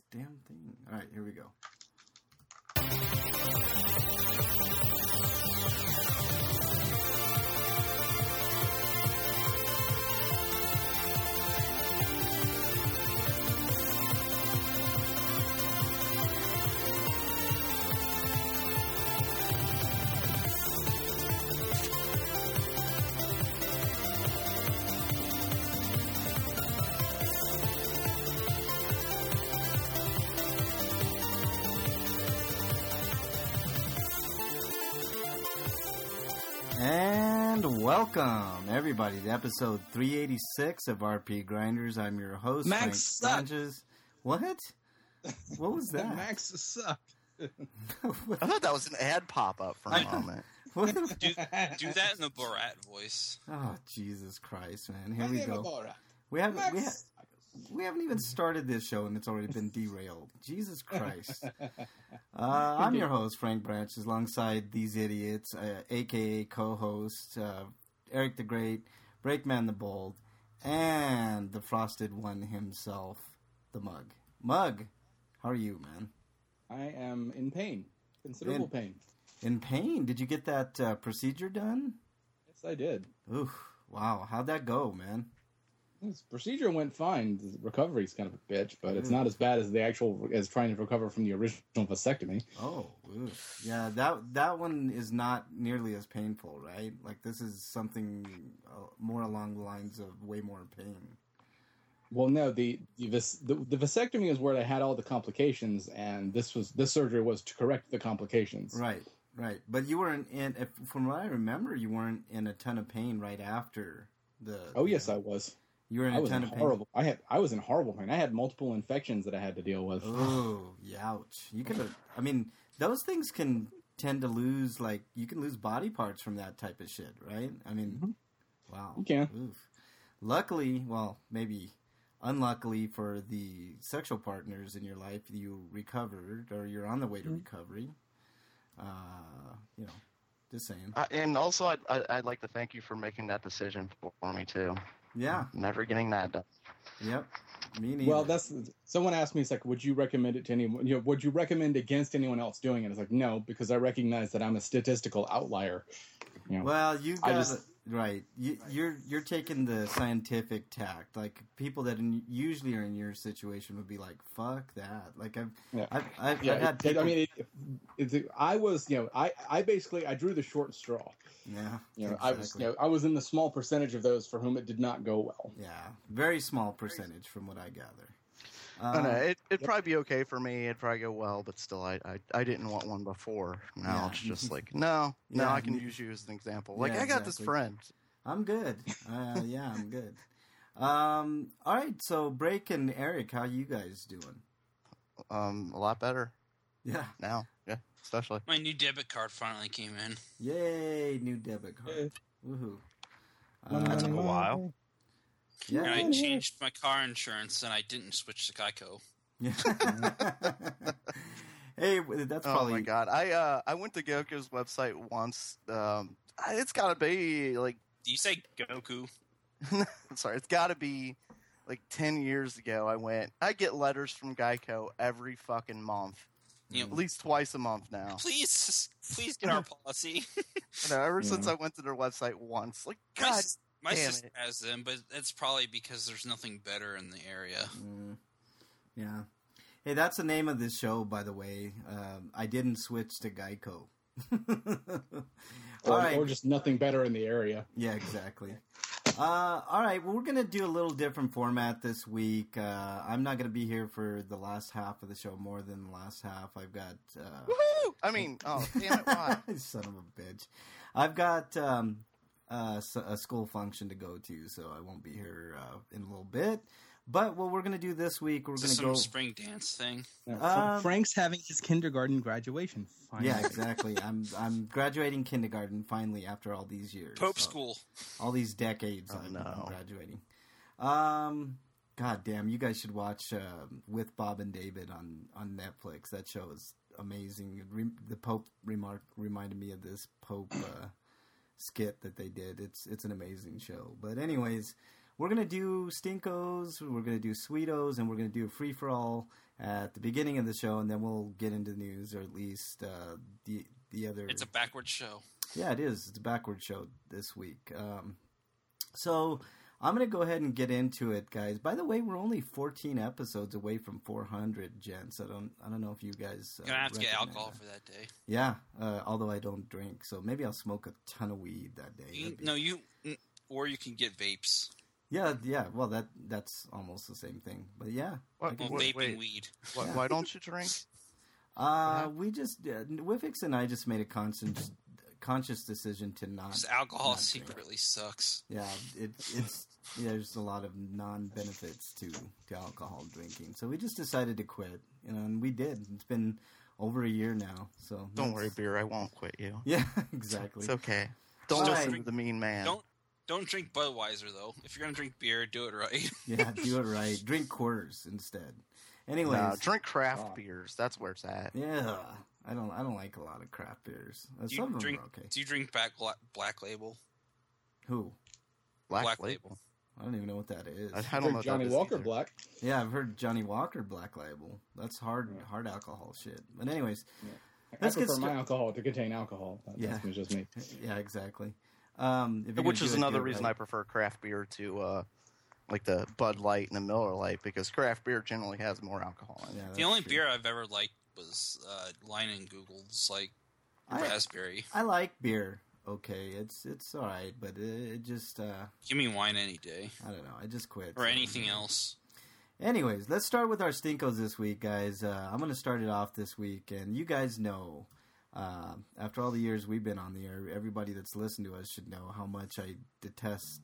damn thing. All right, here we go. And welcome, everybody, to episode 386 of RP Grinders. I'm your host, Max Frank Sanchez. What? What was that? Max sucked. I thought that was an ad pop-up for a moment. What? Do that in the Borat voice. Oh, Jesus Christ, man. Here we go. We haven't even started this show, and it's already been derailed. Jesus Christ. I'm your host, Frank Branches, alongside these idiots, a.k.a. co-host, Eric the Great, Breakman the Bold, and the Frosted One himself, the Mug. Mug, how are you, man? I am in pain. Considerable pain. In pain? Did you get that procedure done? Yes, I did. Oof. Wow. How'd that go, man? This procedure went fine. The recovery's kind of a bitch, but it's not as bad as as trying to recover from the original vasectomy. Oh, oof. Yeah, that one is not nearly as painful, right? Like, this is something more along the lines of way more pain. Well, no, the vasectomy is where I had all the complications, and this surgery was to correct the complications. Right. But you weren't from what I remember, you weren't in a ton of pain right after the. Oh yes, I was. You were in a ton of pain. I was in horrible pain. I had multiple infections that I had to deal with. Oh, ouch! You could. I mean, those things can tend to lose. Like, you can lose body parts from that type of shit, right? I mean, Wow. You can. Oof. Luckily, well, maybe unluckily for the sexual partners in your life, you recovered, or you're on the way to recovery. Just saying. And also, I'd like to thank you for making that decision for me, too. Yeah. Never getting that done. Yep. Me neither. Well, someone asked me, it's like, would you recommend it to anyone? Would you recommend against anyone else doing it? It's like, no, because I recognize that I'm a statistical outlier. Well, you got right. You're taking the scientific tact. Like, people that usually are in your situation would be like, "Fuck that!" Like, I've had people. I basically drew the short straw. Yeah. Exactly. I was in the small percentage of those for whom it did not go well. Yeah, very small percentage from what I gather. I know, it'd probably be okay for me. It'd probably go well, but still, I didn't want one before. Now it's just like, no, I can use you as an example. Like, I got this friend. I'm good. I'm good. All right, so Break and Eric, how you guys doing? A lot better. Yeah. Now, yeah, especially. My new debit card finally came in. Yay, new debit card. Woohoo. That took a while. Yeah. And I changed my car insurance, and I didn't switch to Geico. Hey, that's probably... Oh, my God. I went to Geico's website once. It's got to be, like... Do you say Goku? Sorry, it's got to be, like, 10 years ago I went. I get letters from Geico every fucking month. At least twice a month now. Please get our policy. Ever since I went to their website once. Like, God... My sister has them, but it's probably because there's nothing better in the area. Yeah. Hey, that's the name of this show, by the way. I didn't switch to Geico. Or just nothing better in the area. Yeah, exactly. All right, well, we're going to do a little different format this week. I'm not going to be here for the last half of the show, more than the last half. I've got... Woohoo! I mean, oh, damn it, why? Son of a bitch. I've got... a school function to go to, so I won't be here in a little bit. But what we're going to do this week, we're going to go... spring dance thing? Frank's having his kindergarten graduation, finally. Yeah, exactly. I'm graduating kindergarten, finally, after all these years. Pope school. All these decades I'm graduating. God damn, you guys should watch With Bob and David on Netflix. That show is amazing. The Pope reminded me of this Pope... skit that they did. It's an amazing show. But anyways, we're going to do Stinkos, we're going to do Sweetos, and we're going to do a free-for-all at the beginning of the show, and then we'll get into the news, or at least the other. It's a backward show. Yeah, it is. It's a backward show this week. So I'm going to go ahead and get into it, guys. By the way, we're only 14 episodes away from 400, gents. I don't know if you guys. You're gonna have to get alcohol for that day. Yeah, although I don't drink, so maybe I'll smoke a ton of weed that day. Or you can get vapes. Yeah. Well, that's almost the same thing. But yeah, vaping weed. Why don't you drink? We just Wifix and I just made a conscious decision to not. Because alcohol not secretly drink. Sucks. Yeah, it's there's a lot of non-benefits to alcohol drinking, so we just decided to quit. And we did. It's been over a year now, so don't worry, beer. I won't quit you. Yeah, exactly. It's okay. Don't listen to the mean man. Don't drink Budweiser though. If you're gonna drink beer, do it right. Yeah, do it right. Drink quarters instead. Anyways, drink craft beers. That's where it's at. Yeah, I don't like a lot of craft beers. Some of them are okay. Do you drink Black Label? Who? Black Label. I don't even know what that is. I don't know Johnny Walker either. Black. Yeah, I've heard Johnny Walker Black Label. That's hard alcohol shit. But anyways, I prefer my alcohol to contain alcohol. That's just me. Yeah, exactly. Which is another reason I prefer craft beer to like the Bud Light and the Miller Lite, because craft beer generally has more alcohol in it. Yeah, the only beer I've ever liked was Line and Google's, like raspberry. I like beer. Okay, it's all right, but it just give me wine any day. I don't know. I just quit. Or anything else. Anyways, let's start with our stinkos this week, guys. I'm going to start it off this week, and you guys know, after all the years we've been on the air, everybody that's listened to us should know how much I detest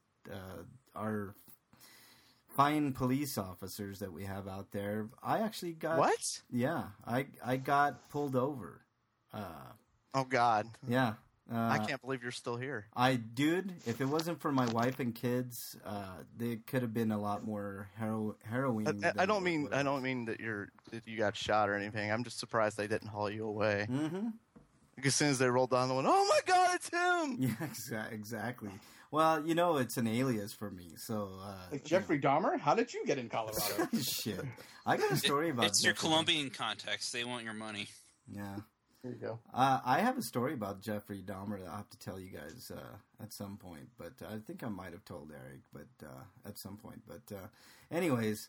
our fine police officers that we have out there. I actually got... What? Yeah, I got pulled over. Oh, God. Yeah. I can't believe you're still here. Dude, if it wasn't for my wife and kids, there could have been a lot more heroin. I don't mean that you got shot or anything. I'm just surprised they didn't haul you away. Mm-hmm. As soon as they rolled down the window, oh my God, it's him! Yeah, exactly. Well, it's an alias for me, so... like Jeffrey Dahmer? How did you get in Colorado? Shit. I got a story about... It's your Colombian context. They want your money. Yeah. There you go. I have a story about Jeffrey Dahmer that I'll have to tell you guys at some point, but I think I might have told Eric, but at some point. But anyways,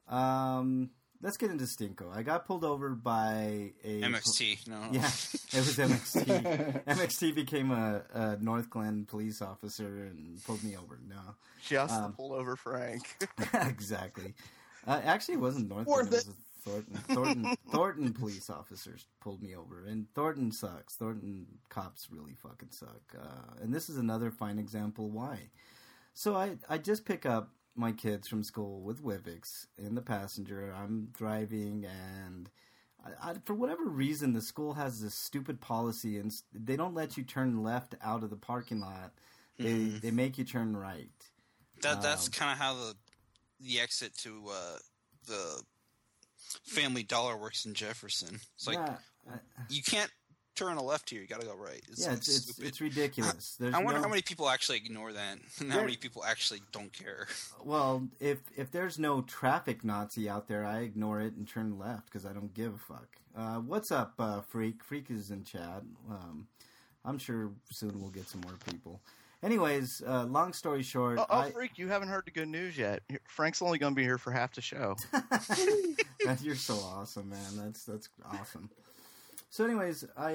let's get into Stinko. I got pulled over by a... MXT, no. Yeah, it was MXT. MXT became a North Glen police officer and pulled me over. No. Just to pull over Frank. Exactly. Actually, it wasn't North Glen. It was Thornton police officers pulled me over. And Thornton sucks. Thornton cops really fucking suck. And this is another fine example why. So I just pick up my kids from school with Wivix in the passenger. I'm driving, and I, for whatever reason, the school has this stupid policy, and they don't let you turn left out of the parking lot. They make you turn right. That's kind of how the exit to the Family Dollar works in Jefferson. It's like you can't turn a left here. You got to go right. It's ridiculous. I wonder how many people actually ignore that, and how many people actually don't care. Well, if there's no traffic Nazi out there, I ignore it and turn left because I don't give a fuck. What's up, Freak? Freak is in chat. I'm sure soon we'll get some more people. Anyways, long story short... Freak, you haven't heard the good news yet. Frank's only going to be here for half the show. You're so awesome, man. That's awesome. So anyways, I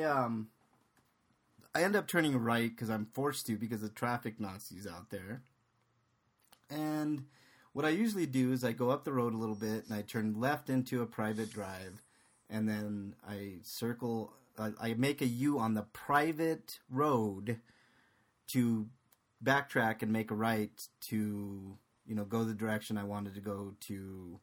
end up turning right because I'm forced to because of traffic Nazis out there. And what I usually do is I go up the road a little bit and I turn left into a private drive. And then I circle... I make a U on the private road to backtrack and make a right to, go the direction I wanted to go to,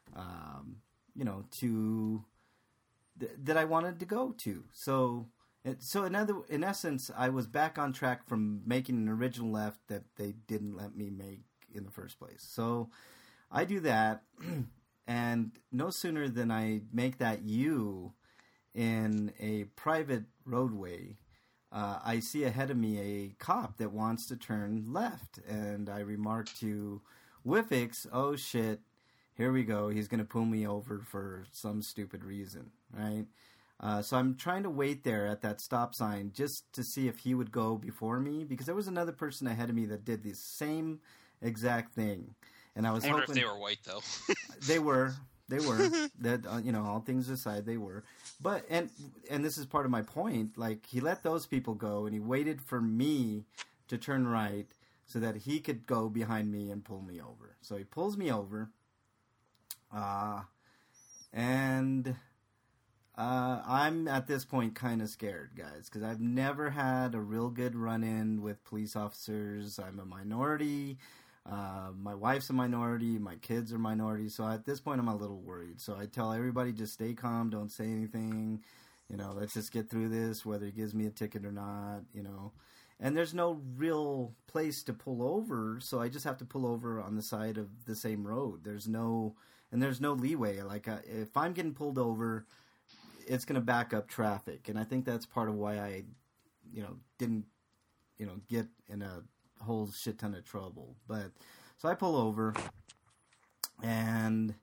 that I wanted to go to. So in essence, I was back on track from making an original left that they didn't let me make in the first place. So I do that, and no sooner than I make that U in a private roadway, I see ahead of me a cop that wants to turn left, and I remark to Wifix, "Oh shit, here we go. He's going to pull me over for some stupid reason, right? So I'm trying to wait there at that stop sign just to see if he would go before me, because there was another person ahead of me that did the same exact thing. And I was wonder hoping if they were white, though. They were. That all things aside, they were. But and this is part of my point. Like, he let those people go, and he waited for me to turn right so that he could go behind me and pull me over. So he pulls me over, and I'm at this point kind of scared, guys, because I've never had a real good run-in with police officers. I'm a minority. My wife's a minority. My kids are minorities. So at this point, I'm a little worried. So I tell everybody, just stay calm. Don't say anything. Let's just get through this, whether he gives me a ticket or not, And there's no real place to pull over, so I just have to pull over on the side of the same road. There's no leeway. Like, if I'm getting pulled over, it's going to back up traffic. And I think that's part of why I, didn't, get in a whole shit ton of trouble. But so I pull over, and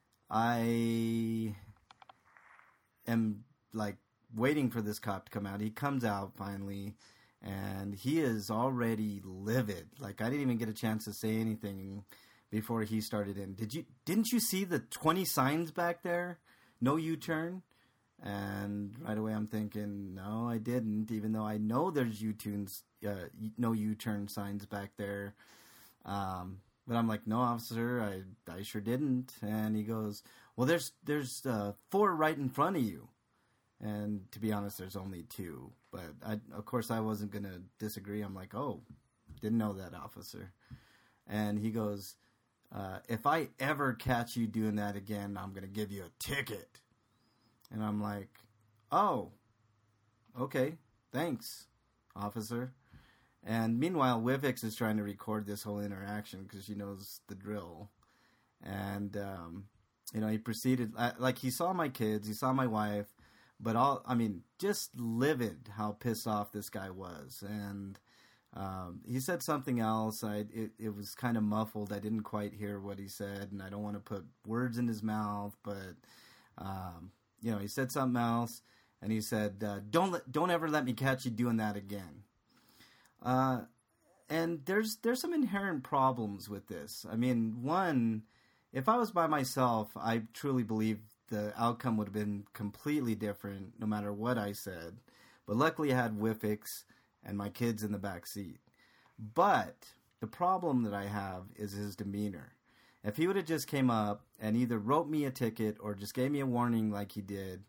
I am like waiting for this cop to come out. He comes out finally, and he is already livid. Like, I didn't even get a chance to say anything before he started in. Didn't you see the 20 signs back there? No U-turn? And right away I'm thinking, no, I didn't, even though I know there's no U-turn signs back there. But I'm like, no, officer, I sure didn't. And he goes, well, there's 4 right in front of you. And to be honest, there's only 2. But of course I wasn't going to disagree. I'm like, oh, didn't know that, officer. And he goes, if I ever catch you doing that again, I'm going to give you a ticket. And I'm like, oh, okay, thanks, officer. And meanwhile, Wivix is trying to record this whole interaction because she knows the drill. And, he proceeded, like, he saw my kids, he saw my wife, but just livid how pissed off this guy was. And he said something else. It was kind of muffled. I didn't quite hear what he said, and I don't want to put words in his mouth, but... he said something else, and he said, "Don't ever let me catch you doing that again." And there's some inherent problems with this. I mean, one, if I was by myself, I truly believe the outcome would have been completely different, no matter what I said. But luckily, I had Wifix and my kids in the back seat. But the problem that I have is his demeanor. If he would have just came up and either wrote me a ticket or just gave me a warning like he did,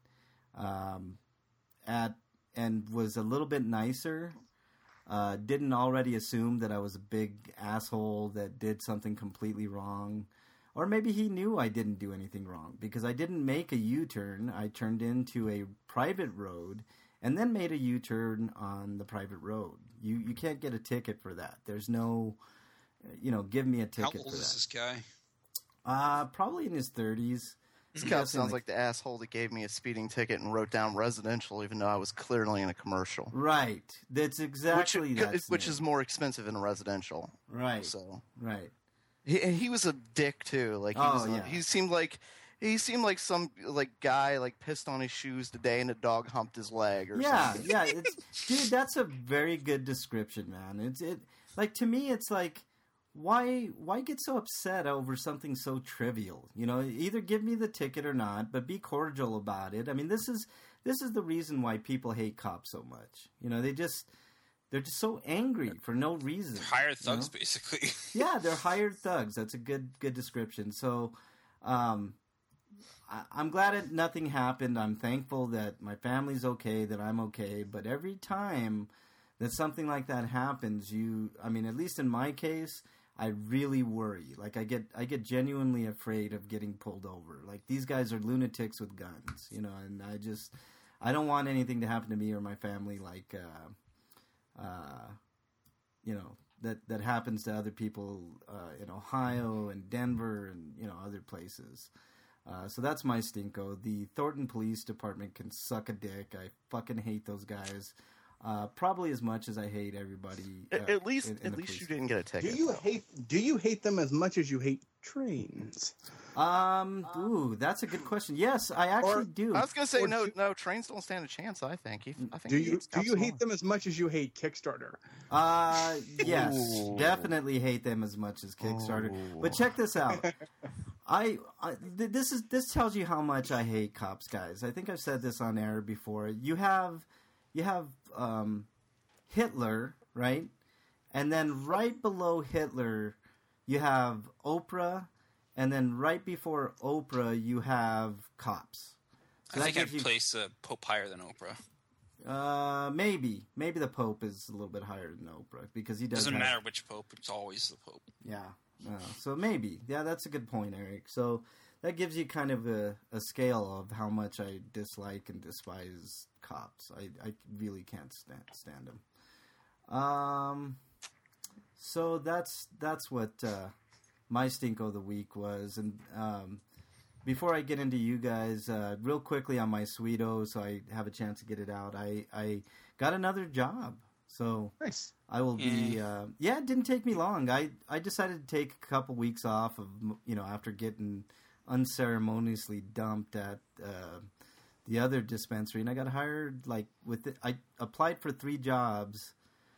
and was a little bit nicer, didn't already assume that I was a big asshole that did something completely wrong, or maybe he knew I didn't do anything wrong because I didn't make a U-turn. I turned into a private road and then made a U-turn on the private road. You can't get a ticket for that. There's no, give me a ticket for that. How old is this guy? Probably in his 30s. This guy sounds like the asshole that gave me a speeding ticket and wrote down residential, even though I was clearly in a commercial. Right. That's exactly which is more expensive than a residential. Right. So right. He was a dick too. Like he seemed like some guy pissed on his shoes the day and a dog humped his leg or something. Yeah. Dude, that's a very good description, man. To me, it's like, why get so upset over something so trivial? Either give me the ticket or not, but be cordial about it. I mean, this is the reason why people hate cops so much. They're just so angry for no reason. They're hired thugs, basically. Yeah, they're hired thugs. That's a good description. So, I'm glad nothing happened. I'm thankful that my family's okay, that I'm okay. But every time that something like that happens, at least in my case, I really worry. Like, I get genuinely afraid of getting pulled over. Like, these guys are lunatics with guns, and I don't want anything to happen to me or my family that happens to other people in Ohio and Denver and, other places. So that's my stinko. The Thornton Police Department can suck a dick. I fucking hate those guys. Probably as much as I hate everybody. At least you didn't get a ticket. Do you hate them as much as you hate trains? Ooh, that's a good question. Yes, I actually do. I was gonna say no. Trains don't stand a chance. I think. Do you hate them as much as you hate Kickstarter? Yes, definitely hate them as much as Kickstarter. But check this out. This tells you how much I hate cops, guys. I think I've said this on air before. You have Hitler, right? And then right below Hitler, you have Oprah. And then right before Oprah, you have cops. So I think I'd place Pope higher than Oprah. Maybe the Pope is a little bit higher than Oprah because he doesn't matter which Pope; it's always the Pope. Yeah. So maybe, that's a good point, Eric. So that gives you kind of a scale of how much I dislike and despise cops. I really can't stand them. So that's what. My Stinko of the week was. And before I get into you guys, real quickly on my Sweeto, so I have a chance to get it out, I got another job. So nice. I will be, it didn't take me long. I decided to take a couple weeks off of, after getting unceremoniously dumped at the other dispensary. And I got hired, I applied for 3 jobs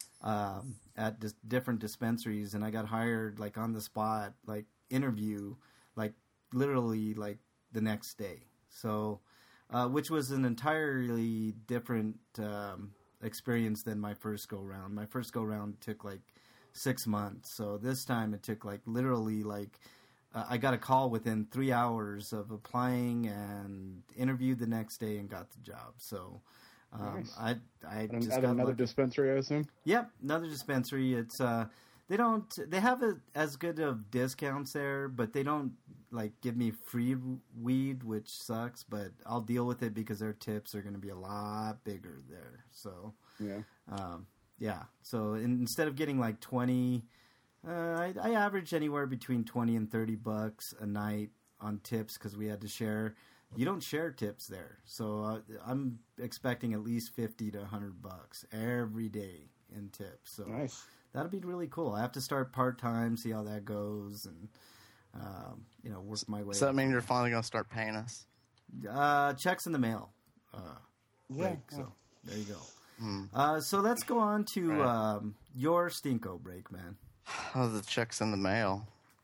at different dispensaries, and I got hired on the spot, interview, literally the next day. So, which was an entirely different experience than my first go round. My first go round took 6 months. So this time it took literally I got a call within 3 hours of applying and interviewed the next day and got the job. So. Nice. I just got another dispensary, I assume. Yep, another dispensary. It's they have as good of discounts there, but they don't give me free weed, which sucks. But I'll deal with it because their tips are going to be a lot bigger there. So yeah. So instead of getting 20, I average anywhere between $20 and $30 a night on tips because we had to share. You don't share tips there, so I'm expecting at least $50 to $100 every day in tips. So nice. That'll be really cool. I have to start part-time, see how that goes, and work my way. Does that mean you're finally going to start paying us? Checks in the mail. So there you go. So let's go on to your Stinko break, man. Oh, the checks in the mail.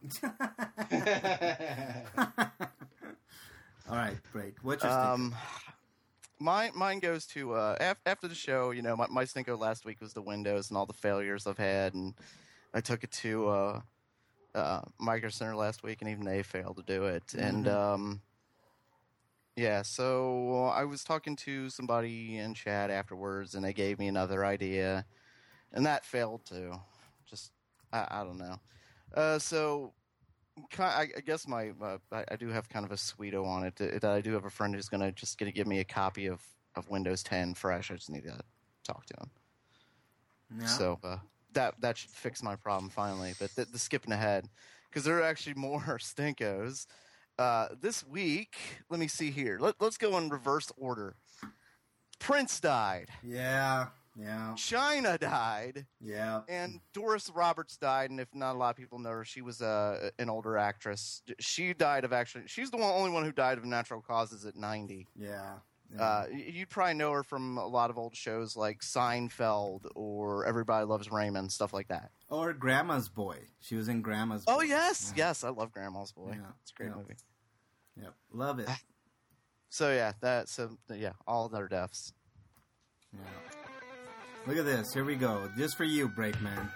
All right, break. What's your Stinko? Mine goes to after the show. My Stinko last week was the Windows and all the failures I've had, and I took it to Micro Center last week, and even they failed to do it. Mm-hmm. And so I was talking to somebody in chat afterwards, and they gave me another idea, and that failed too. Just I don't know. So. I guess I do have kind of a Sweeto on it. I do have a friend who's going to give me a copy of Windows 10 fresh. I just need to talk to him. Yeah. So that should fix my problem finally. But the skipping ahead, because there are actually more Stinkos this week. Let me see here. Let's go in reverse order. Prince died. Yeah. China died. Yeah. And Doris Roberts died, and if not a lot of people know her, she was an older actress. She died she's the only one who died of natural causes at 90. Yeah. You'd probably know her from a lot of old shows like Seinfeld or Everybody Loves Raymond, stuff like that. Or Grandma's Boy. She was in Grandma's Boy. Oh, yes. Yeah. Yes, I love Grandma's Boy. Yeah. It's a great movie. Yep. Love it. So, all their deaths. Yeah. Look at this. Here we go. Just for you, Breakman.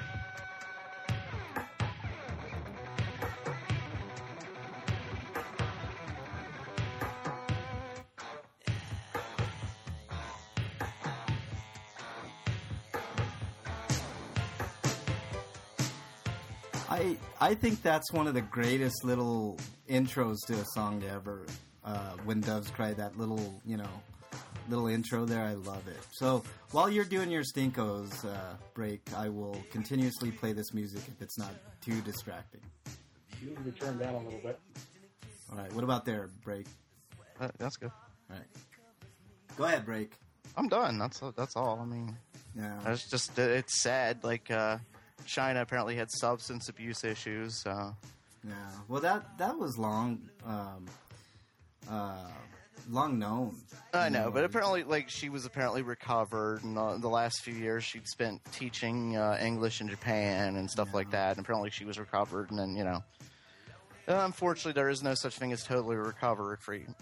I think that's one of the greatest little intros to a song ever. When Doves Cry, that little intro there, I love it. So while you're doing your Stinkos break, I will continuously play this music if it's not too distracting. You need to be turned down a little bit. All right, what about there, break? That's good. All right, go ahead, break. I'm done. That's all. I mean, yeah. It's sad. China apparently had substance abuse issues. Yeah. Well, that was long known. I know, but apparently, like, she was apparently recovered, and the last few years she'd spent teaching English in Japan and stuff like that, and apparently she was recovered, and then, you know, unfortunately there is no such thing as total recovery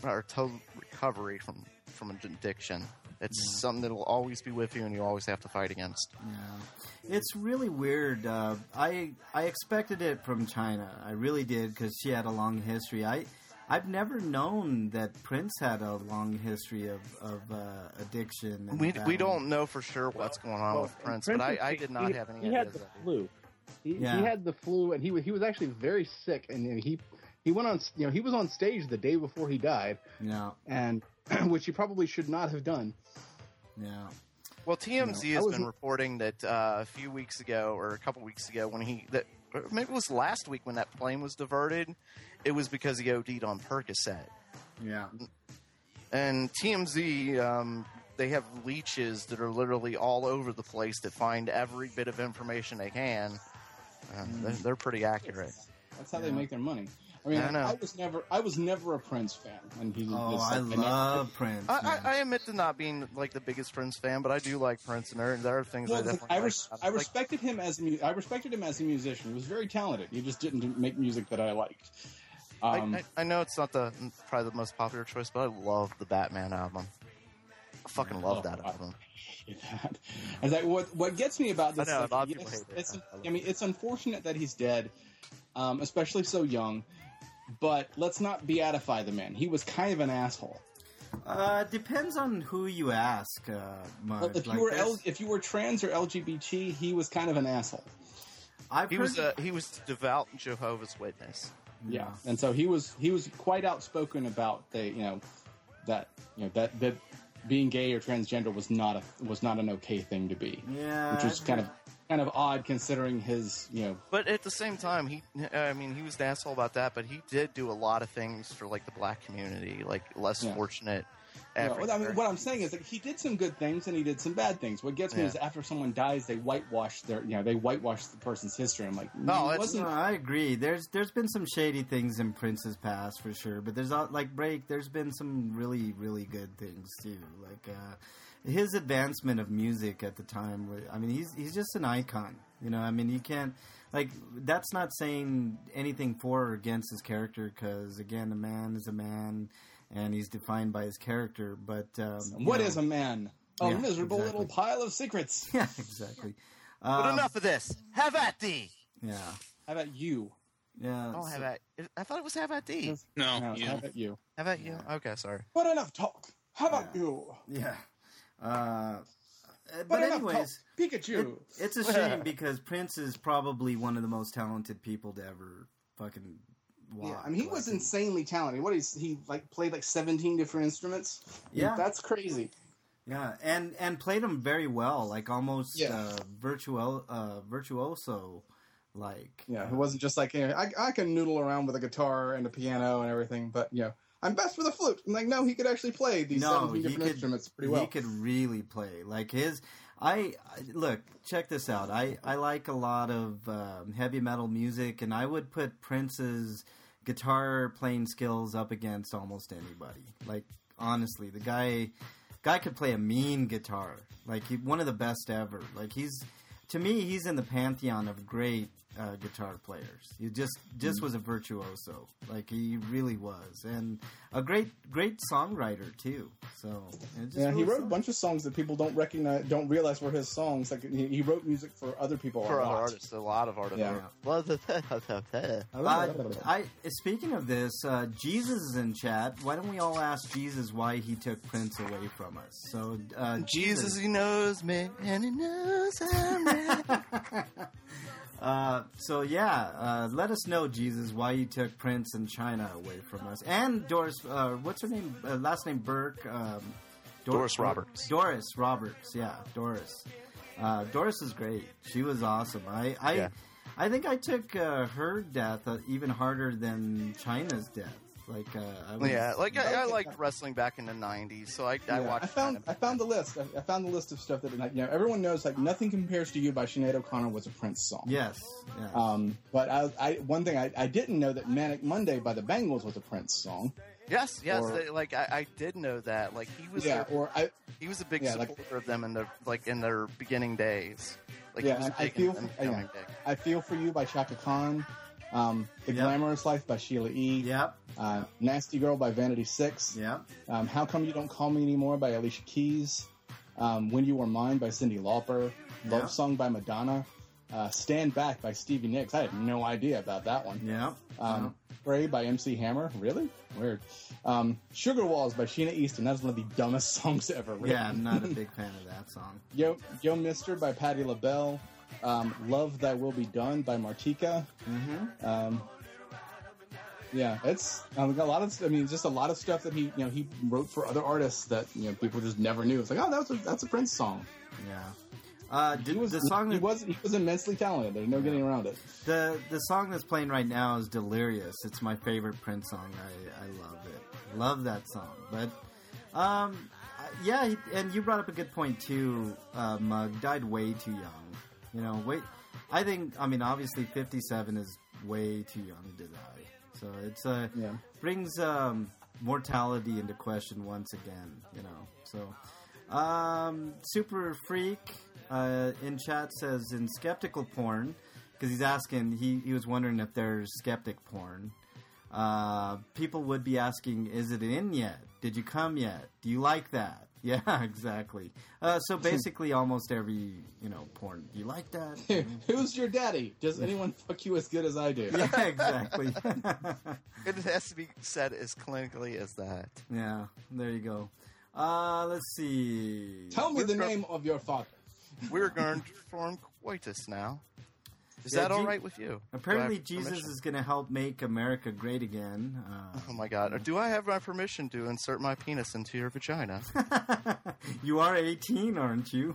from addiction. It's something that will always be with you, and you always have to fight against. Yeah. It's really weird. I expected it from China. I really did, because she had a long history. I've never known that Prince had a long history of addiction. And we don't know for sure what's going on with Prince, but I did not have any idea. He had the flu. He had the flu, and he was actually very sick, and he went on. You know, he was on stage the day before he died. Yeah, and which he probably should not have done. Yeah. Well, TMZ has been reporting that a few weeks ago, or a couple weeks ago, maybe it was last week when that plane was diverted, it was because he OD'd on Percocet. Yeah. And TMZ, they have leeches that are literally all over the place that find every bit of information they can. They're pretty accurate. That's how they make their money. I mean, I was never a Prince fan. And I love Prince. I admit to not being like the biggest Prince fan, but I do like Prince, and there are things I definitely I respected him as a musician. He was very talented. He just didn't make music that I liked. I know it's not probably the most popular choice, but I love the Batman album. I fucking love that album. And what gets me about this? It's unfortunate that he's dead, especially so young. But let's not beatify the man. He was kind of an asshole. Depends on who you ask. If you were trans or LGBT, he was kind of an asshole. He was devout Jehovah's Witness. Yeah, and so he was quite outspoken about that being gay or transgender was not an okay thing to be. Yeah, which was kind of odd considering his, But at the same time, he was an asshole about that, but he did do a lot of things for, like, the black community, like less fortunate. What I'm saying is that he did some good things and he did some bad things. What gets me is after someone dies, they whitewash the person's history. I'm like, I agree. There's been some shady things in Prince's past for sure, but there's been some really, really good things too. Like, his advancement of music at the time, I mean, he's just an icon. You know, I mean, you can't, like, that's not saying anything for or against his character, because, again, a man is a man, and he's defined by his character, but... what is a man? A miserable little pile of secrets. Yeah, exactly. But enough of this. Have at thee! Yeah. How about you? Yeah. Oh, have at... I thought it was have at thee. No, how about you? Have at you? Okay, sorry. But enough talk. How about you? Yeah. But anyways, Pikachu. It's a shame because Prince is probably one of the most talented people to ever fucking walk. Yeah, I mean, he was insanely talented. He played like 17 different instruments. Yeah, that's crazy. Yeah, and played them very well, like almost virtuoso. Like, yeah, it wasn't just like, I can noodle around with a guitar and a piano and everything, but I'm best with a flute. I'm like, no, he could actually play these 17 different instruments pretty well. He could really play. Like look, check this out. I like a lot of heavy metal music, and I would put Prince's guitar playing skills up against almost anybody. Like, honestly, the guy could play a mean guitar. Like, one of the best ever. Like, to me, he's in the pantheon of great guitar players. He just was a virtuoso. Like, he really was, and a great songwriter too. So he wrote a bunch of songs that people don't realize were his songs. Like, he wrote music for other people, for other artists, a lot of artists. Yeah. Speaking of this, Jesus is in chat. Why don't we all ask Jesus why he took Prince away from us? So Jesus, he knows me and he knows I'm right. Let us know, Jesus, why you took Prince and China away from us. And Doris, what's her name? Last name Burke? Doris Roberts. Doris Roberts, yeah, Doris. Doris is great. She was awesome. I think I took her death even harder than China's death. Like, I liked wrestling back in the '90s, so I watched. I found the list. I found the list of stuff that everyone knows. Like, Nothing Compares to You by Sinead O'Connor was a Prince song. Yes. But one thing I didn't know that Manic Monday by the Bangles was a Prince song. Yes. I did know that. Like, he was. He was a big supporter of them in their beginning days. Like, I Feel for You by Chaka Khan. The Glamorous Life by Sheila E. Yep. Nasty Girl by Vanity Six. Yep. How Come You Don't Call Me Anymore by Alicia Keys. When You Were Mine by Cyndi Lauper. Love Song by Madonna. Stand Back by Stevie Nicks. I had no idea about that one. Yeah. Pray by MC Hammer. Really? Weird. Sugar Walls by Sheena Easton. That's one of the dumbest songs ever written. Yeah, I'm not a big fan of that song. Yo Mister by Patti LaBelle. Love Thy Will Be Done by Martika. Mm-hmm. It's a lot of. I mean, just a lot of stuff that he wrote for other artists that people just never knew. It's like, oh, that's a Prince song. Yeah. He was immensely talented. There's no getting around it. The song that's playing right now is Delirious. It's my favorite Prince song. I love it. Love that song. But and you brought up a good point too. Mug died way too young. I think, obviously 57 is way too young to die. So it's brings mortality into question once again, So Super Freak in chat says, in skeptical porn, because he's asking, he was wondering if there's skeptic porn. People would be asking, is it in yet? Did you come yet? Do you like that? Yeah, exactly. So basically almost every, porn. Do you like that? Who's your daddy? Does anyone fuck you as good as I do? Yeah, exactly. It has to be said as clinically as that. Yeah, there you go. Let's see. Tell me the name of your father. We're going to perform coitus now. Is that all right with you? Apparently Jesus is going to help make America great again. Oh, my God. Do I have my permission to insert my penis into your vagina? You are 18, aren't you?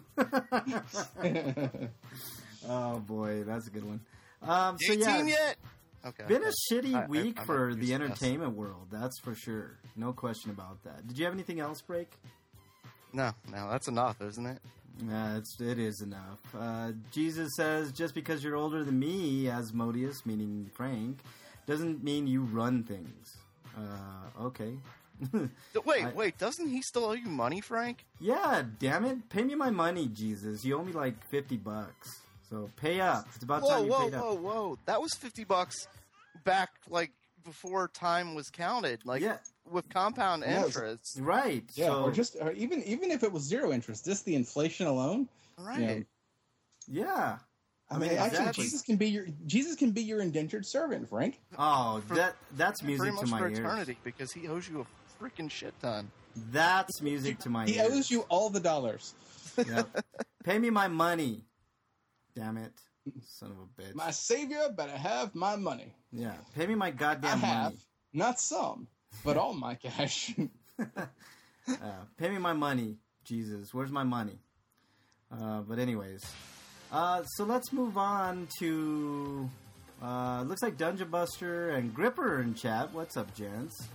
Oh, boy. That's a good one. 18 yet? Okay. Been a shitty week for the entertainment world. That's for sure. No question about that. Did you have anything else, Break? No. That's enough, isn't it? Yeah, it is enough. Jesus says, just because you're older than me, Asmodeus, meaning Frank, doesn't mean you run things. Okay. Wait, doesn't he still owe you money, Frank? Yeah, damn it. Pay me my money, Jesus. You owe me like $50. So pay up. It's about time you paid up. Whoa. That was $50 back, before time was counted. With compound interest. Right. Yeah, or even if it was zero interest, just the inflation alone. Right. Yeah. Actually, exactly. Jesus can be your indentured servant, Frank. Oh, that's music to my ears. Eternity, because he owes you a freaking shit ton. That's music to my ears. He owes you all the dollars. Yep. Pay me my money. Damn it. Son of a bitch. My savior better have my money. Yeah. Pay me my goddamn money. Not some, but all my cash. Pay me my money, Jesus. Where's my money? But anyways. So let's move on to... looks like Dungeon Buster and Gripper in chat. What's up, gents?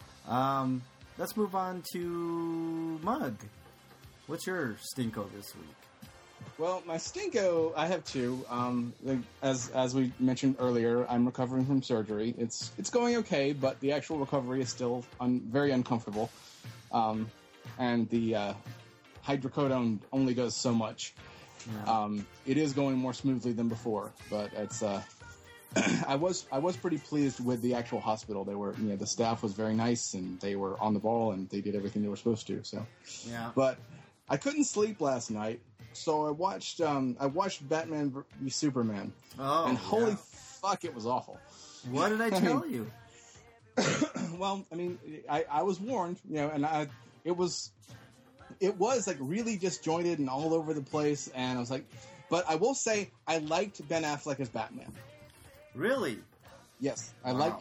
Let's move on to Mug. What's your stinko this week? Well, my stinko, I have two. As we mentioned earlier, I'm recovering from surgery. It's going okay, but the actual recovery is still very uncomfortable. And the hydrocodone only does so much. Yeah. It is going more smoothly than before, but it's. I was pretty pleased with the actual hospital. They were, the staff was very nice, and they were on the ball, and they did everything they were supposed to. So, yeah. But I couldn't sleep last night. So I watched Batman v Superman, and holy fuck, it was awful. What did I tell you? Well, I was warned, and it was like really disjointed and all over the place, and I was like, but I will say I liked Ben Affleck as Batman. Really? Yes, I liked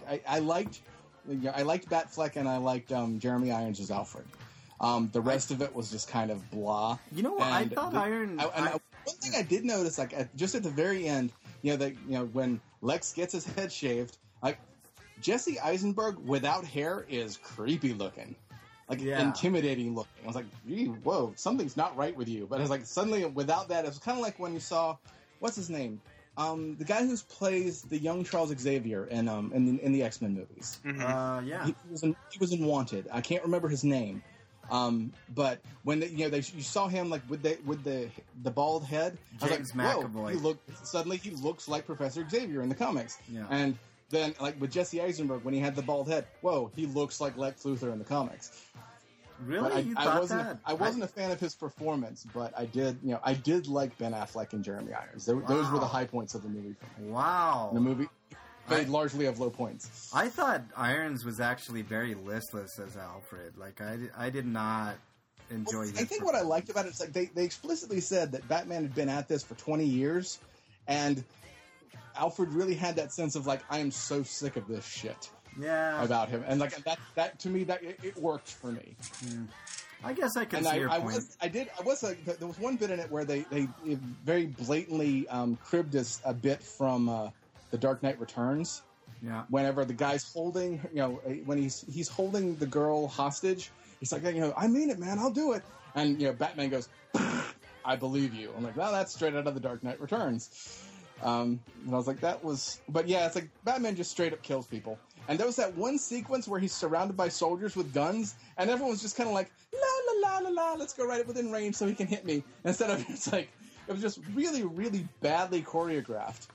Batfleck, and I liked Jeremy Irons as Alfred. The rest of it was just kind of blah. You know what? I thought one thing I did notice, just at the very end, when Lex gets his head shaved, Jesse Eisenberg without hair is creepy looking. Like, intimidating looking. I was like, gee, whoa, something's not right with you. But it's like, suddenly, without that, it's kind of like when you saw, what's his name? The guy who plays the young Charles Xavier in the X-Men movies. Yeah. He was in Wanted. I can't remember his name. But when you saw him like with the bald head, James McAvoy. He looks like Professor Xavier in the comics. Yeah. And then, like with Jesse Eisenberg, when he had the bald head, whoa, he looks like Lex Luthor in the comics. Really? I wasn't a fan of his performance, but I did like Ben Affleck and Jeremy Irons. Those were the high points of the movie for me. Wow. The movie made largely of low points. I thought Irons was actually very listless as Alfred. Like, I did not enjoy his I think what I liked about it is like they explicitly said that Batman had been at this for 20 years, and Alfred really had that sense of like, I am so sick of this shit. Yeah. About him, and like that to me, that it worked for me. I guess I can see your point. There was one bit in it where they very blatantly cribbed a bit from The Dark Knight Returns. Yeah. Whenever the guy's holding, when he's holding the girl hostage, he's like, I mean it, man, I'll do it. And Batman goes, I believe you. I'm like, well, that's straight out of The Dark Knight Returns. And I was like, but yeah, it's like Batman just straight up kills people. And there was that one sequence where he's surrounded by soldiers with guns, and everyone's just kind of like, la la la la la, let's go right within range so he can hit me. Instead of it was just really, really badly choreographed.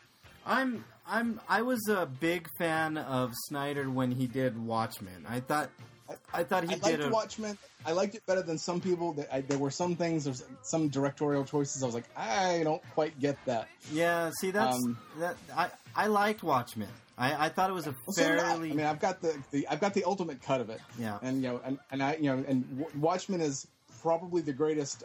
I was a big fan of Snyder when he did Watchmen. I thought he did Watchmen. I liked it better than some people. There were some things, there's some directorial choices. I was like, I don't quite get that. Yeah, see, I liked Watchmen. I thought it was a fairly. I mean, I've got the ultimate cut of it. Yeah, and Watchmen is probably the greatest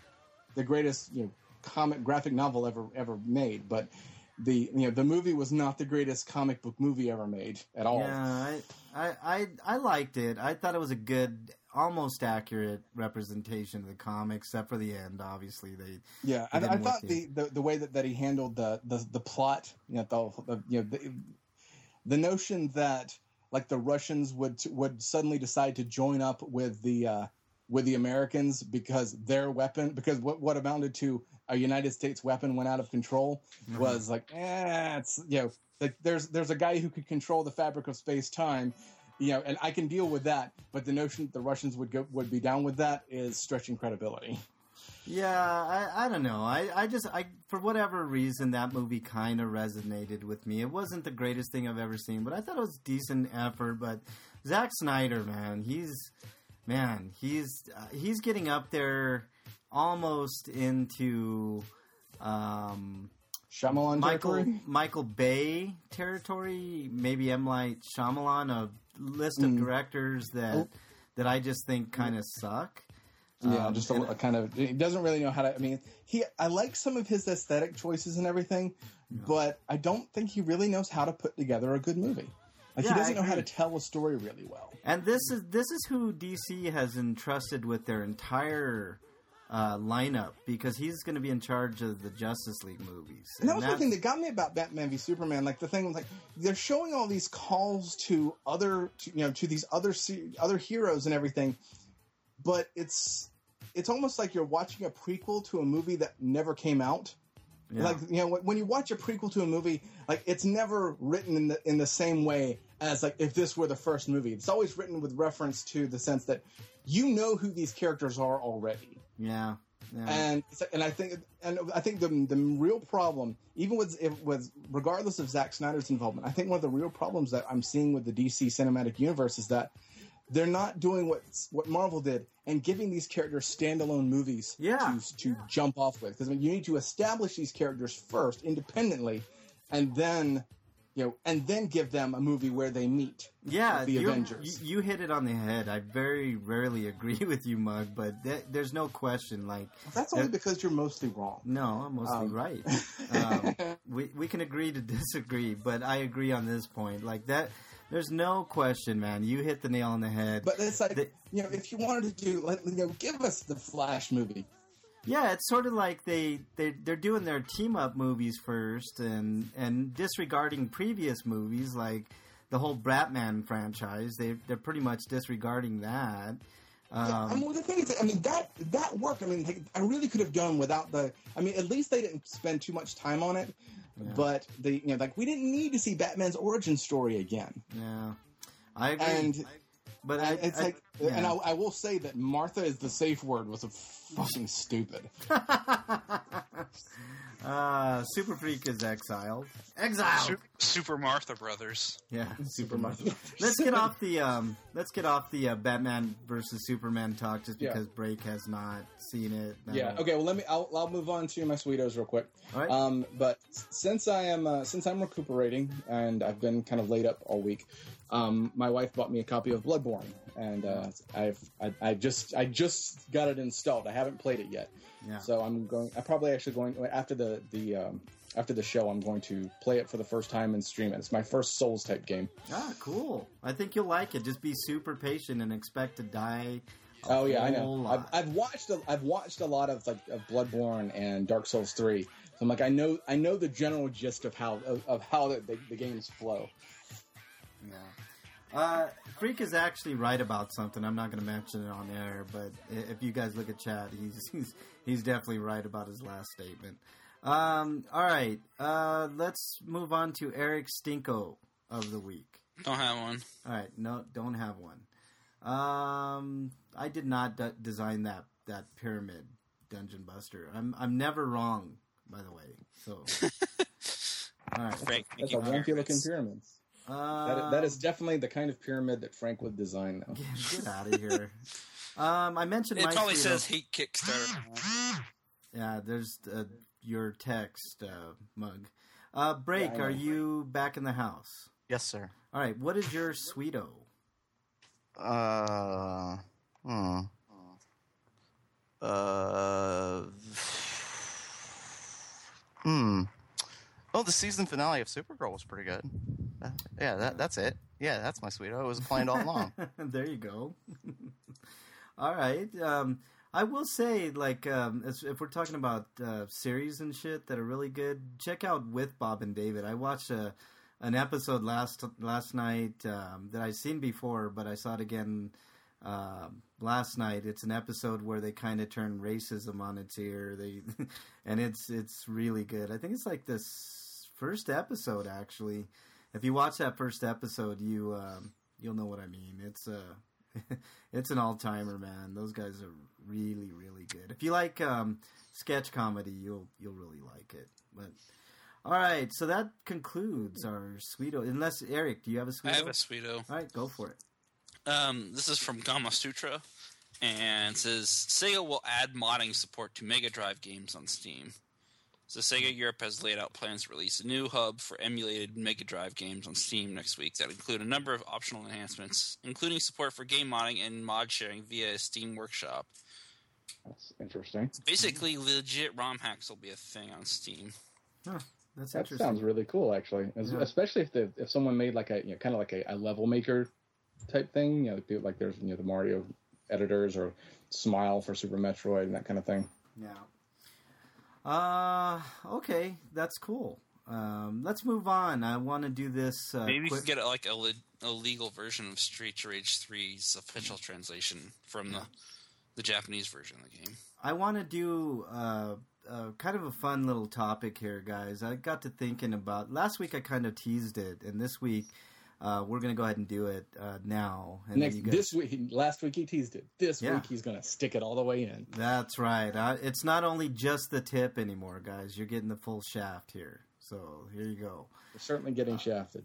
comic graphic novel ever made. But the movie was not the greatest comic book movie ever made at all. Yeah, I liked it. I thought it was a good, almost accurate representation of the comic, except for the end. Obviously, I thought the way that he handled the plot, the notion that like the Russians would suddenly decide to join up with the Americans because what amounted to a United States weapon went out of control was like, it's like there's a guy who could control the fabric of space time, and I can deal with that, but the notion that the Russians would be down with that is stretching credibility. Yeah, I don't know. I for whatever reason, that movie kind of resonated with me. It wasn't the greatest thing I've ever seen, but I thought it was a decent effort. But Zack Snyder, man, he's getting up there almost into Shyamalan territory? Michael Bay territory, maybe M. Night Shyamalan, a list of directors that I just think kind of suck. Yeah, he doesn't really know how to. I mean, I like some of his aesthetic choices and everything, but I don't think he really knows how to put together a good movie. Like, he doesn't know how to tell a story really well. And this is who DC has entrusted with their entire lineup, because he's going to be in charge of the Justice League movies. And that was the thing that got me about Batman v Superman. Like, the thing was, like, they're showing all these calls to these other heroes and everything, but it's almost like you're watching a prequel to a movie that never came out. Yeah. Like, when you watch a prequel to a movie, like, it's never written in the same way as like if this were the first movie. It's always written with reference to the sense that you know who these characters are already. Yeah. And I think the real problem, even with regardless of Zack Snyder's involvement, I think one of the real problems that I'm seeing with the DC cinematic universe is that they're not doing what Marvel did and giving these characters standalone movies to jump off with. Because you need to establish these characters first independently, and then give them a movie where they meet. Yeah, the Avengers. You hit it on the head. I very rarely agree with you, Mug, but there's no question. Like, that's only because you're mostly wrong. No, I'm mostly right. We can agree to disagree, but I agree on this point. Like that. There's no question, man. You hit the nail on the head. But it's like, if you wanted to do, give us the Flash movie. Yeah, it's sort of like they're doing their team-up movies first and disregarding previous movies like the whole Batman franchise. They're pretty much disregarding that. Well, the thing is, that worked. I really could have done without the. At least they didn't spend too much time on it. Yeah. But we didn't need to see Batman's origin story again. Yeah, I agree. And I will say that Martha is the safe word was fucking stupid. Super Freak is exiled. Super Martha Brothers. Yeah, Super Martha. Let's get off the Batman versus Superman talk, just because Break has not seen it. Okay. Well, I'll move on to my sweetos real quick. All right. But since I'm recuperating and I've been kind of laid up all week, my wife bought me a copy of Bloodborne, and I just got it installed. I haven't played it yet. Yeah. So I'm probably actually going after the show. I'm going to play it for the first time and stream it. It's my first Souls type game. Ah, cool. I think you'll like it. Just be super patient and expect to die. Oh yeah, I know. I've watched a lot of Bloodborne and Dark Souls 3. So I'm like, I know the general gist of how the games flow. Yeah. Freak is actually right about something. I'm not going to mention it on air, but if you guys look at chat, he's definitely right about his last statement. All right. Let's move on to Eric Stinko of the week. Don't have one. All right. No, don't have one. I did not design that pyramid Dungeon Buster. I'm never wrong, by the way. So, all right. Frank, that's a wonky looking pyramid. That is definitely the kind of pyramid that Frank would design, though. Get out of here. I mentioned it probably says hate Kickstarter. Yeah, there's your text, mug. Break, are you back in the house? Yes, sir. All right, what is your sweeto? Oh, the season finale of Supergirl was pretty good. That's it. Yeah, that's my sweeto. It was planned all along. There you go. All right. I will say, if we're talking about series and shit that are really good, check out With Bob and David. I watched an episode last night that I'd seen before, but I saw it again last night. It's an episode where they kind of turn racism on its ear. And it's really good. I think it's like this first episode, actually. If you watch that first episode, you'll know what I mean. It's an all-timer, man. Those guys are really, really good. If you like sketch comedy, you'll really like it. But all right, so that concludes our sweeto. Unless Eric, do you have a sweeto? I have a sweeto. All right, go for it. This is from Gama Sutra, and it says Sega will add modding support to Mega Drive games on Steam. So Sega Europe has laid out plans to release a new hub for emulated Mega Drive games on Steam next week that include a number of optional enhancements, including support for game modding and mod sharing via Steam Workshop. That's interesting. Basically, legit ROM hacks will be a thing on Steam. Huh, that sounds really cool, actually. Yeah. Especially if someone made like a kind of like a level maker type thing. Like there's the Mario editors or Smile for Super Metroid and that kind of thing. Yeah. Okay, that's cool. Let's move on. I want to do this. Maybe we can get a legal version of Streets of Rage 3's official translation from the Japanese version of the game. I want to do kind of a fun little topic here, guys. I got to thinking about last week. I kind of teased it, and this week we're going to go ahead and do it now. And last week he teased it. This week he's going to stick it all the way in. That's right. It's not only just the tip anymore, guys. You're getting the full shaft here. So here you go. We're certainly getting shafted.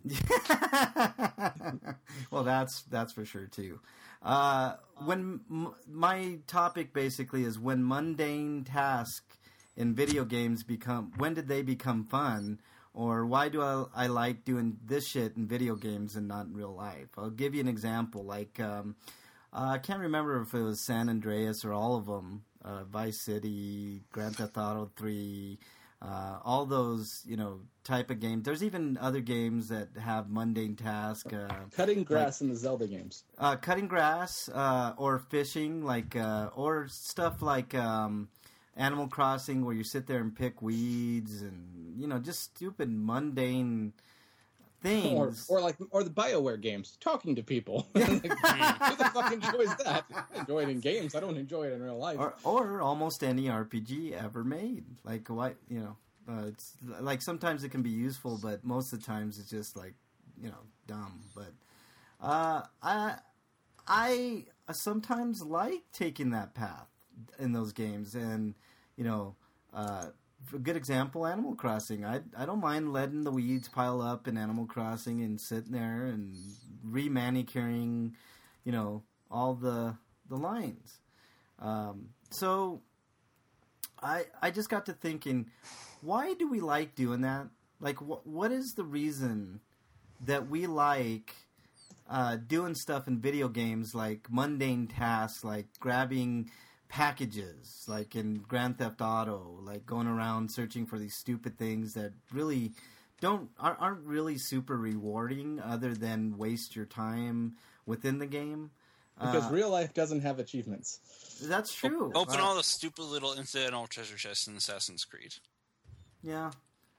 Well, that's for sure too. When my topic basically is when mundane tasks in video games when did they become fun? Or why do I like doing this shit in video games and not in real life? I'll give you an example. I can't remember if it was San Andreas or all of them. Vice City, Grand Theft Auto 3, all those, type of games. There's even other games that have mundane tasks. Cutting grass in the Zelda games. Cutting grass or fishing, or stuff like... Animal Crossing, where you sit there and pick weeds and, just stupid, mundane things, or the BioWare games, talking to people. Like, who the fuck enjoys that? I enjoy it in games. I don't enjoy it in real life. Or almost any RPG ever made. Like what it's like sometimes it can be useful, but most of the times it's just like dumb. But I sometimes like taking that path in those games, and a good example, Animal Crossing. I don't mind letting the weeds pile up in Animal Crossing and sitting there and re-manicuring, all the lines. So I just got to thinking, why do we like doing that? Like, what is the reason that we like doing stuff in video games, like mundane tasks, like grabbing packages, like in Grand Theft Auto, like going around searching for these stupid things that really aren't really super rewarding, other than waste your time within the game. Because real life doesn't have achievements. That's true. Open all the stupid little incidental treasure chests in Assassin's Creed. Yeah,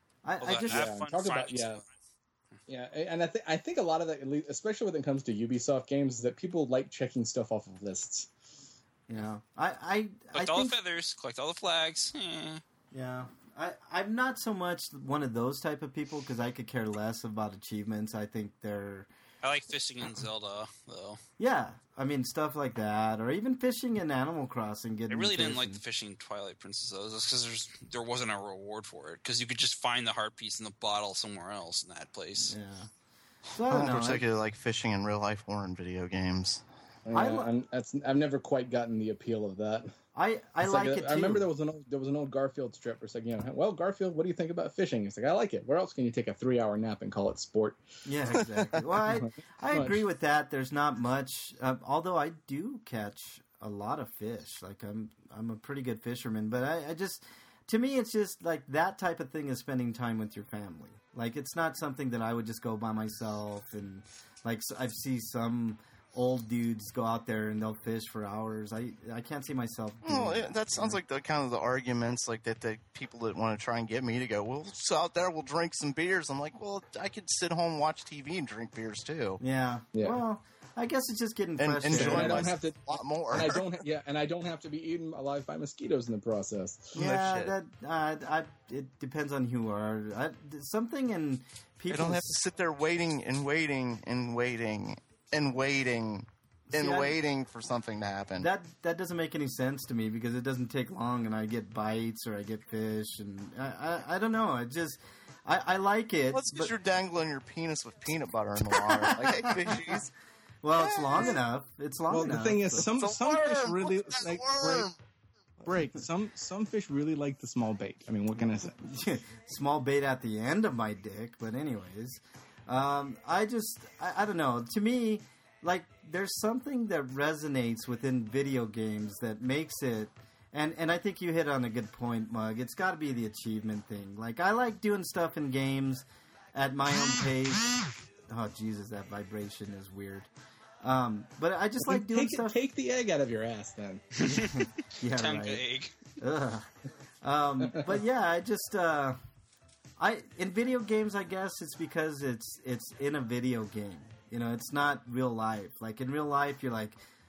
Yeah, and I think a lot of that, especially when it comes to Ubisoft games, is that people like checking stuff off of lists. Yeah, collect all the feathers, collect all the flags. Yeah, I'm not so much one of those type of people because I could care less about achievements. I think they're. I like fishing in Zelda, though. Yeah, I mean stuff like that, or even fishing in Animal Crossing. I really didn't like the fishing in Twilight Princess, though, just because there wasn't a reward for it. Because you could just find the heart piece in the bottle somewhere else in that place. Yeah. So I don't particularly like fishing in real life or in video games. Yeah, I've never quite gotten the appeal of that. I like it too. I remember there was an old Garfield strip where it's like, well, Garfield, what do you think about fishing? It's like, I like it. Where else can you take a 3-hour nap and call it sport? Yeah, exactly. Well, I agree with that. There's not much, although I do catch a lot of fish. Like I'm a pretty good fisherman, but I just, to me, it's just like that type of thing is spending time with your family. Like it's not something that I would just go by myself, and like I see some old dudes go out there and they'll fish for hours. I can't see myself doing that sounds like the kind of the arguments like that the people that want to try and get me to go, well, so out there we'll drink some beers. I'm like, well, I could sit home, watch TV, and drink beers too. Yeah. Well, I guess it's just getting fresh. And enjoy life a lot more. And I don't have to be eaten alive by mosquitoes in the process. Yeah, it depends on who you are. Something in people. I don't have to sit there waiting for something to happen. That doesn't make any sense to me because it doesn't take long, and I get bites or I get fish, and I don't know. I like it. Well, it's because you're dangling your penis with peanut butter in the water. Like, hey, fishies. Well, it's long enough. Well, the thing is, some fish really like break. Some fish really like the small bait. I mean, what can I say? Small bait at the end of my dick, but anyways. I don't know. To me, like, there's something that resonates within video games that makes it, and I think you hit on a good point, Mug. It's got to be the achievement thing. Like, I like doing stuff in games at my own pace. Oh, Jesus, that vibration is weird. But I just like doing stuff. Take the egg out of your ass, then. Yeah, Tank right. egg. But yeah, I just in video games, I guess it's because it's in a video game. It's not real life. Like in real life, you're like,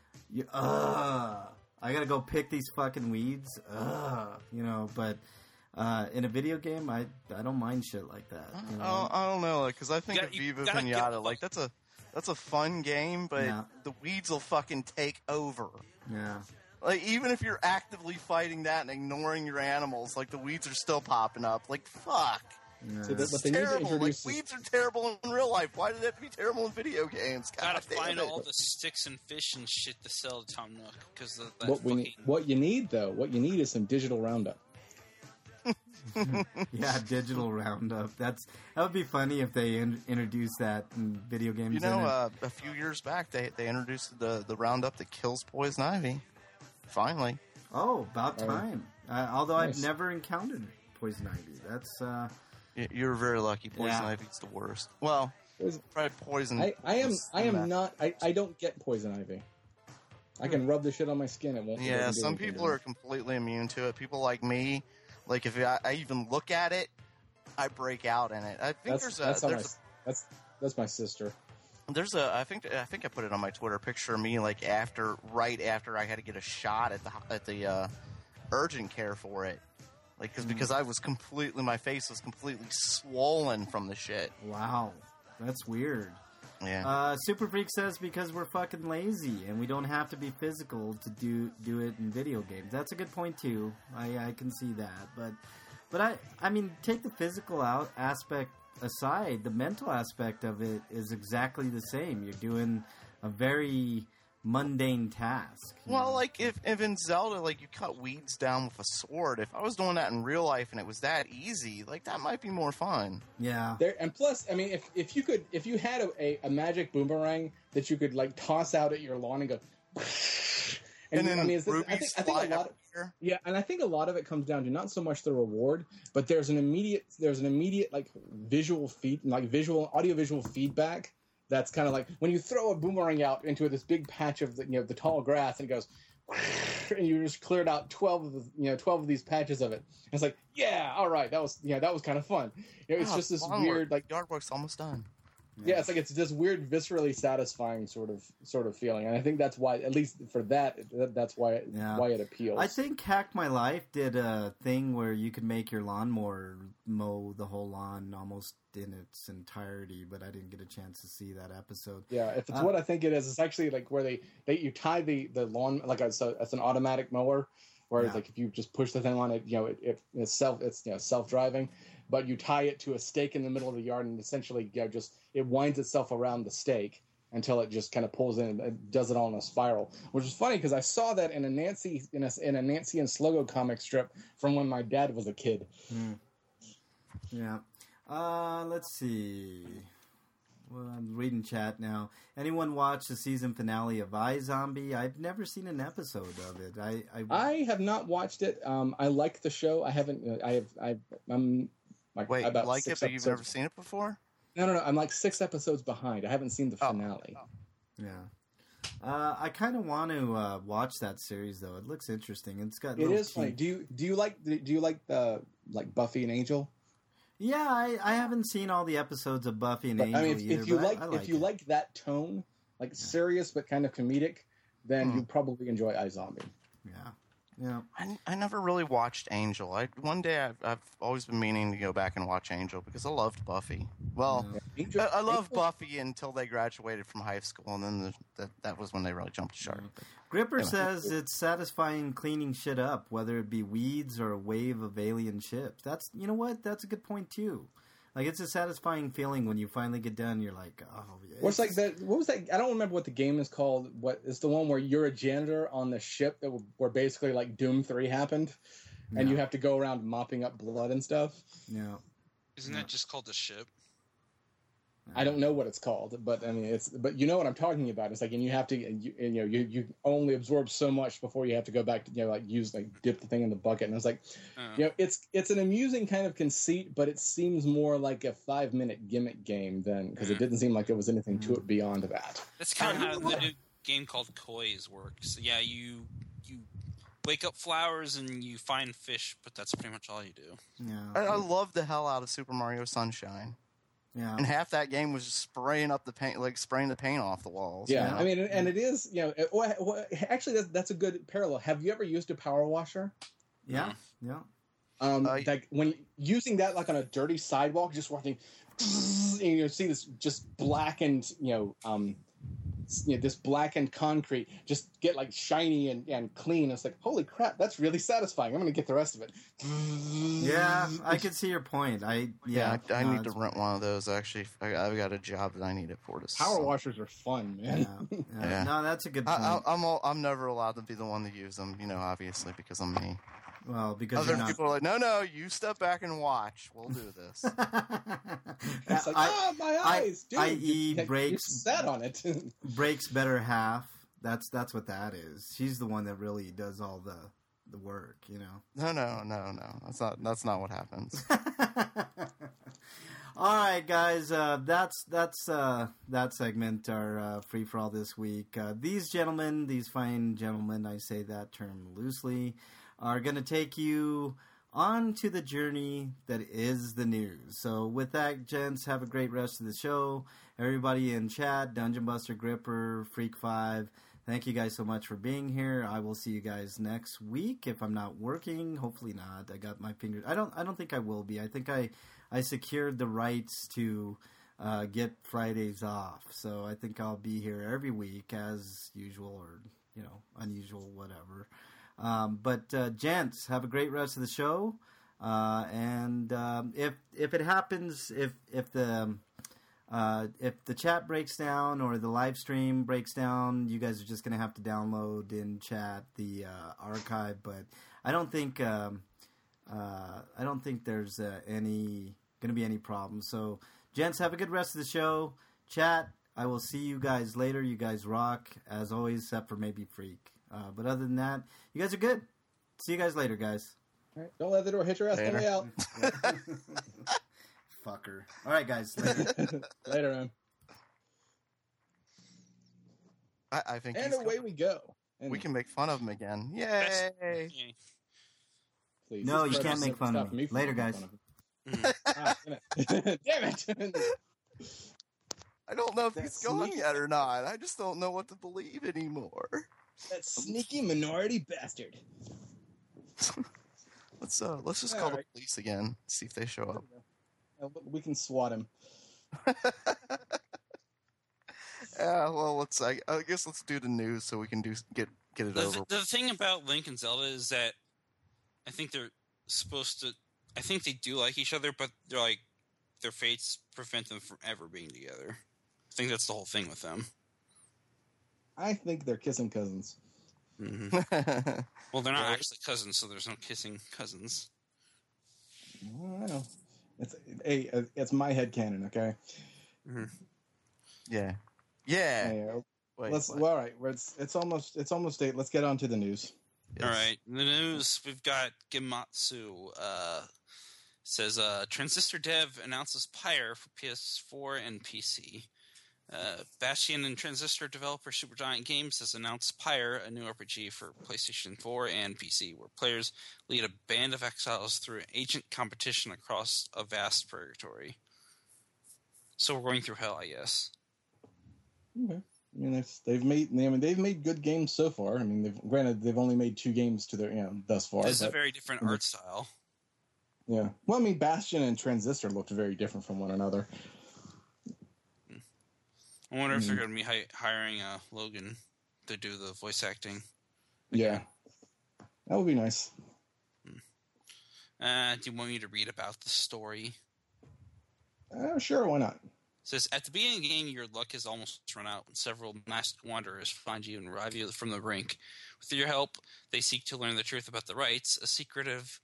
I gotta go pick these fucking weeds. But in a video game, I don't mind shit like that. I don't know, because I think of Viva Pinata, like that's a fun game, but the weeds will fucking take over. Yeah. Like, even if you're actively fighting that and ignoring your animals, like, the weeds are still popping up. Like, fuck. Yeah. So it's terrible. Like, weeds are terrible in real life. Why did it have to be terrible in video games? Gotta find all the sticks and fish and shit to sell to Tom Nook. Because what you need is some digital Roundup. Yeah, digital Roundup. That would be funny if they introduced that in video games. A few years back, they introduced the Roundup that kills poison ivy. Finally. Oh, about time. Although nice. I've never encountered poison ivy. That's you're very lucky. Poison ivy's the worst. Well, probably poison. I don't get poison ivy. I can rub the shit on my skin. It won't. Yeah, some people are completely immune to it. People like me. Like, if I even look at it, I break out in it. I think That's my sister. There's I think I put it on my Twitter, picture of me like right after I had to get a shot at the urgent care for it, like because I was my face was completely swollen from the shit. Wow, that's weird. Yeah. Super Freak says because we're fucking lazy and we don't have to be physical to do it in video games. That's a good point too. I can see that, but I mean, take the physical aspect aside, the mental aspect of it is exactly the same. You're doing a very mundane task. Well, know? Like if in Zelda, like you cut weeds down with a sword. If I was doing that in real life and it was that easy, like that might be more fun. Yeah. And plus, I mean, if you had a magic boomerang that you could like toss out at your lawn and go. And then I mean, I think a lot. Yeah, and I think a lot of it comes down to not so much the reward, but there's an immediate like audiovisual feedback. That's kind of like when you throw a boomerang out into this big patch of the tall grass and it goes, and you just cleared out 12 of these patches of it. And it's like, yeah, all right, that was kind of fun. It's just this weird like yard work's almost done. Yeah, it's like it's this weird, viscerally satisfying sort of feeling, and I think that's why, at least for that's why it appeals. I think Hack My Life did a thing where you could make your lawnmower mow the whole lawn almost in its entirety, but I didn't get a chance to see that episode. Yeah, if it's what I think it is, it's actually like where you tie the lawn like it's an automatic mower, where it's like if you just push the thing on it, it's self-driving. But you tie it to a stake in the middle of the yard, and essentially, it winds itself around the stake until it just kind of pulls in and does it all in a spiral. Which is funny because I saw that in a Nancy and Sluggo comic strip from when my dad was a kid. Yeah. Let's see. Well, I'm reading chat now. Anyone watch the season finale of iZombie? I've never seen an episode of it. I have not watched it. I like the show. I haven't. I'm. Wait, you like it, but you've never seen it before? No. I'm like 6 episodes behind. I haven't seen the finale. Yeah. I kind of want to watch that series though. It looks interesting. It's got. It is funny. Do you like the Buffy and Angel? Yeah, I haven't seen all the episodes of Buffy and Angel either. If you like that tone, like serious but kind of comedic, then you probably enjoy iZombie. Yeah. Yeah, I never really watched Angel. One day I've always been meaning to go back and watch Angel because I loved Buffy. Well, I loved Buffy until they graduated from high school, and then that was when they really jumped the shark. Gripper says it's satisfying cleaning shit up, whether it be weeds or a wave of alien ships. That's That's a good point too. Like, it's a satisfying feeling when you finally get done. You're like, oh, yeah. What's like that? What was that? I don't remember what the game is called. What is the one where you're a janitor on the ship where basically like Doom 3 happened, and you have to go around mopping up blood and stuff? Yeah. Isn't that just called the ship? I don't know what it's called, but I mean, but you know what I'm talking about. It's like, and you have to, you only absorb so much before you have to go back to, dip the thing in the bucket. And it's like, it's an amusing kind of conceit, but it seems more like a 5-minute gimmick game because it didn't seem like there was anything to it beyond that. That's kind of how the new game called Koi's works. Yeah, you wake up flowers and you find fish, but that's pretty much all you do. Yeah, I love the hell out of Super Mario Sunshine. Yeah, and half that game was just spraying up the paint, like spraying the paint off the walls. Yeah, I mean, and it is, actually, that's a good parallel. Have you ever used a power washer? Yeah. Like when using that, like on a dirty sidewalk, just watching, and you see this just blackened, this blackened concrete just get like shiny and clean. It's like, holy crap, that's really satisfying. I'm going to get the rest of it. Yeah, I can see your point. I need to rent one of those. Actually, I've got a job that I need it for. Power washers are fun, man. Yeah. No, that's a good point. I'm never allowed to be the one to use them. Obviously because I'm me. Well, because other people are like, no, you step back and watch. We'll do this. It's like, my eyes, dude. I.e. breaks. You sat on it. Breaks better half. That's what that is. She's the one that really does all the work. No. That's not what happens. All right, guys. That's that segment. Our free for all this week. These fine gentlemen, I say that term loosely, are going to take you on to the journey that is the news. So with that, gents, have a great rest of the show. Everybody in chat, Dungeon Buster, Gripper, Freak5, thank you guys so much for being here. I will see you guys next week if I'm not working. Hopefully not. I got my fingers. I don't think I will be. I think I secured the rights to get Fridays off. So I think I'll be here every week as usual, or unusual, whatever. But gents, have a great rest of the show. And if it happens, if the chat breaks down or the live stream breaks down, you guys are just going to have to download in chat the archive. But I don't think there's going to be any problems. So, gents, have a good rest of the show. Chat, I will see you guys later. You guys rock as always, except for maybe Freak. But other than that, you guys are good. See you guys later, guys. All right, don't let the door hit your ass on the way out. Fucker. All right, guys. Later. Later, man. I think. And away we go. And we can make fun of him again. Yay! Please, no, you can't make fun of me. Later, guys. Damn it! I don't know if he's going yet or not. I just don't know what to believe anymore. That sneaky minority bastard. Let's just call the police again. See if they show up. We can SWAT him. Yeah, well, I guess let's do the news so we can get it over. The thing about Link and Zelda is that I think they're supposed to. I think they do like each other, but they're like their fates prevent them from ever being together. I think that's the whole thing with them. I think they're kissing cousins. Mm-hmm. Well, they're not actually cousins, so there's no kissing cousins. I know. It's my headcanon, okay? Mm-hmm. Yeah. Hey, all right. It's almost 8. Let's get on to the news. Yes. All right. In the news, we've got Gematsu. Says Transistor Dev announces Pyre for PS4 and PC. Bastion and Transistor developer Supergiant Games has announced Pyre, a new RPG for PlayStation 4 and PC, where players lead a band of exiles through an agent competition across a vast purgatory. So we're going through hell, I guess. Okay. I mean, they've made good games so far. I mean, they've only made 2 games to their thus far. It's a very different art style. Yeah. Well, I mean, Bastion and Transistor looked very different from one another. I wonder if they're going to be hiring Logan to do the voice acting. Yeah. That would be nice. Do you want me to read about the story? Sure, why not? It says, at the beginning of the game, your luck has almost run out, and several masked wanderers find you and revive you from the brink. With your help, they seek to learn the truth about the rites, a secretive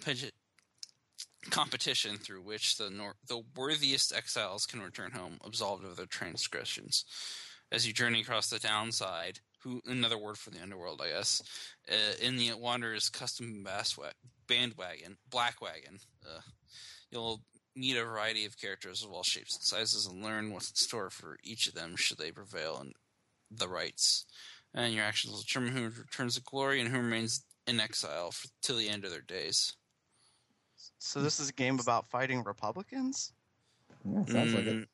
competition through which the worthiest exiles can return home, absolved of their transgressions. As you journey across the downside, another word for the underworld, I guess, in the Wanderer's custom bandwagon, Blackwagon, you'll meet a variety of characters of all shapes and sizes and learn what's in store for each of them should they prevail in the rites. And your actions will determine who returns to glory and who remains in exile till the end of their days. So this is a game about fighting Republicans? Yeah, sounds like it.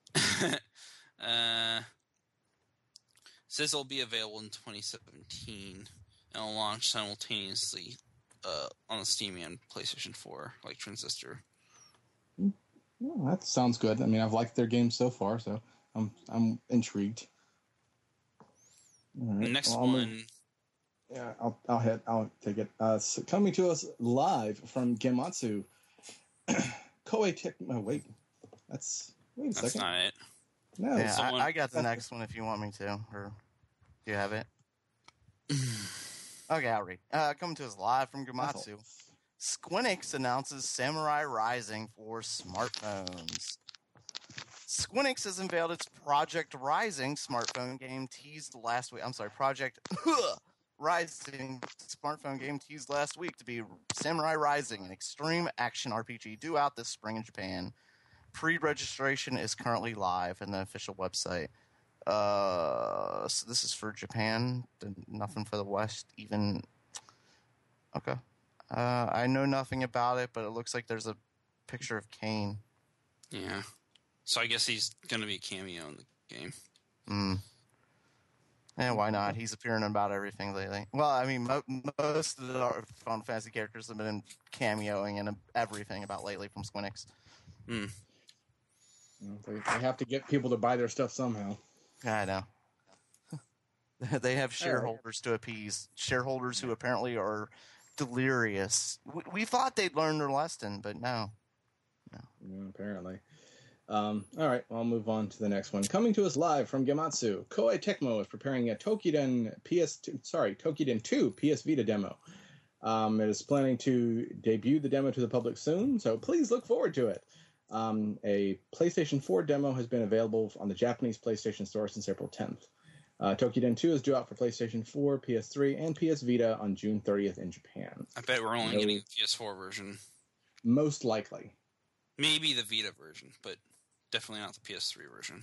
Says it'll be available in 2017 and will launch simultaneously on the Steam and PlayStation 4, like Transistor. Well, that sounds good. I mean, I've liked their games so far, so I'm intrigued. Right. The next one. Yeah, I'll take it. So coming to us live from Gematsu, Koei Tecmo. Wait a second. That's not it. No, yeah, I got the next one if you want me to, or do you have it? Okay, I'll read. Coming to us live from Gematsu, Squeenix announces Samurai Rising for smartphones. Squeenix has unveiled its Project Rising smartphone game teased last week. Project Rising smartphone game teased last week to be Samurai Rising, an extreme action RPG due out this spring in Japan. Pre-registration is currently live in the official website. So this is for Japan, nothing for the West even. Okay. I know nothing about it, but it looks like there's a picture of Kane. Yeah. So I guess he's going to be a cameo in the game. And why not? He's appearing in about everything lately. Well, I mean, most of the Final Fantasy characters have been cameoing in everything about lately from Squeenix. They have to get people to buy their stuff somehow. I know. They have shareholders to appease. Shareholders who apparently are delirious. We thought they'd learn their lesson, but no. Yeah, apparently. All right, well, I'll move on to the next one. Coming to us live from Gematsu, Koei Tecmo is preparing a Tokiden 2 PS Vita demo. It is planning to debut the demo to the public soon, so please look forward to it. A PlayStation 4 demo has been available on the Japanese PlayStation Store since April 10th. Tokiden 2 is due out for PlayStation 4, PS3, and PS Vita on June 30th in Japan. I bet we're only getting the PS4 version. Most likely. Maybe the Vita version, but definitely not the PS3 version.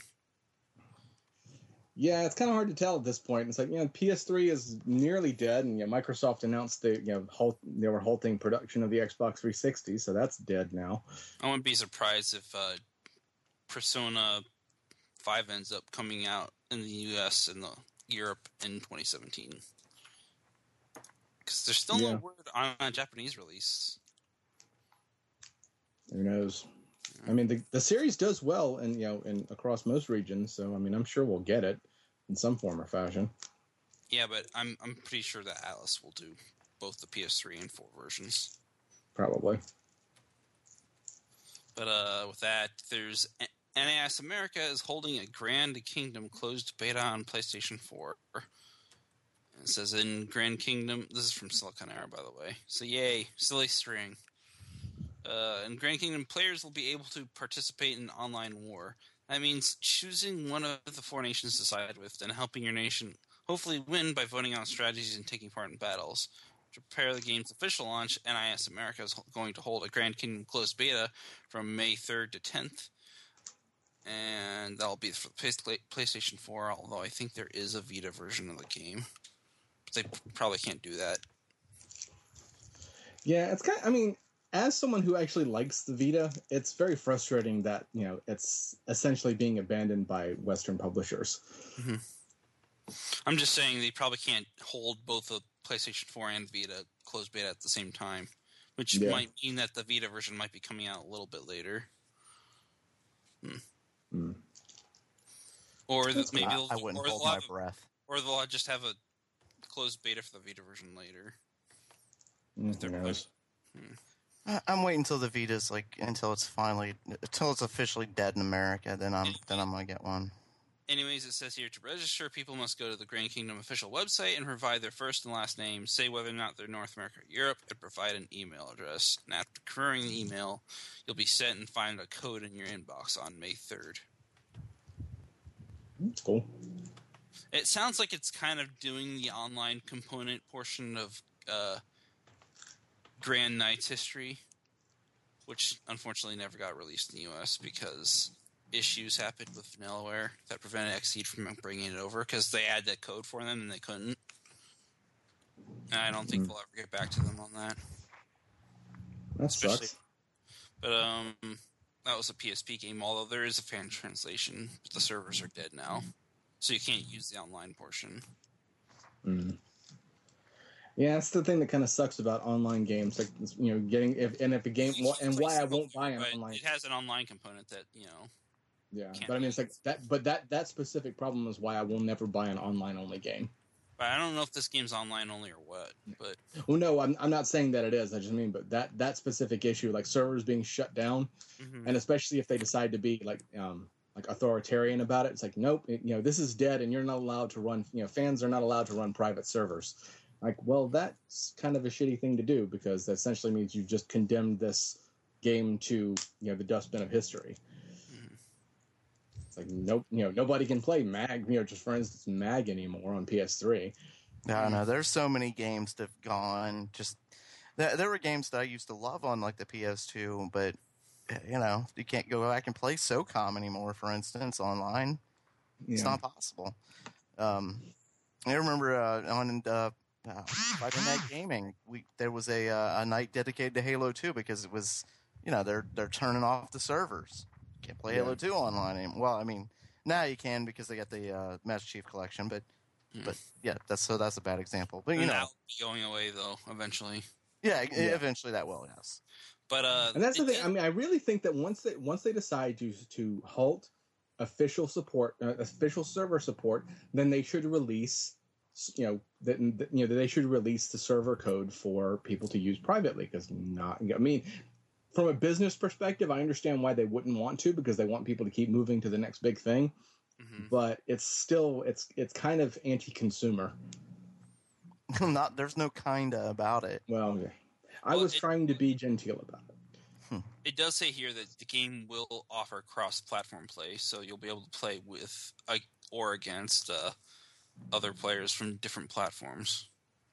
Yeah, it's kind of hard to tell at this point. It's like, PS3 is nearly dead, and Microsoft announced they were halting production of the Xbox 360, so that's dead now. I wouldn't be surprised if Persona 5 ends up coming out in the US and Europe in 2017. Because there's still no word on a Japanese release. Who knows? I mean, the series does well in across most regions, so I mean, I'm sure we'll get it in some form or fashion. Yeah, but I'm pretty sure that Atlas will do both the PS3 and 4 versions. Probably. But with that, there's NAS America is holding a Grand Kingdom closed beta on PlayStation 4. It says in Grand Kingdom, this is from Silicon Era, by the way. So yay, silly string. In Grand Kingdom, players will be able to participate in online war. That means choosing one of the 4 nations to side with and helping your nation hopefully win by voting on strategies and taking part in battles. To prepare the game's official launch, NIS America is going to hold a Grand Kingdom closed beta from May 3rd to 10th. And that'll be for PlayStation 4, although I think there is a Vita version of the game. But they probably can't do that. Yeah, it's kind of, I mean, as someone who actually likes the Vita, it's very frustrating that, it's essentially being abandoned by Western publishers. Mm-hmm. I'm just saying they probably can't hold both the PlayStation 4 and Vita closed beta at the same time, which might mean that the Vita version might be coming out a little bit later. Or maybe I wouldn't hold my breath. Or they'll just have a closed beta for the Vita version later. Who knows? I'm waiting until the Vita's until it's officially dead in America. Then I'm gonna get one. Anyways, it says here to register, people must go to the Grand Kingdom official website and provide their first and last name, say whether or not they're North America or Europe, and provide an email address. And after confirming the email, you'll be sent and find a code in your inbox on May 3rd. That's cool. It sounds like it's kind of doing the online component portion of Grand Knight's history, which unfortunately never got released in the U.S. because issues happened with Vanillaware that prevented Xseed from bringing it over because they had that code for them and they couldn't. And I don't think we'll ever get back to them on that. That sucks. But that was a PSP game, although there is a fan translation, but the servers are dead now, so you can't use the online portion. Yeah, that's the thing that kind of sucks about online games, getting if a game and why I won't buy an online. It has an online component that Yeah, but I mean, it's like that. But that specific problem is why I will never buy an online only game. But I don't know if this game's online only or what. But well, no, I'm not saying that it is. I just mean, but that specific issue, like servers being shut down, and especially if they decide to be like authoritarian about it, it's like nope, this is dead, and you're not allowed to run. Fans are not allowed to run private servers. Like, well, that's kind of a shitty thing to do because that essentially means you've just condemned this game to the dustbin of history. It's like nope, nobody can play Mag, just for instance Mag anymore on PS3. No, there's so many games that have gone. Just there were games that I used to love on like the PS2, but you can't go back and play SOCOM anymore. For instance, online, it's not possible. I remember on Friday Night Gaming. There was a night dedicated to Halo 2 because it was, they're turning off the servers. Can't play Halo 2 online anymore. Well, I mean, now you can because they got the Master Chief Collection, but yeah, that's a bad example. But that'll be going away though eventually. Yeah, eventually that will, yes. But and that's the thing. I mean, I really think that once they decide to halt official support, official server support, then they should release, they should release the server code for people to use privately. Because from a business perspective, I understand why they wouldn't want to, because they want people to keep moving to the next big thing. Mm-hmm. But it's still it's kind of anti-consumer. There's no kinda about it. Well, yeah. I was trying to be genteel about it. It does say here that the game will offer cross-platform play, so you'll be able to play with or against other players from different platforms.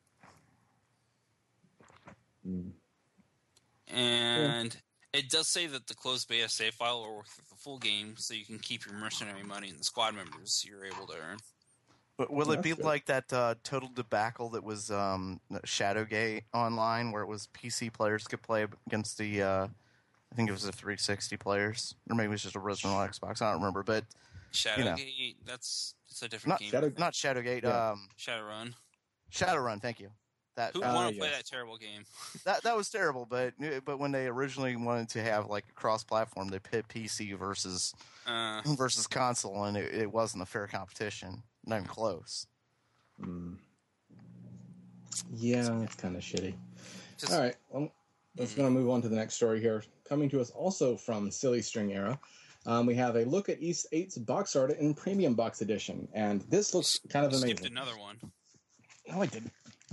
And it does say that the closed beta save file will work with the full game, so you can keep your mercenary money and the squad members you're able to earn. But will it be like that total debacle that was Shadowgate Online, where it was PC players could play against the, I think it was the 360 players, or maybe it was just original Xbox. I don't remember, but Shadowgate, it's a different game. Not Shadowgate. Shadowrun. Shadowrun, thank you. Who want to play that terrible game? That was terrible, but when they originally wanted to have like a cross-platform, they pit PC versus console, and it wasn't a fair competition. Not even close. Yeah, it's kind of shitty. All right, well, let's go move on to the next story here. Coming to us also from Silly String Era, we have a look at Ys 8's box art in Premium Box Edition, and this looks kind of amazing. Skipped another one. No, I didn't.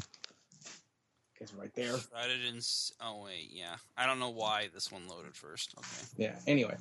It's right there. Oh wait, yeah. I don't know why this one loaded first. Okay. Yeah. Anyway,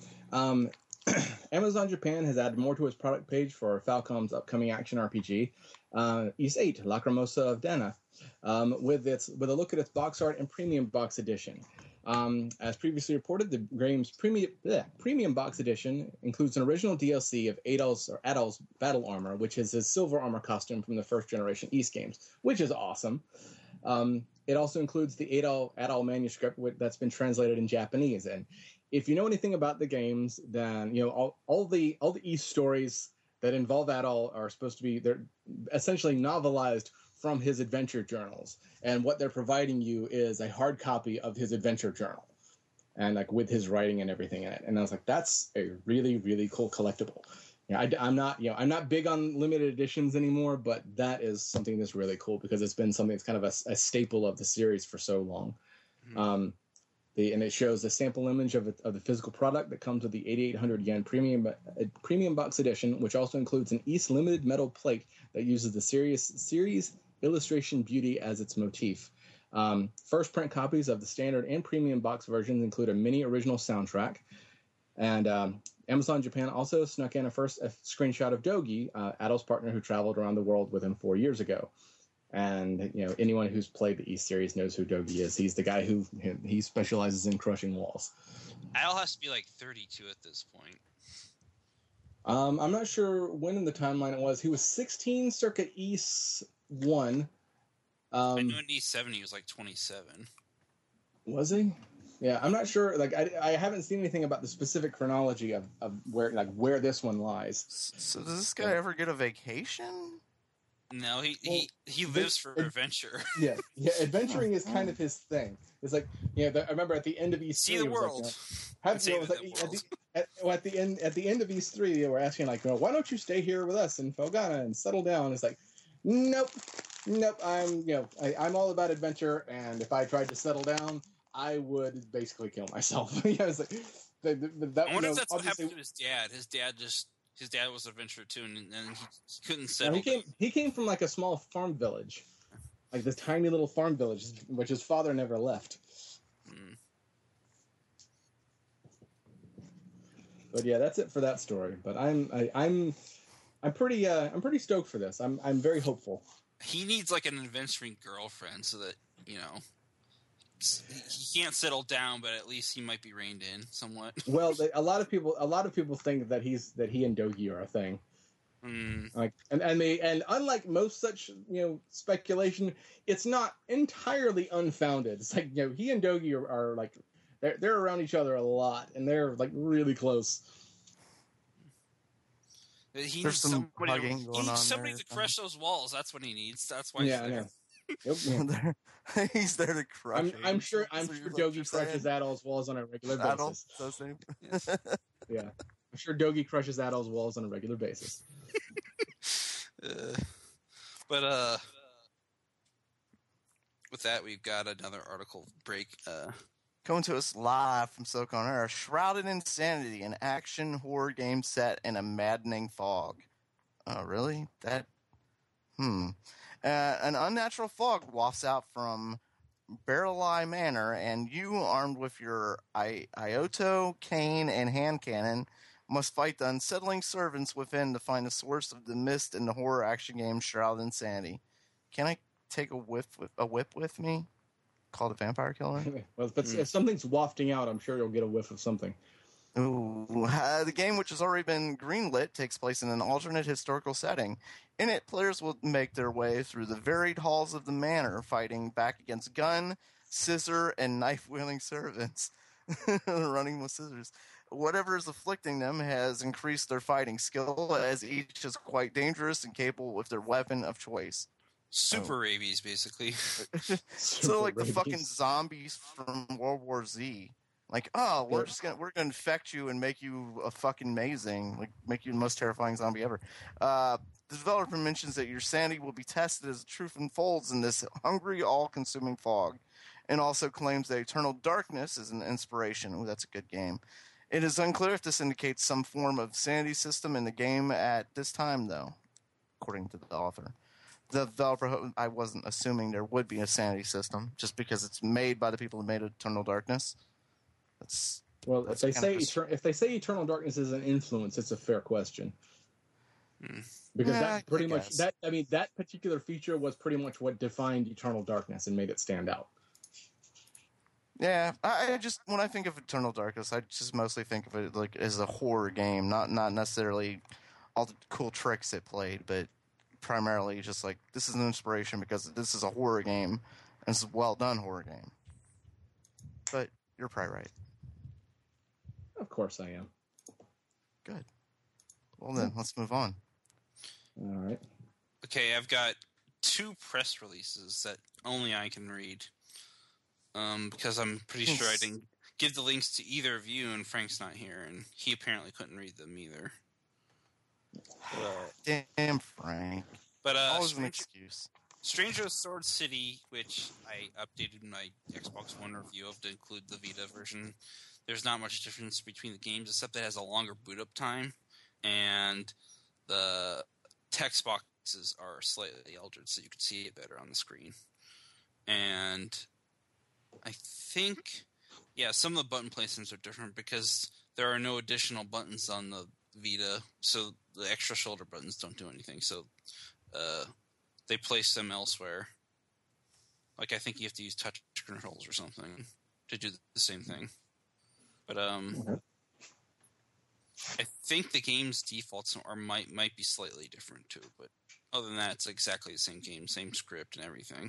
Amazon Japan has added more to its product page for Falcom's upcoming action RPG, Ys 8: Lacrimosa of Dana, with a look at its box art and Premium Box Edition. As previously reported, the game's Premium Box Edition includes an original DLC of Adol's battle armor, which is his silver armor costume from the first generation Ys games, which is awesome. It also includes the Adol manuscript that's been translated in Japanese. And if you know anything about the games, then all the Ys stories that involve Adol are supposed to be, they're essentially novelized from his adventure journals. And what they're providing you is a hard copy of his adventure journal, and like with his writing and everything in it. And I was like, that's a really, really cool collectible. I'm not big on limited editions anymore, but that is something that's really cool because it's been something that's kind of a staple of the series for so long. Mm-hmm. And it shows a sample image of the physical product that comes with the 8,800 yen premium box edition, which also includes an Ys limited metal plate that uses the series illustration beauty as its motif. First print copies of the standard and premium box versions include a mini original soundtrack, and Amazon Japan also snuck in a screenshot of Dogi, Adol's partner who traveled around the world with him 4 years ago. And anyone who's played the Ys series knows who Dogi is. He's the guy who specializes in crushing walls. Adol has to be like 32 at this point. I'm not sure when in the timeline it was. He was 16 circa Ys 1. I knew in Ys 7 he was like 27. Was he? Yeah, I'm not sure. Like, I haven't seen anything about the specific chronology of where this one lies. So does this guy ever get a vacation? No, he lives for adventure. Yeah, adventuring is kind of his thing. It's like, I remember at the end of Ys 3, see the world. At the end of Ys 3, they were asking like, why don't you stay here with us in Felghana and settle down? It's like, nope. I'm all about adventure, and if I tried to settle down, I would basically kill myself. It's like, I wonder if that's what happened to his dad. His dad was an adventurer too, and he couldn't settle. He came from like a small farm village, like this tiny little farm village, which his father never left. Mm. But yeah, that's it for that story. But I'm pretty stoked for this. I'm very hopeful. He needs like an adventuring girlfriend so that he can't settle down, but at least he might be reined in somewhat. Well, a lot of people think that he and Dogi are a thing. Like, and unlike most such speculation, it's not entirely unfounded. It's like he and Dogi are like they're around each other a lot, and they're like really close. He needs somebody to crush those walls. That's what he needs. That's why. Yeah, I know. Yep. He's there to crush. I'm sure Dogi crushes Adol's walls on a regular basis. Yeah, I'm sure Dogi crushes Adol's walls on a regular basis. But with that, we've got another article break. Coming to us live from Silicon Air, Shrouded in Sanity, an action horror game set in a maddening fog. Oh, really? An unnatural fog wafts out from Barreleye Manor, and you, armed with your Ioto, cane, and hand cannon, must fight the unsettling servants within to find the source of the mist in the horror action game Shrouded in Sanity. Can I take a whip with me? Called a vampire killer? Well, if something's wafting out, I'm sure you'll get a whiff of something. Ooh, the game, which has already been greenlit, takes place in an alternate historical setting. In it, players will make their way through the varied halls of the manor, fighting back against gun, scissor, and knife-wielding servants. Running with scissors. Whatever is afflicting them has increased their fighting skill, as each is quite dangerous and capable with their weapon of choice. Super rabies, basically. So like the fucking zombies from World War Z. Like, we're gonna infect you and make you a fucking amazing, like make you the most terrifying zombie ever. The developer mentions that your sanity will be tested as the truth unfolds in this hungry, all-consuming fog, and also claims that Eternal Darkness is an inspiration. Ooh, that's a good game. It is unclear if this indicates some form of sanity system in the game at this time, though, according to the author. The developer, I wasn't assuming there would be a sanity system, just because it's made by the people who made Eternal Darkness. If they say Eternal Darkness is an influence, it's a fair question. Because that pretty much that particular feature was pretty much what defined Eternal Darkness and made it stand out. Yeah, I just when I think of Eternal Darkness, I just mostly think of it like as a horror game, not necessarily all the cool tricks it played, but primarily just like this is an inspiration because this is a horror game and it's a well done horror game. But you're probably right. Of course I am. Good. Well then, let's move on. All right. Okay, I've got 2 press releases that only I can read. Because I'm pretty sure I didn't give the links to either of you, and Frank's not here, and he apparently couldn't read them either. Damn Frank. But always an excuse. Stranger Sword City, which I updated my Xbox One review of to include the Vita version. There's not much difference between the games, except it has a longer boot up time, and the text boxes are slightly altered, so you can see it better on the screen. And I think, some of the button placements are different because there are no additional buttons on the Vita, so the extra shoulder buttons don't do anything. So they place them elsewhere. Like I think you have to use touch controls or something to do the same thing. But I think the game's defaults might be slightly different too. But other than that, it's exactly the same game, same script and everything.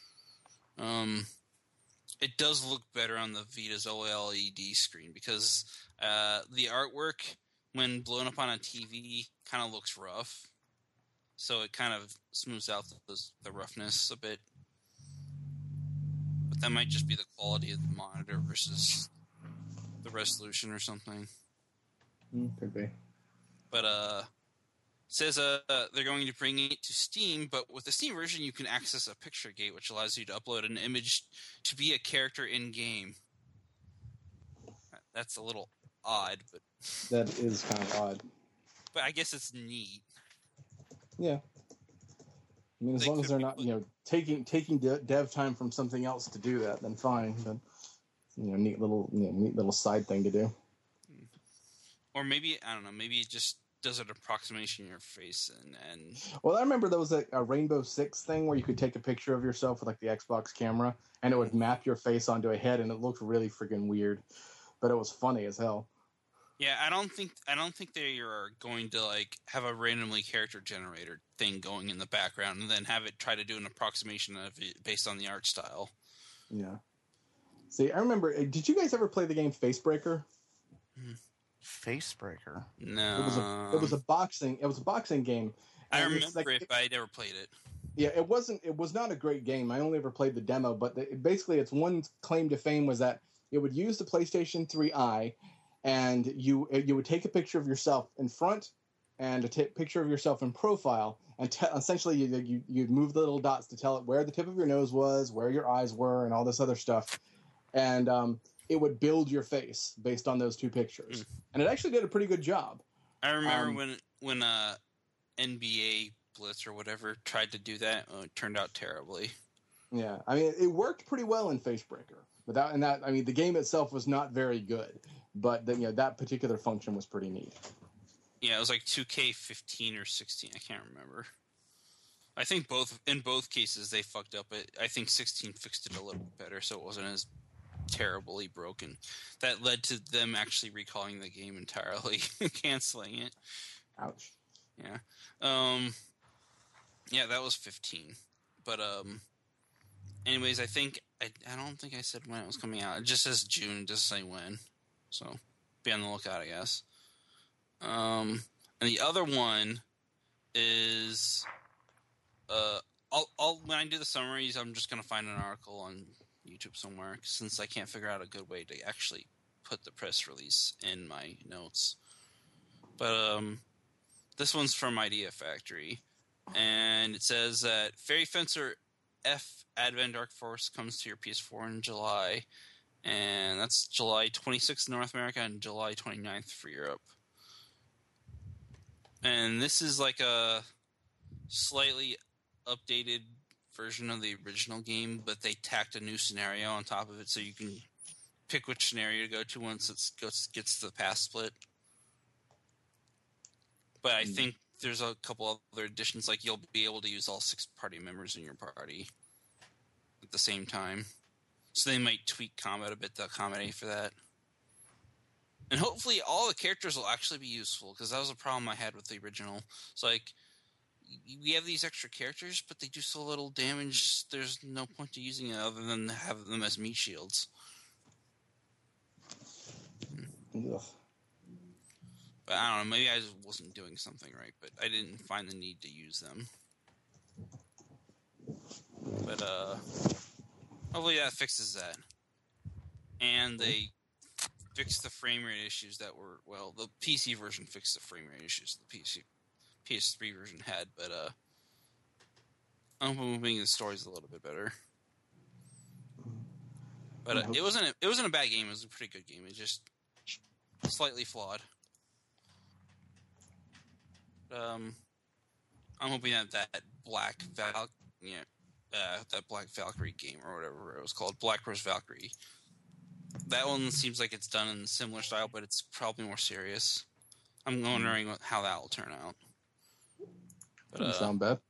It does look better on the Vita's OLED screen because the artwork, when blown up on a TV, kind of looks rough. So it kind of smooths out the roughness a bit. But that might just be the quality of the monitor versus the resolution or something. Could be. But it says they're going to bring it to Steam, but with the Steam version, you can access a picture gate, which allows you to upload an image to be a character in-game. That's a little odd, but... That is kind of odd. But I guess it's neat. Yeah. I mean, as long as they're not, taking dev time from something else to do that, then fine. But, neat little side thing to do. Or maybe, I don't know, maybe it just does an approximation of your face and... Well, I remember there was a Rainbow Six thing where you could take a picture of yourself with like the Xbox camera and it would map your face onto a head and it looked really freaking weird. But it was funny as hell. Yeah, I don't think they are going to like have a randomly character generator thing going in the background and then have it try to do an approximation of it based on the art style. Yeah. See, I remember. Did you guys ever play the game Facebreaker? Facebreaker. No. It was a boxing game. I remember it, but I never played it. Yeah, it was not a great game. I only ever played the demo, but basically its one claim to fame was that it would use the PlayStation 3i, and you would take a picture of yourself in front and a picture of yourself in profile, and essentially you'd move the little dots to tell it where the tip of your nose was, where your eyes were, and all this other stuff. And it would build your face based on those two pictures. And it actually did a pretty good job. I remember when NBA Blitz or whatever tried to do that, it turned out terribly. Yeah, I mean, it worked pretty well in Facebreaker. The game itself was not very good, but that particular function was pretty neat. Yeah, it was like 2K15 or 16. I can't remember. I think in both cases they fucked up. I think 16 fixed it a little bit better, so it wasn't as terribly broken. That led to them actually recalling the game entirely, canceling it. Ouch. Yeah. Yeah, that was 15. But anyways, I don't think I said when it was coming out. It just says June, it doesn't say when. So be on the lookout, I guess. And the other one is when I do the summaries, I'm just gonna find an article on YouTube somewhere, since I can't figure out a good way to actually put the press release in my notes. But this one's from Idea Factory, and it says that Fairy Fencer F Advent Dark Force comes to your PS4 in July, and that's July 26th in North America and July 29th for Europe. And this is like a slightly updated version of the original game, but they tacked a new scenario on top of it, so you can pick which scenario to go to once it gets to the pass split. But I think there's a couple other additions, like you'll be able to use all 6 party members in your party at the same time. So they might tweak combat a bit to accommodate for that. And hopefully all the characters will actually be useful, because that was a problem I had with the original. It's like, we have these extra characters, but they do so little damage, there's no point to using it other than to have them as meat shields. Ugh. But I don't know, maybe I just wasn't doing something right, but I didn't find the need to use them. But, hopefully that fixes that. And they fixed the frame rate issues that were, well, the PC version fixed the frame rate issues the PS3 version had, but, I'm moving the story's a little bit better. But it wasn't a bad game, it was a pretty good game, it just slightly flawed. I'm hoping that Black Valkyrie game or whatever it was called, Black Rose Valkyrie. That one seems like it's done in a similar style, but it's probably more serious. I'm wondering how that will turn out. But, doesn't sound bad.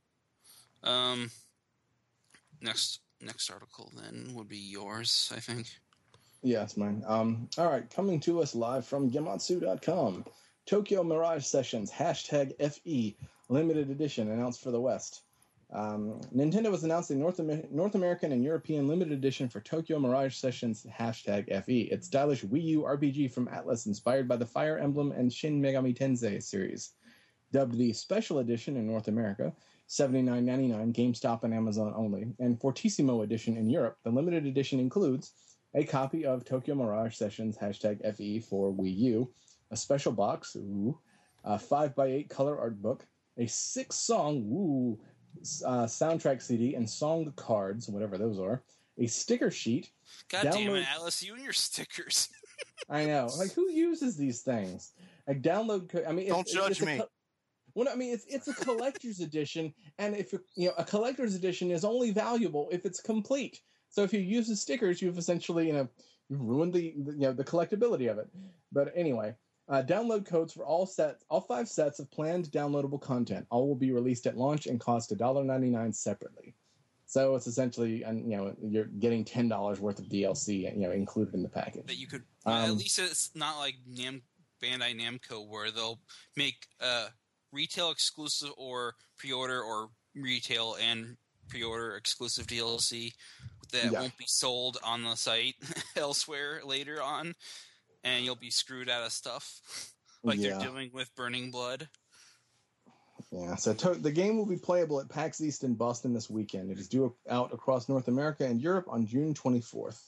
Next article then would be yours, I think. Yeah, it's mine. All right, coming to us live from Gematsu.com. Tokyo Mirage Sessions #FE limited edition announced for the West. Nintendo has announced a North American and European limited edition for Tokyo Mirage Sessions #FE. It's stylish Wii U RPG from Atlus, inspired by the Fire Emblem and Shin Megami Tensei series. Dubbed the Special Edition in North America, $79.99, GameStop and Amazon only, and Fortissimo Edition in Europe, the limited edition includes a copy of Tokyo Mirage Sessions #FE for Wii U, a special box, a 5x8 color art book, a 6-song, soundtrack CD and song cards, whatever those are, a sticker sheet. God damn it, Alice, you and your stickers. I know. Like, who uses these things? A download code. I mean, don't judge me. It's a collector's edition, and if a collector's edition is only valuable if it's complete. So if you use the stickers, you've essentially you've ruined the collectability of it. But anyway, download codes for all 5 sets of planned downloadable content. All will be released at launch and cost $1.99 separately. So it's essentially, you're getting $10 worth of DLC, included in the package. That you could at least it's not like Bandai Namco, where they'll make retail exclusive or pre-order or retail and pre-order exclusive DLC that won't be sold on the site elsewhere later on, and you'll be screwed out of stuff like they're doing with Burning Blood. Yeah, so the game will be playable at PAX East in Boston this weekend. It is due out across North America and Europe on June 24th.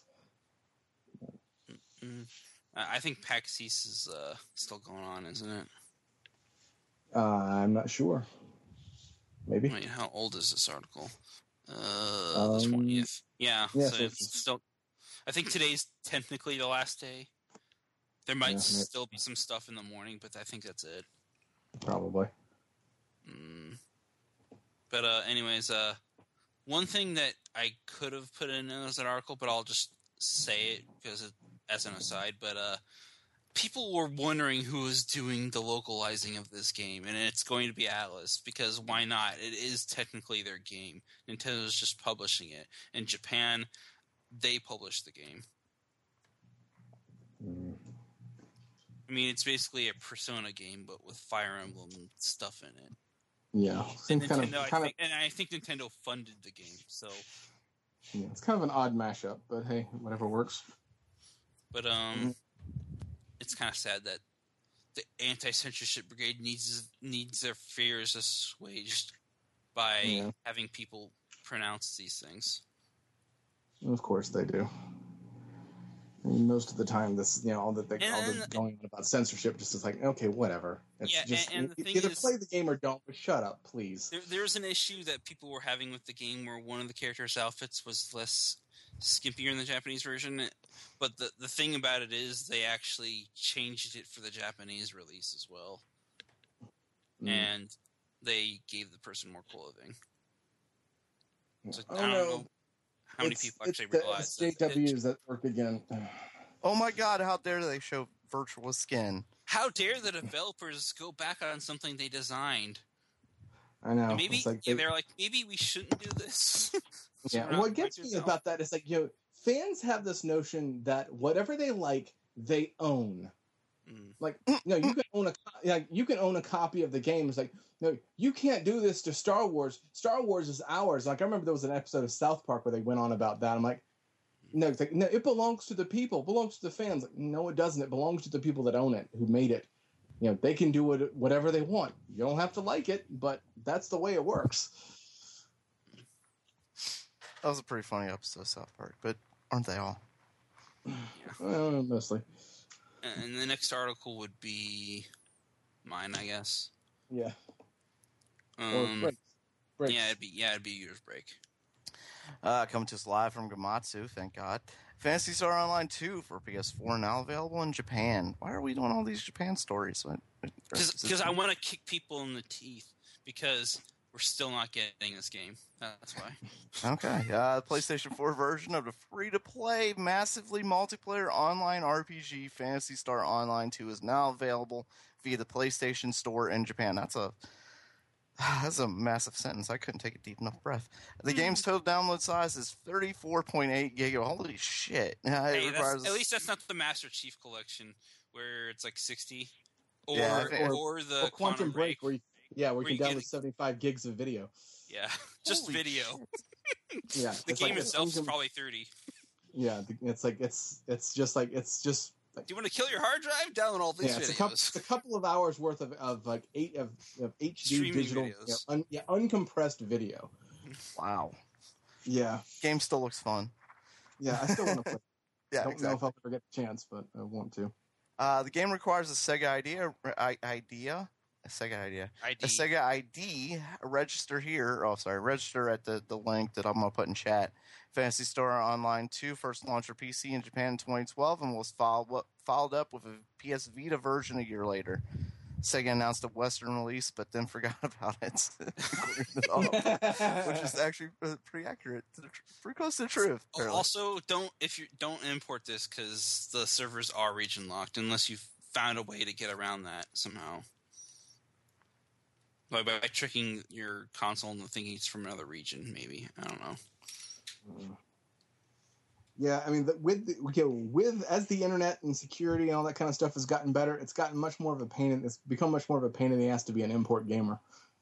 I think PAX East is still going on, isn't it? I'm not sure. Maybe. Wait, how old is this article? The 20th. Yeah, so it's still... I think today's technically the last day. There might still be some stuff in the morning, but I think that's it. Probably. But anyways, one thing that I could have put in as an article, but I'll just say it because as an aside, but people were wondering who was doing the localizing of this game, and it's going to be Atlus, because why not? It is technically their game. Nintendo's just publishing it. In Japan, they publish the game. I mean, it's basically a Persona game, but with Fire Emblem stuff in it. Yeah, and I think Nintendo funded the game, so yeah, it's kind of an odd mashup, but hey, whatever works. But it's kind of sad that the anti-censorship brigade needs their fears assuaged by having people pronounce these things. Of course they do. I mean, most of the time, this all the going on about censorship just is like, okay, whatever. It's and the thing either play the game or don't. But shut up, please. There's an issue that people were having with the game where one of the characters' outfits was less skimpier in the Japanese version. But the thing about it is they actually changed it for the Japanese release as well, and they gave the person more clothing. So I don't know. How many people actually realize that? JWs that work again. Oh my god, how dare they show virtual skin? How dare the developers go back on something they designed? I know. Maybe they're like, maybe we shouldn't do this. Yeah, what gets me about that is like, fans have this notion that whatever they like, they own. Like, you can own a copy of the game. It's like, no, you can't do this to Star Wars. Star Wars is ours. Like, I remember there was an episode of South Park where they went on about that. I'm like, no, it's like, no, it belongs to the people. It belongs to the fans. Like, no, it doesn't. It belongs to the people that own it, who made it. They can do whatever they want. You don't have to like it, but that's the way it works. That was a pretty funny episode of South Park, but aren't they all? Mostly. And the next article would be mine, I guess. Yeah. Breaks. Yeah, it'd be yours, Break. Coming to us live from Gamatsu, thank God. Phantasy Star Online 2 for PS4 now available in Japan. Why are we doing all these Japan stories? Because I want to kick people in the teeth, because we're still not getting this game. That's why. Okay. The PlayStation 4 version of the free-to-play, massively multiplayer online RPG Phantasy Star Online 2 is now available via the PlayStation Store in Japan. That's a massive sentence. I couldn't take a deep enough breath. The game's total download size is 34.8 gigabytes. Holy shit. At least that's not the Master Chief Collection, where it's like 60. Or the Quantum Break, where you can download 75 gigs of video. Yeah, just Holy video. Yeah, the game itself is probably 30. Yeah, it's just. Do you want to kill your hard drive? Download all these videos. It's a couple of hours worth of like HD streaming digital, uncompressed video. Wow. Yeah. Game still looks fun. Yeah, I still want to play. Yeah, don't know if I'll ever get the chance, but I want to. The game requires a Sega ID. Register here. Oh, sorry. Register at the link that I'm going to put in chat. Phantasy Star Online 2 first launched for PC in Japan in 2012 and was followed up with a PS Vita version a year later. Sega announced a Western release, but then forgot about it, which is actually pretty accurate, pretty close to the truth. Apparently. Also, don't import this because the servers are region locked unless you found a way to get around that somehow. By tricking your console into thinking it's from another region, maybe. I don't know. Yeah, I mean, with as the internet and security and all that kind of stuff has gotten better, it's gotten much more of a pain. It's become much more of a pain in the ass to be an import gamer.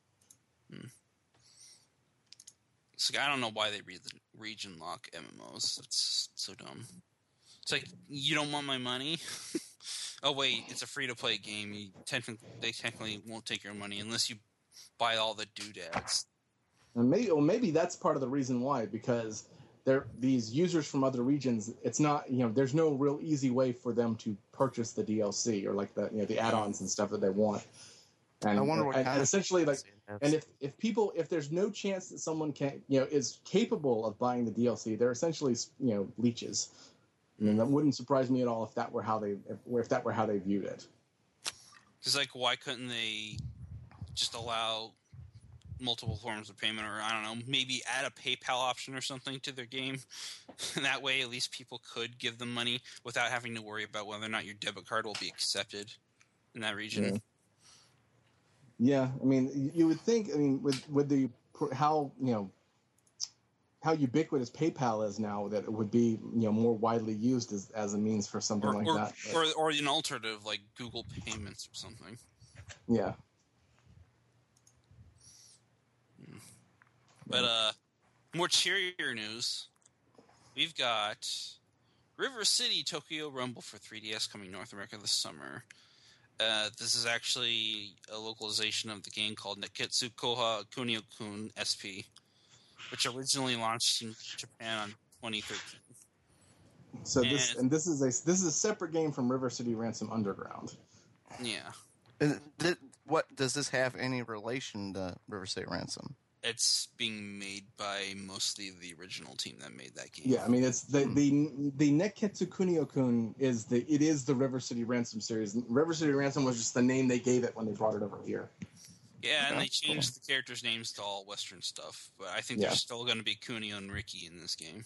So I don't know why they region lock MMOs. It's so dumb. It's like, you don't want my money? Oh wait, it's a free to play game. They technically won't take your money unless you buy all the doodads. And maybe that's part of the reason why, because these users from other regions, it's not, there's no real easy way for them to purchase the DLC or like the add-ons and stuff that they want. And I wonder what and essentially like, and if there's no chance that someone is capable of buying the DLC, they're essentially leeches. I mean, that wouldn't surprise me at all if that were how they viewed it. Because like, why couldn't they just allow multiple forms of payment, or I don't know, maybe add a PayPal option or something to their game? And that way, at least people could give them money without having to worry about whether or not your debit card will be accepted in that region. Yeah, I mean, you would think. I mean, with the how ubiquitous PayPal is now, that it would be more widely used as a means for something like that, or an alternative like Google Payments or something. Yeah. But more cheerier news. We've got River City Tokyo Rumble for 3DS coming North America this summer. This is actually a localization of the game called Nekketsu Koha Kunio-kun SP, which originally launched in Japan on 2013. So this is a separate game from River City Ransom Underground. Yeah. What does this have any relation to River City Ransom? It's being made by mostly the original team that made that game. Yeah, I mean, it's the Nekketsu Kunio-kun is the River City Ransom series. River City Ransom was just the name they gave it when they brought it over here. Yeah, and they changed the characters' names to all Western stuff, but I think there's still going to be Kunio and Ricky in this game.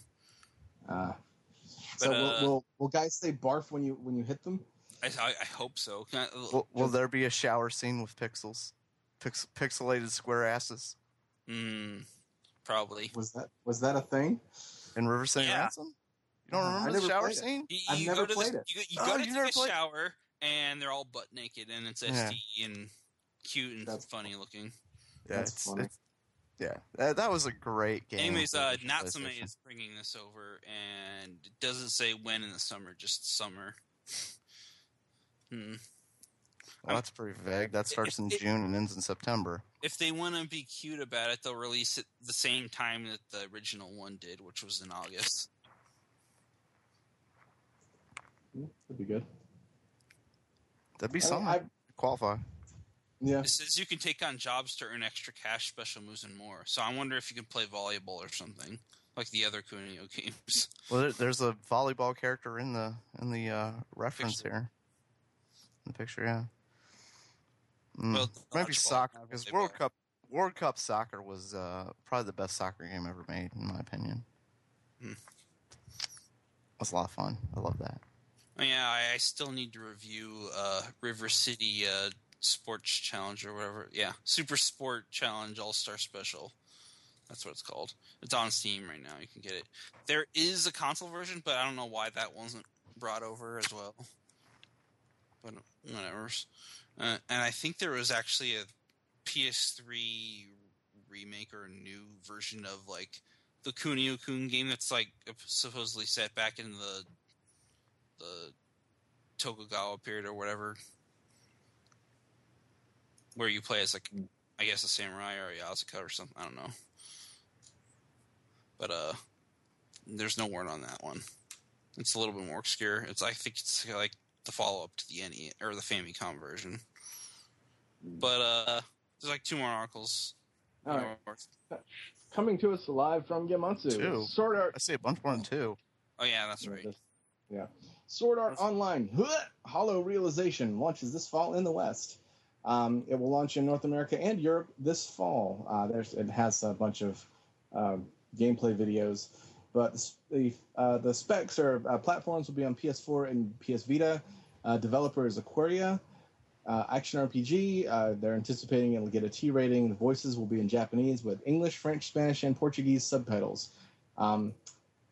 So will guys say barf when you hit them? I hope so. Will there be a shower scene with pixels, pixelated square asses? Probably. Was that a thing in River City Ransom? You don't remember the shower scene? I've never played it. You go to take a shower, and they're all butt naked, and it's SD and cute and funny looking. Yeah, that's funny. That was a great game. Anyways, Natsume is bringing this over, and it doesn't say when in the summer, just summer. Well, that's pretty vague. That starts in June and ends in September. If they want to be cute about it, they'll release it the same time that the original one did, which was in August. That'd be good. That'd be something. I'd qualify. Yeah. It says you can take on jobs to earn extra cash, special moves, and more. So I wonder if you can play volleyball or something, like the other Kunio games. Well, there's a volleyball character in the reference here. In the picture, yeah. Well, maybe soccer, because World Cup soccer was probably the best soccer game ever made, in my opinion. That's a lot of fun. I love that. Oh, yeah, I still need to review River City Sports Challenge or whatever. Yeah, Super Sport Challenge All-Star Special. That's what it's called. It's on Steam right now. You can get it. There is a console version, but I don't know why that wasn't brought over as well. But whatever. And I think there was actually a PS3 remake or a new version of like the Kunio-kun game that's like supposedly set back in the Tokugawa period or whatever, where you play as like, I guess, a samurai or a Yakuza or something. I don't know. But there's no word on that one. It's a little bit more obscure. I think it's like the follow-up to the NES or the Famicom version. But there's like 2 more articles. All right. Coming to us live from Gematsu. 2. Sword Art. I see a bunch more than 2. Oh yeah, that's right. Yeah. Sword Art Online Hollow Realization launches this fall in the West. It will launch in North America and Europe this fall. It has a bunch of gameplay videos, but the specs are platforms will be on PS4 and PS Vita. Developer is Aquaria. Action RPG. They're anticipating it'll get a T rating. The voices will be in Japanese with English, French, Spanish, and Portuguese subtitles.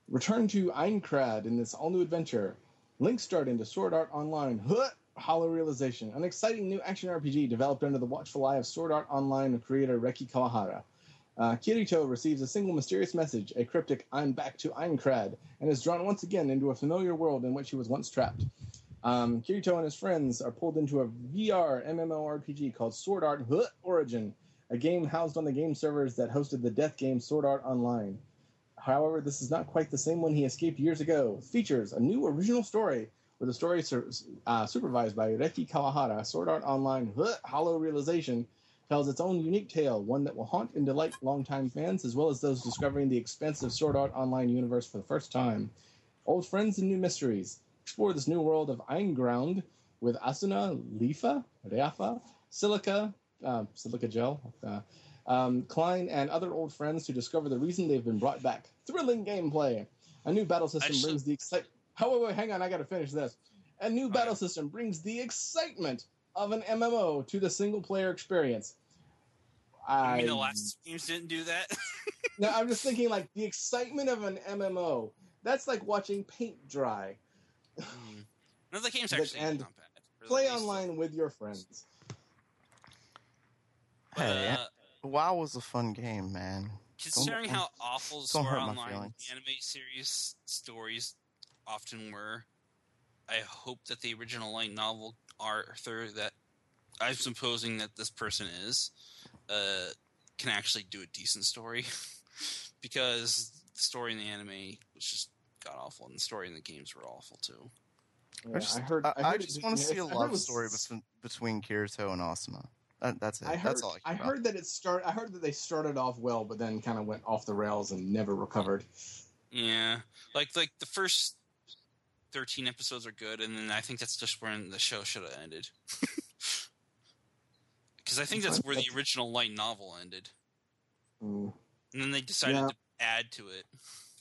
Return to Aincrad in this all-new adventure. Link start into Sword Art Online. Hollow Realization. An exciting new action RPG developed under the watchful eye of Sword Art Online creator Reki Kawahara. Kirito receives a single mysterious message, a cryptic "I'm back to Aincrad," and is drawn once again into a familiar world in which he was once trapped. Kirito and his friends are pulled into a VR MMORPG called Sword Art Origin, a game housed on the game servers that hosted the death game Sword Art Online. However, this is not quite the same one he escaped years ago. It features a new original story, with the story supervised by Reki Kawahara. Sword Art Online Hollow Realization tells its own unique tale, one that will haunt and delight longtime fans, as well as those discovering the expansive Sword Art Online universe for the first time. Old friends and new mysteries. Explore this new world of Einground with Asuna, Leafa, Silica Gel, Klein, and other old friends to discover the reason they've been brought back. Thrilling gameplay. A new battle system brings the excitement. Wait, hang on, I gotta finish this. A new battle system brings the excitement of an MMO to the single-player experience. You mean the last games didn't do that? No, I'm just thinking, like, the excitement of an MMO. That's like watching paint dry. No, the game's actually not bad. Play online with your friends. Hey, WoW was a fun game, man. Considering how awful the Sword Online anime series stories often were, I hope that the original light novel Arthur that I'm supposing that this person is can actually do a decent story. Because the story in the anime was just god-awful, and the story in the games were awful, too. Yeah, I just want to see a love story between Kirito and Asuma. That's it. That's all I heard that I heard that they started off well, but then kind of went off the rails and never recovered. Yeah, like the first 13 episodes are good, and then I think that's just when the show should have ended. Because I think that's where the original light novel ended. Mm. And then they decided to add to it.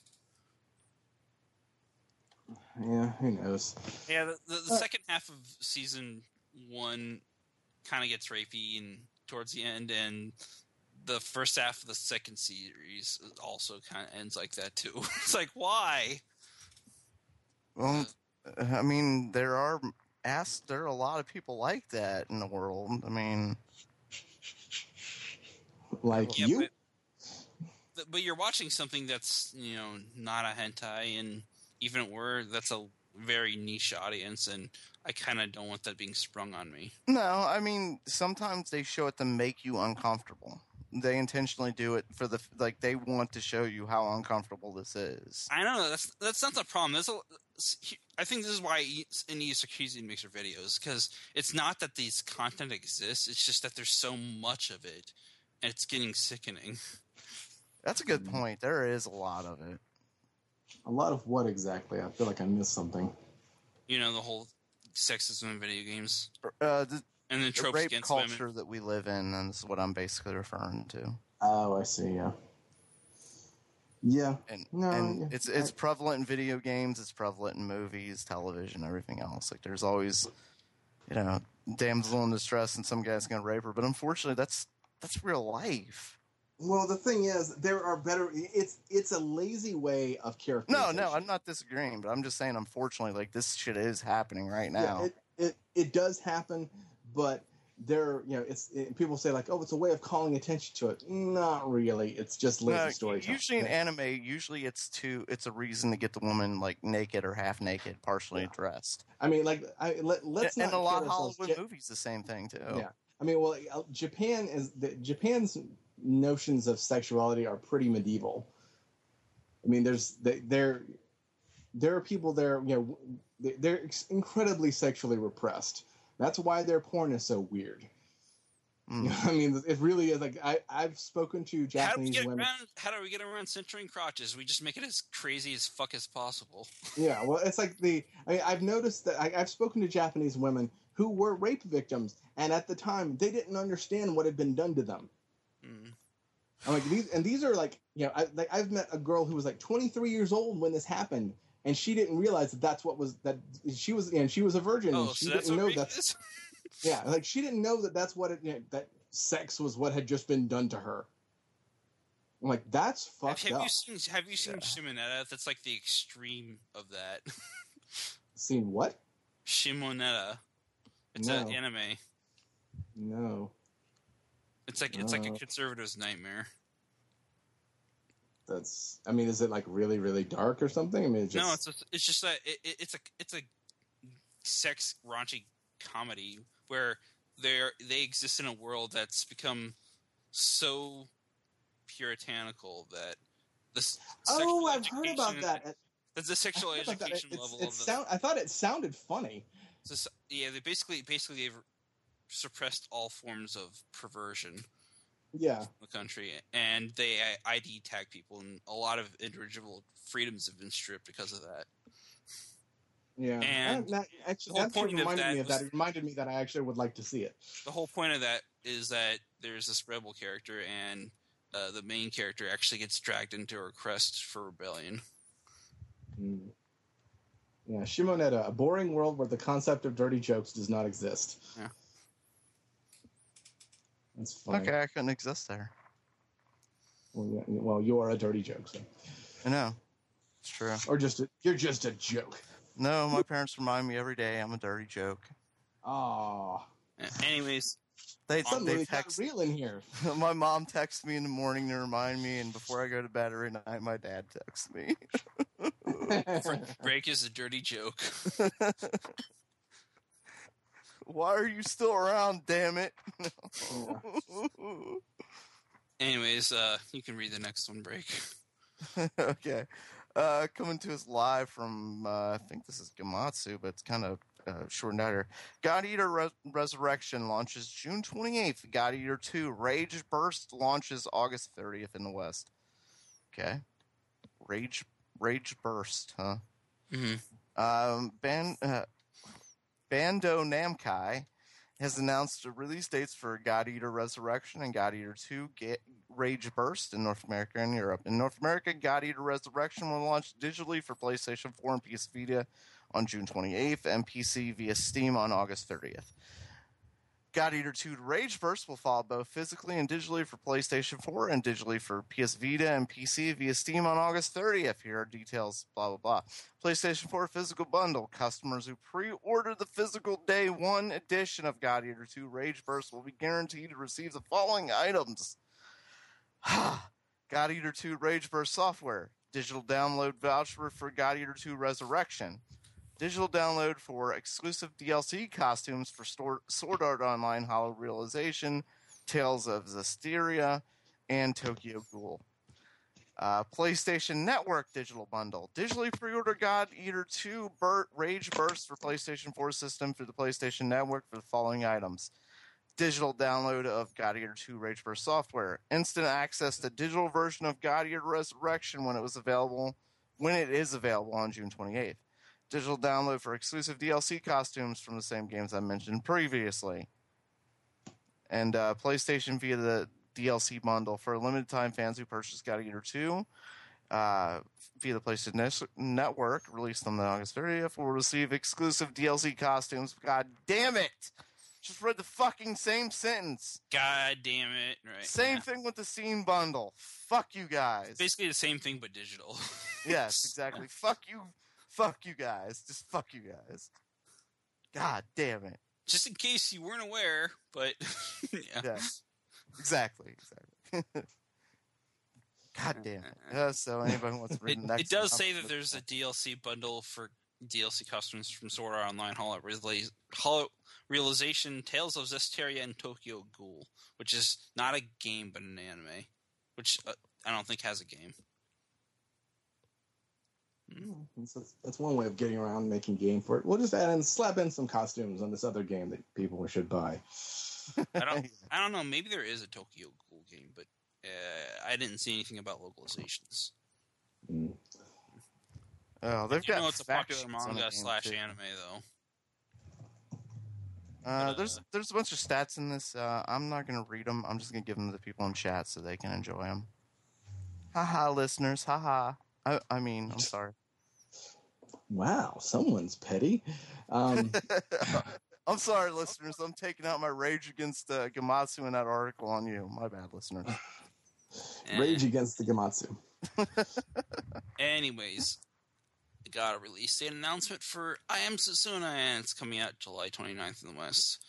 Yeah, who knows? Yeah, the second half of season 1 kind of gets rapey and towards the end, and the first half of the second series also kind of ends like that too. It's like, why? Well, I mean, there are a lot of people like that in the world. I mean, like you. But you're watching something that's, not a hentai, and even were, that's a very niche audience, and I kind of don't want that being sprung on me. No, I mean, sometimes they show it to make you uncomfortable. They intentionally do it they want to show you how uncomfortable this is. I know, that's not the problem. I think this is why Ine Sarkeesian makes her videos, because it's not that these content exists, it's just that there's so much of it, and it's getting sickening. That's a good point. There is a lot of it. A lot of what exactly? I feel like I missed something. The whole sexism in video games. And then tropes rape against culture women that we live in, and this is what I'm basically referring to. Oh, I see, yeah. Yeah. It's prevalent in video games, it's prevalent in movies, television, everything else. Like, there's always, damsel in distress and some guy's going to rape her. But unfortunately, that's real life. Well, the thing is, there are better. It's a lazy way of characterization. No, I'm not disagreeing, but I'm just saying, unfortunately, like, this shit is happening right now. Yeah, it does happen, but people say, like, oh, it's a way of calling attention to it. Not really. It's just lazy storytelling. Usually in anime, it's a reason to get the woman, like, naked or half naked, partially dressed. I mean, like, let's not. And a lot of Hollywood movies, the same thing too. Yeah, I mean, well, Japan's notions of sexuality are pretty medieval. I mean, there are people there, they're incredibly sexually repressed. That's why their porn is so weird. I mean, it really is. Like, I've spoken to Japanese women. How do we get around censoring crotches? We just make it as crazy as fuck as possible. Yeah, well, it's like I've noticed that I've spoken to Japanese women who were rape victims, and at the time they didn't understand what had been done to them. I'm like, these are like, I've met a girl who was like 23 years old when this happened, and she didn't realize that she was a virgin. Oh, and she so that's didn't what know rape is? Yeah, like, she didn't know that's what that sex was what had just been done to her. I'm like, that's fucked have up. Have you seen Shimonetta? That's like the extreme of that. Seen what? Shimonetta. It's an anime. No. It's like a conservative's nightmare. That's. I mean, is it like really, really dark or something? I mean, it's just that it's a sex raunchy comedy where they exist in a world that's become so puritanical that the I've heard about that. That's the sexual education level of the. I thought it sounded funny. They basically they've suppressed all forms of perversion. Yeah, in the country, and they ID tag people, and a lot of individual freedoms have been stripped because of that. Yeah, and that reminded me that I actually would like to see it. The whole point of that is that there's this rebel character, and the main character actually gets dragged into a quest for rebellion. Mm. Yeah, Shimonetta, a boring world where the concept of dirty jokes does not exist. Yeah. That's funny. Okay, I couldn't exist there. Well, you are a dirty joke, so. I know. It's true. Or you're just a joke. No, my parents remind me every day I'm a dirty joke. Aww. Anyways. They text real in here. My mom texts me in the morning to remind me, and before I go to bed every night, my dad texts me. Break is a dirty joke. Why are you still around, damn it? Anyways, you can read the next one, Break. Okay. Coming to us live from, I think this is Gamatsu, but it's kind of shortened out here. God Eater Resurrection launches June 28th. God Eater 2 Rage Burst launches August 30th in the West. Okay. Rage Burst, huh? Mm-hmm. Bandai Namco has announced the release dates for God Eater Resurrection and God Eater 2 Rage Burst in North America and Europe. In North America, God Eater Resurrection will launch digitally for PlayStation 4 and PS Vita on June 28th and PC via Steam on August 30th. God Eater 2 Rage Burst will follow both physically and digitally for PlayStation 4 and digitally for PS Vita and PC via Steam on August 30th. Here are details, blah, blah, blah. PlayStation 4 physical bundle. Customers who pre-order the physical Day 1 edition of God Eater 2 Rage Burst will be guaranteed to receive the following items. God Eater 2 Rage Burst software. Digital download voucher for God Eater 2 Resurrection. Digital download for exclusive DLC costumes for Sword Art Online Hollow Realization, Tales of Zestiria, and Tokyo Ghoul. PlayStation Network digital bundle. Digitally pre-order God Eater 2 Rage Burst for PlayStation 4 system through the PlayStation Network for the following items. Digital download of God Eater 2 Rage Burst software. Instant access to digital version of God Eater Resurrection when it is available on June 28th. Digital download for exclusive DLC costumes from the same games I mentioned previously. And PlayStation via the DLC bundle for limited time fans who purchase God Eater 2 via the PlayStation Network, released on August 30th, will receive exclusive DLC costumes. God damn it! Just read the fucking same sentence. God damn it. Right. Same thing with the Scene bundle. Fuck you guys. It's basically the same thing but digital. Yes, exactly. Fuck you. Fuck you guys. Just fuck you guys. God damn it. Just in case you weren't aware, but yeah. Exactly. God damn it. So anybody who wants to read the next it does say that there's a DLC bundle for DLC costumes from Sword Art Online Hollow Realization, Tales of Zestiria, and Tokyo Ghoul, which is not a game but an anime, which I don't think has a game. That's one way of getting around making game for it. We'll just slap in some costumes on this other game that people should buy. I don't know. Maybe there is a Tokyo Ghoul game, but I didn't see anything about localizations. Mm. Oh, they've got. It's a popular manga / anime though. There's a bunch of stats in this. I'm not going to read them. I'm just going to give them to the people in chat so they can enjoy them. Haha, listeners. Haha. I mean, I'm sorry. Wow, someone's petty. I'm sorry, listeners. I'm taking out my rage against Gamatsu in that article on you. My bad, listeners. Rage against the Gematsu. Anyways, I got a release date announcement for I Am Setsuna, and it's coming out July 29th in the West.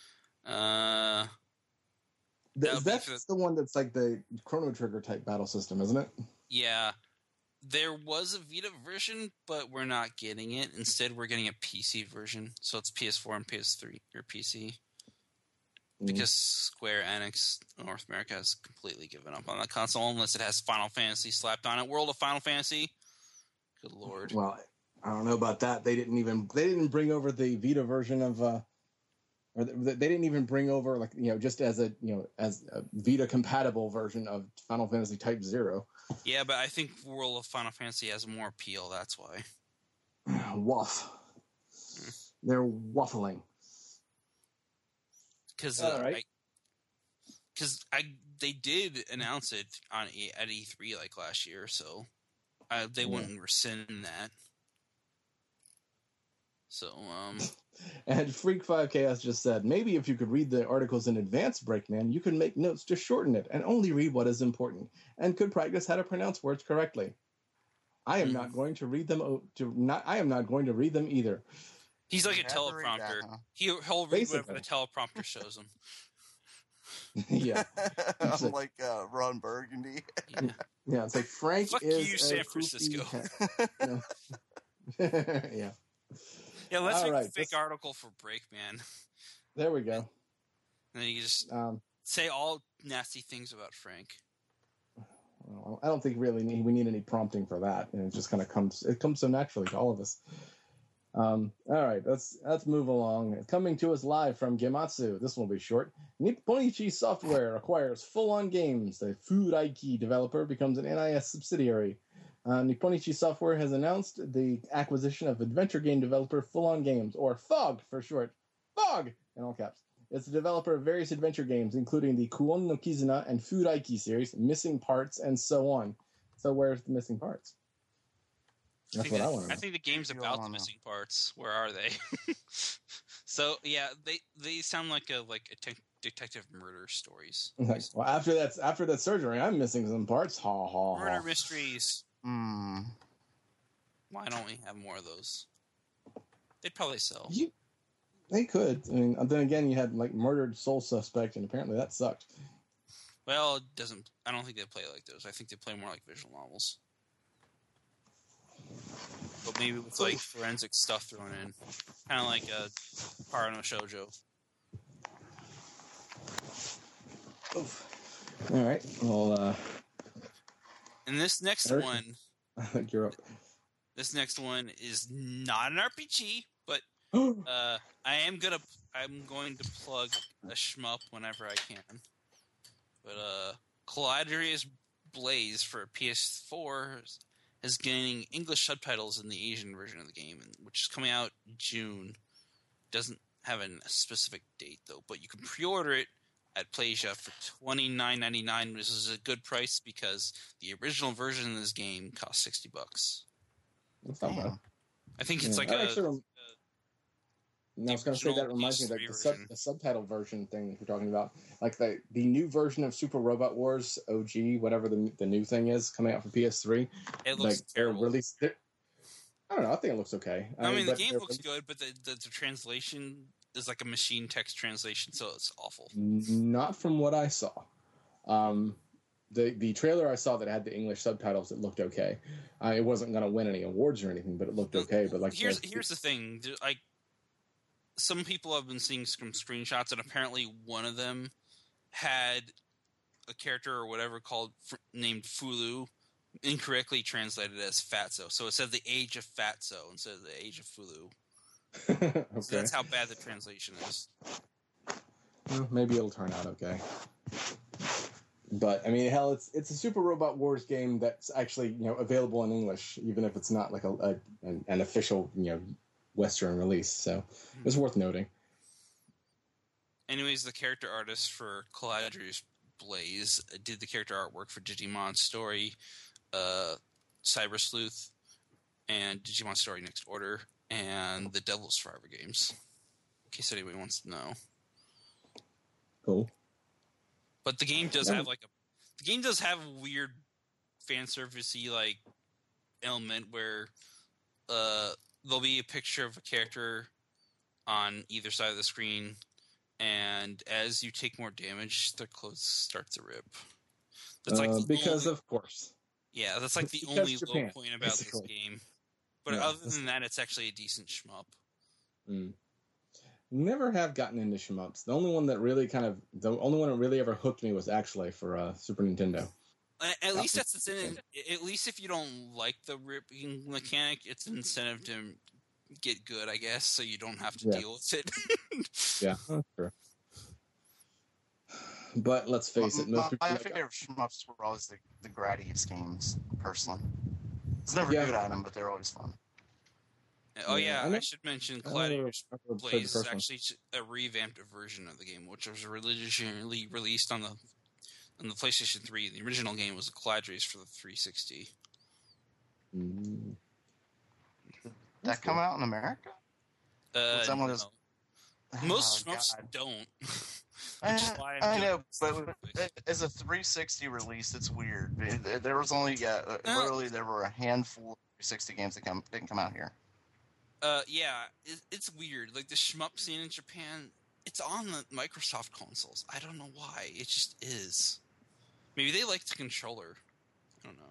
That's the one that's like the Chrono Trigger type battle system, isn't it? Yeah. There was a Vita version, but we're not getting it. Instead, we're getting a PC version. So it's PS4 and PS3 or PC. Because Square Enix North America has completely given up on the console unless it has Final Fantasy slapped on it. World of Final Fantasy. Good lord. Well, I don't know about that. They didn't bring over the Vita version of or they didn't even bring over just as a Vita compatible version of Final Fantasy Type 0. Yeah, but I think World of Final Fantasy has more appeal, that's why. Waff. They're waffling. Because they did announce it at E3 like last year, so they wouldn't rescind that. So, And Freak5Chaos just said, maybe if you could read the articles in advance, Breakman, you could make notes to shorten it and only read what is important, and could practice how to pronounce words correctly. I am not going to read them. I am not going to read them either. He's like a teleprompter. He'll read whatever the teleprompter shows him. Yeah, I'm like Ron Burgundy. Yeah, it's like Frank Fuck is you, San Francisco. Yeah. Yeah, let's make a fake article for Breakman. There we go. And then you just say all nasty things about Frank. Well, I don't think really we need any prompting for that, and it just kind of comes so naturally to all of us. All right, let's move along. Coming to us live from Gematsu. This one will be short. Nipponichi Software acquires Full On Games. The Fudaiki developer becomes an NIS subsidiary. Nipponichi Software has announced the acquisition of adventure game developer Full On Games, or FOG for short. FOG! In all caps. It's the developer of various adventure games, including the Kuon no Kizuna and Fudaiki series, Missing Parts, and so on. So where's the missing parts? That's what I want to know. I think the game's about the missing parts. Where are they? So yeah, they sound like a detective murder stories. Well, after that surgery, I'm missing some parts. Ha ha. Murder mysteries. Why don't we have more of those? They'd probably sell. They could. I mean, then again, you had like Murdered Soul Suspect, and apparently that sucked. Well, it doesn't. I don't think they play like those. I think they play more like visual novels. But maybe with like forensic stuff thrown in, kind of like a Haru no Shoujo. All right. Well. And this next one. You're up. This next one is not an RPG, but I'm going to plug a shmup whenever I can. But Caladrius Blaze for PS4 is getting English subtitles in the Asian version of the game, which is coming out in June. Doesn't have a specific date though, but you can pre-order it at PlayStation for $29.99, which is a good price because the original version of this game costs $60. That's not bad. I think it's like I was going to say that reminds me of the subtitle version thing we're talking about. Like the new version of Super Robot Wars OG, whatever the new thing is, coming out for PS3. It looks terrible. I don't know. I think it looks okay. I mean, the game looks good, but the translation is like a machine text translation, so it's awful. Not from what I saw. The trailer I saw that had the English subtitles, it looked okay. It wasn't going to win any awards or anything, but it looked okay. But like, here's the thing: like, some people have been seeing some screenshots, and apparently one of them had a character or whatever named Fulu incorrectly translated as Fatso. So it said the age of Fatso instead of the age of Fulu. Okay. So that's how bad the translation is. Well, maybe it'll turn out okay. But I mean, hell, it's a Super Robot Wars game that's actually available in English, even if it's not like an official Western release. So it's worth noting. Anyways, the character artist for Caladrius Blaze did the character artwork for Digimon Story, Cyber Sleuth, and Digimon Story Next Order, and the Devil Survivor games. In case anybody wants to know. Cool. But the game does have the game does have a weird fan servicey like element where there'll be a picture of a character on either side of the screen, and as you take more damage, their clothes start to rip. That's like of course. Yeah, that's like the only low point about this game. But other than that, it's actually a decent shmup. Never have gotten into shmups. The only one that really ever hooked me was actually for Super Nintendo. At least that's incentive. At least if you don't like the ripping mechanic, it's an incentive to get good, I guess, so you don't have to deal with it. Yeah, that's true. But let's face it, my favorite shmups were always the Gradius games, personally. It's never good at them, but they're always fun. Oh yeah, I should mention Gladiator's Blaze is actually a revamped version of the game, which was originally released on the PlayStation 3. The original game was Gladiator's for the 360. Did that come out in America? No. Most don't. I know, but as a 360 release, it's weird. There was only literally there were a handful of 360 games that didn't come out here. Yeah, it's weird. Like the shmup scene in Japan, it's on the Microsoft consoles. I don't know why. It just is. Maybe they like the controller. I don't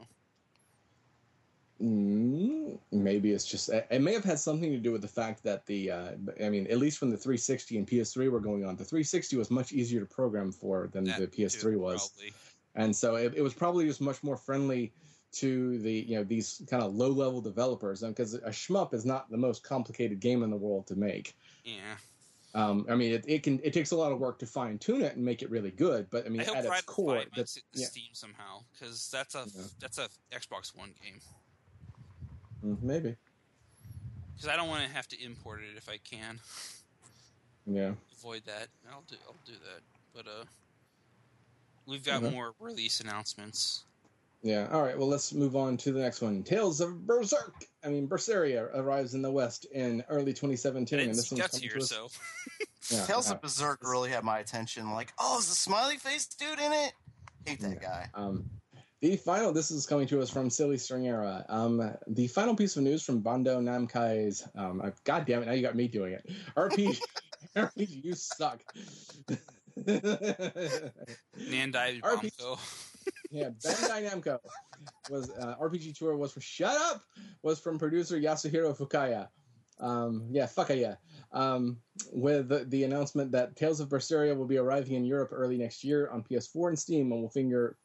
know. Maybe it's just... It may have had something to do with the fact that at least when the 360 and PS3 were going on, the 360 was much easier to program for than the PS3 was. Probably. And so it was probably just much more friendly to the these kind of low-level developers, because a shmup is not the most complicated game in the world to make. Yeah. It takes a lot of work to fine-tune it and make it really good, but at its core, Steam somehow, because that's a Xbox One game. Maybe. Because I don't want to have to import it if I can. Yeah. Avoid that. I'll do that. But we've got more release announcements. Yeah. All right. Well, let's move on to the next one. Tales of Berseria arrives in the West in early 2017, and this one's here, so. Tales of Berserk really had my attention. Like, is the smiley face dude in it? Hate that guy. This is coming to us from Silly String Era. The final piece of news from Bandai Namco's, God damn it, now you got me doing it. RPG, you suck. Bandai Namco. Yeah, Bandai Namco was RPG Tour was for Shut Up was from producer Yasuhiro Fukaya. Fukaya. With the announcement that Tales of Berseria will be arriving in Europe early next year on PS4 and Steam, and will feature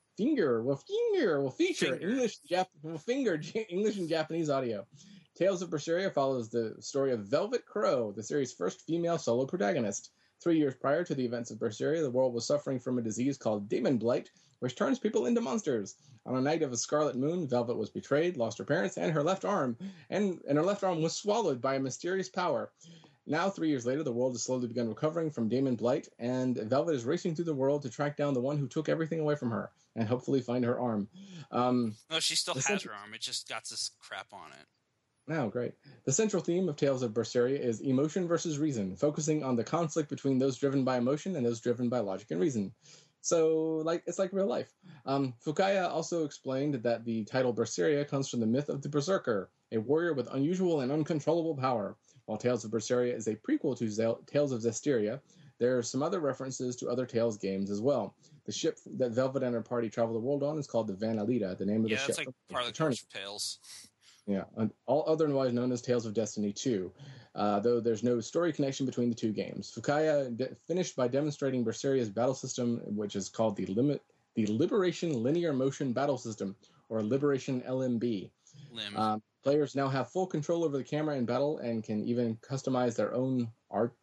English and Japanese audio. Tales of Berseria follows the story of Velvet Crow, the series' first female solo protagonist. 3 years prior to the events of Berseria, the world was suffering from a disease called Demon Blight, which turns people into monsters. On a night of a scarlet moon, Velvet was betrayed, lost her parents and her left arm, and her left arm was swallowed by a mysterious power. Now, 3 years later, the world has slowly begun recovering from Demon Blight, and Velvet is racing through the world to track down the one who took everything away from her, and hopefully find her arm. No, she still has her arm. It just got this crap on it. Oh, great. The central theme of Tales of Berseria is emotion versus reason, focusing on the conflict between those driven by emotion and those driven by logic and reason. So, it's like real life. Fukaya also explained that the title Berseria comes from the myth of the Berserker, a warrior with unusual and uncontrollable power. While Tales of Berseria is a prequel to Tales of Zestiria, there are some other references to other Tales games as well. The ship that Velvet and her party travel the world on is called the Vanalita, the name of the ship. Yeah, that's like part of the Tales. Yeah, all otherwise known as Tales of Destiny 2, though there's no story connection between the two games. Fukaya finished by demonstrating Berseria's battle system, which is called the Liberation Linear Motion Battle System, or Liberation LMB. Players now have full control over the camera in battle and can even customize their own art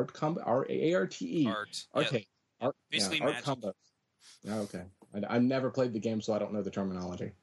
combos. Okay, I've never played the game, so I don't know the terminology.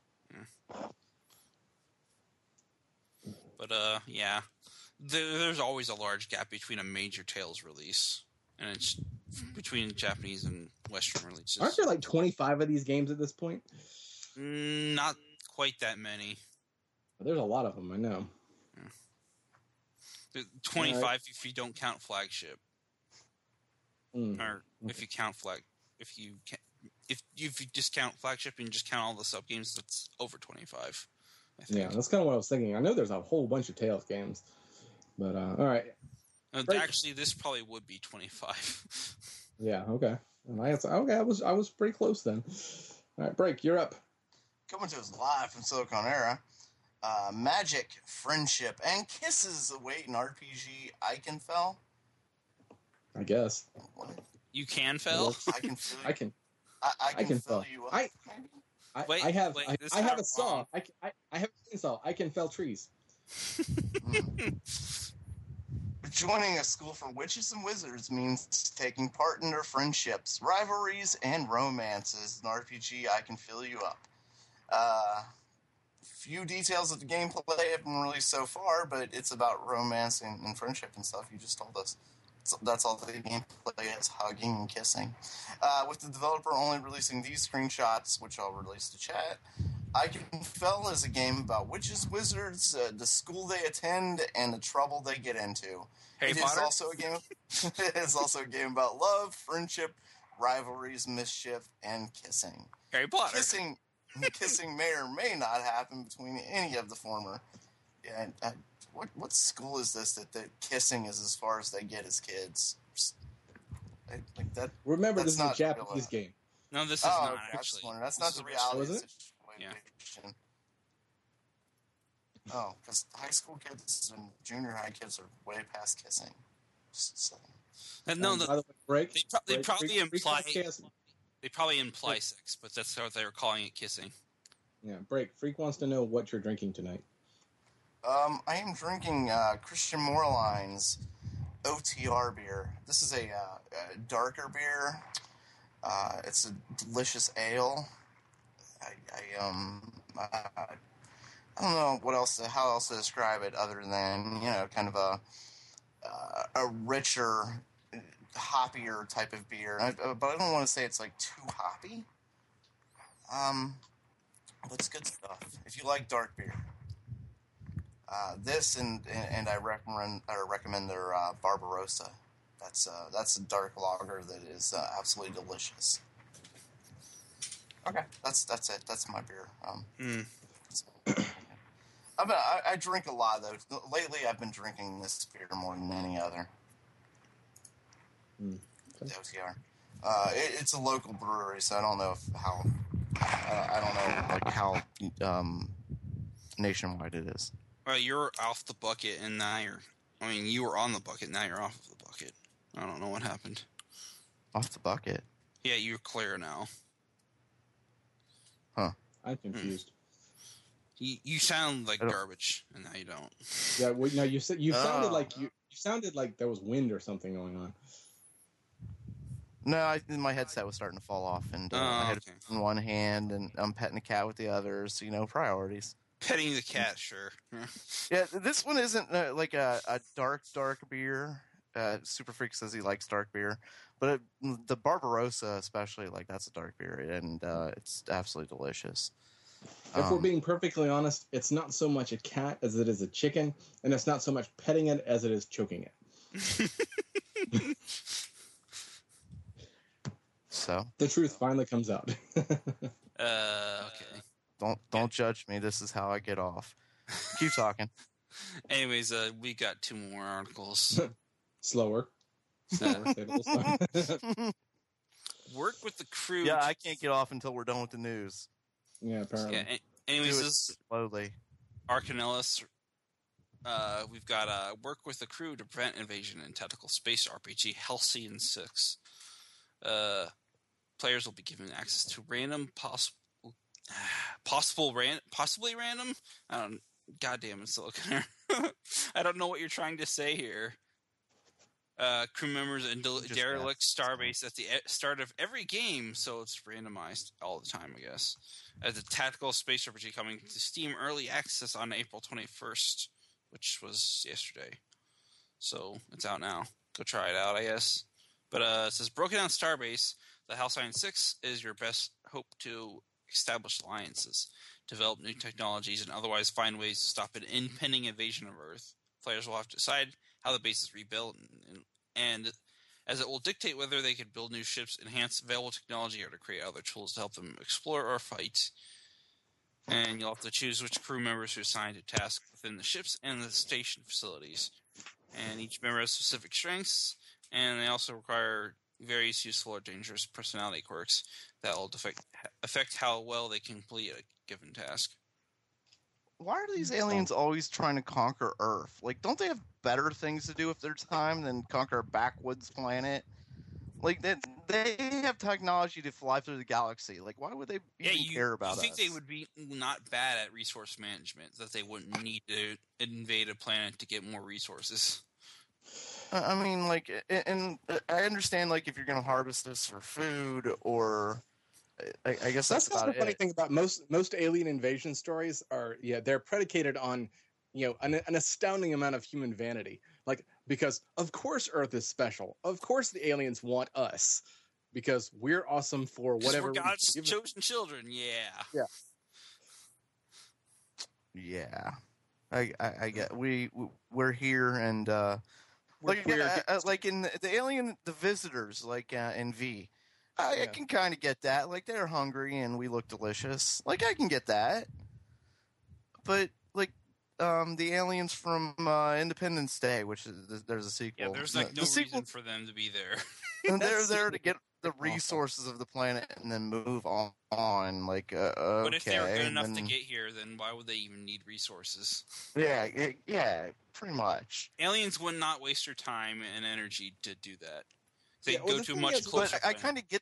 But, there's always a large gap between a major Tales release, and it's between Japanese and Western releases. Aren't there like 25 of these games at this point? Not quite that many. There's a lot of them, I know. Yeah. 25 if you don't count flagship. Or if you count if you just count flagship and just count all the sub games, that's over 25. I think. Yeah, that's kind of what I was thinking. I know there's a whole bunch of Tales games, but all right. Actually, this probably would be 25. Yeah. Okay. I was pretty close then. All right, Break. You're up. Coming to us live from Silicon Era. Magic, Friendship, and Kisses await an RPG Eichenfell. I guess. What? You can fell? I can feel you. I can fell you up. I have a saw. I have a chainsaw. I can fell trees. Joining a school for witches and wizards means taking part in their friendships, rivalries, and romances. An RPG, I can fill you up. Few details of the gameplay have been released so far, but it's about romance and friendship and stuff. You just told us. So that's all the gameplay is, hugging and kissing. With the developer only releasing these screenshots, which I'll release to chat, Eichenfell is a game about witches, wizards, the school they attend, and the trouble they get into. Harry Potter? It is also a game about love, friendship, rivalries, mischief, and kissing. Harry Potter. Kissing may or may not happen between any of the former. Yeah, what school is this that kissing is as far as they get as kids? Like that. Remember, this is a Japanese game. No, this is not actually. That's not the reality situation. Yeah. Oh, because high school kids and junior high kids are way past kissing. So. No, by the way, Break. They probably imply. They probably imply sex, but that's what they were calling it, kissing. Yeah, Break. Freak wants to know what you're drinking tonight. I am drinking Christian Moorline's OTR beer. This is a darker beer. It's a delicious ale. I don't know how else to describe it other than, kind of a richer, hoppier type of beer. But I don't want to say it's like too hoppy. But it's good stuff. If you like dark beer. This and I recommend their Barbarossa. That's a dark lager that is absolutely delicious. Okay, that's it. That's my beer. I drink a lot though. Lately, I've been drinking this beer more than any other. Okay. The OTR. It's a local brewery, so I don't know how nationwide it is. Well, you're off the bucket, and now you were on the bucket, now you're off of the bucket. I don't know what happened. Off the bucket? Yeah, you're clear now. Huh. I'm confused. You sound like garbage, and now you don't. Yeah, well, no, you sounded like you sounded like there was wind or something going on. No, my headset was starting to fall off, and I had it in one hand, and I'm petting the cat with the others. Priorities. Petting the cat, sure. Yeah, this one isn't like a dark beer. Super Freak says he likes dark beer, but the Barbarossa especially, that's a dark beer, and it's absolutely delicious. If we're being perfectly honest, it's not so much a cat as it is a chicken, and it's not so much petting it as it is choking it. So the truth finally comes out. Okay. Don't judge me. This is how I get off. Keep talking. Anyways, we got 2 more articles. Slower. Work with the crew. Yeah, I can't get off until we're done with the news. Yeah, apparently. Yeah, anyways, this slowly. Arcanellis. We've got work with the crew to prevent invasion in tactical space RPG Halcyon 6. Players will be given access to random possibly random. Goddamn it, Silicon. I don't know what you're trying to say here. Crew members and derelict starbase at the start of every game, so it's randomized all the time, I guess. As a tactical space RPG coming to Steam Early Access on April 21st, which was yesterday. So it's out now. Go try it out, I guess. But it says, Broken Down Starbase, the Halcyon 6 is your best hope to establish alliances, develop new technologies, and otherwise find ways to stop an impending invasion of Earth. Players will have to decide how the base is rebuilt and as it will dictate whether they could build new ships, enhance available technology, or to create other tools to help them explore or fight. And you'll have to choose which crew members are assigned to tasks within the ships and the station facilities. And each member has specific strengths, and they also require various useful or dangerous personality quirks that will affect how well they complete a given task. Why are these aliens always trying to conquer Earth? Like, don't they have better things to do with their time than conquer a backwoods planet? Like, they have technology to fly through the galaxy. Like, why would they even care about us? You think they would be not bad at resource management, that they wouldn't need to invade a planet to get more resources? I mean, like, and I understand, like, if you're going to harvest this for food or... I guess that's the funny thing about most alien invasion stories are, they're predicated on, an astounding amount of human vanity. Like, because of course Earth is special. Of course the aliens want us because we're awesome for whatever. We're God's chosen children. Yeah. Yeah. I get we're here and like in the Alien, the Visitors, like in V. I can kind of get that. Like, they're hungry and we look delicious. Like, I can get that. But, like, the aliens from Independence Day, which is, there's a sequel. Yeah, there's, like, no reason for them to be there. And they're there to get the resources of the planet and then move on. Like, okay. But if they were good enough to get here, then why would they even need resources? Yeah, pretty much. Aliens would not waste their time and energy to do that. They go to much closer. I kind of get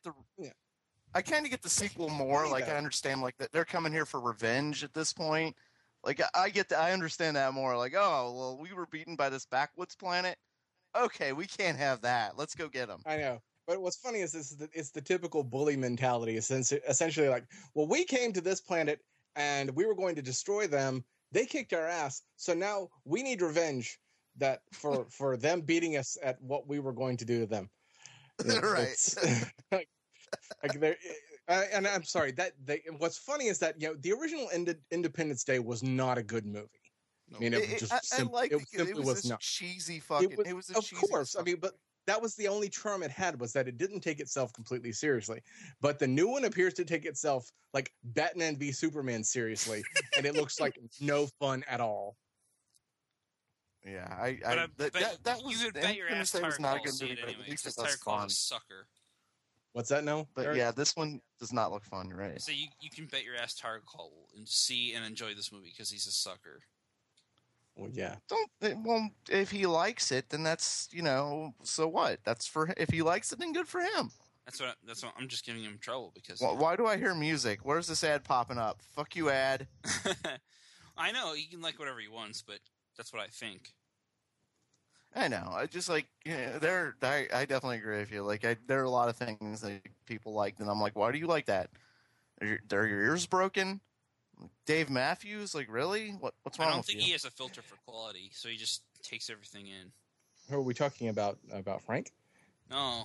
the sequel more. Like, I understand, like, that they're coming here for revenge at this point. Like, I understand that more. Like, oh, well, we were beaten by this backwoods planet. Okay, we can't have that. Let's go get them. I know. But what's funny is it's the typical bully mentality. Essentially, like, well, we came to this planet and we were going to destroy them. They kicked our ass, so now we need revenge that for them beating us at what we were going to do to them. Right. like and I'm sorry what's funny is that the original Independence Day was not a good movie. I mean, it simply was not cheesy. Fucking, it was of course. I mean, but that was the only charm it had, was that it didn't take itself completely seriously. But the new one appears to take itself, like, Batman v Superman, seriously, and it looks like no fun at all. Yeah, that was, you could bet your ass Tiger Call will see it anyway, because Tiger Call is a sucker. What's that, no? But yeah, this one does not look fun, right? So you can bet your ass Tiger Call will see and enjoy this movie because he's a sucker. Well, yeah. Well, if he likes it, then that's, so what? That's if he likes it, then good for him. That's what I'm just giving him trouble because. Well, why do I hear music? Where's this ad popping up? Fuck you, ad. I know he can like whatever he wants, but that's what I think. I know. I just like I definitely agree with you. Like, there are a lot of things that people like, and I'm like, why do you like that? Are your ears broken? Dave Matthews, like, really? What's wrong with you? I don't think he has a filter for quality, so he just takes everything in. Who are we talking about? About Frank? No,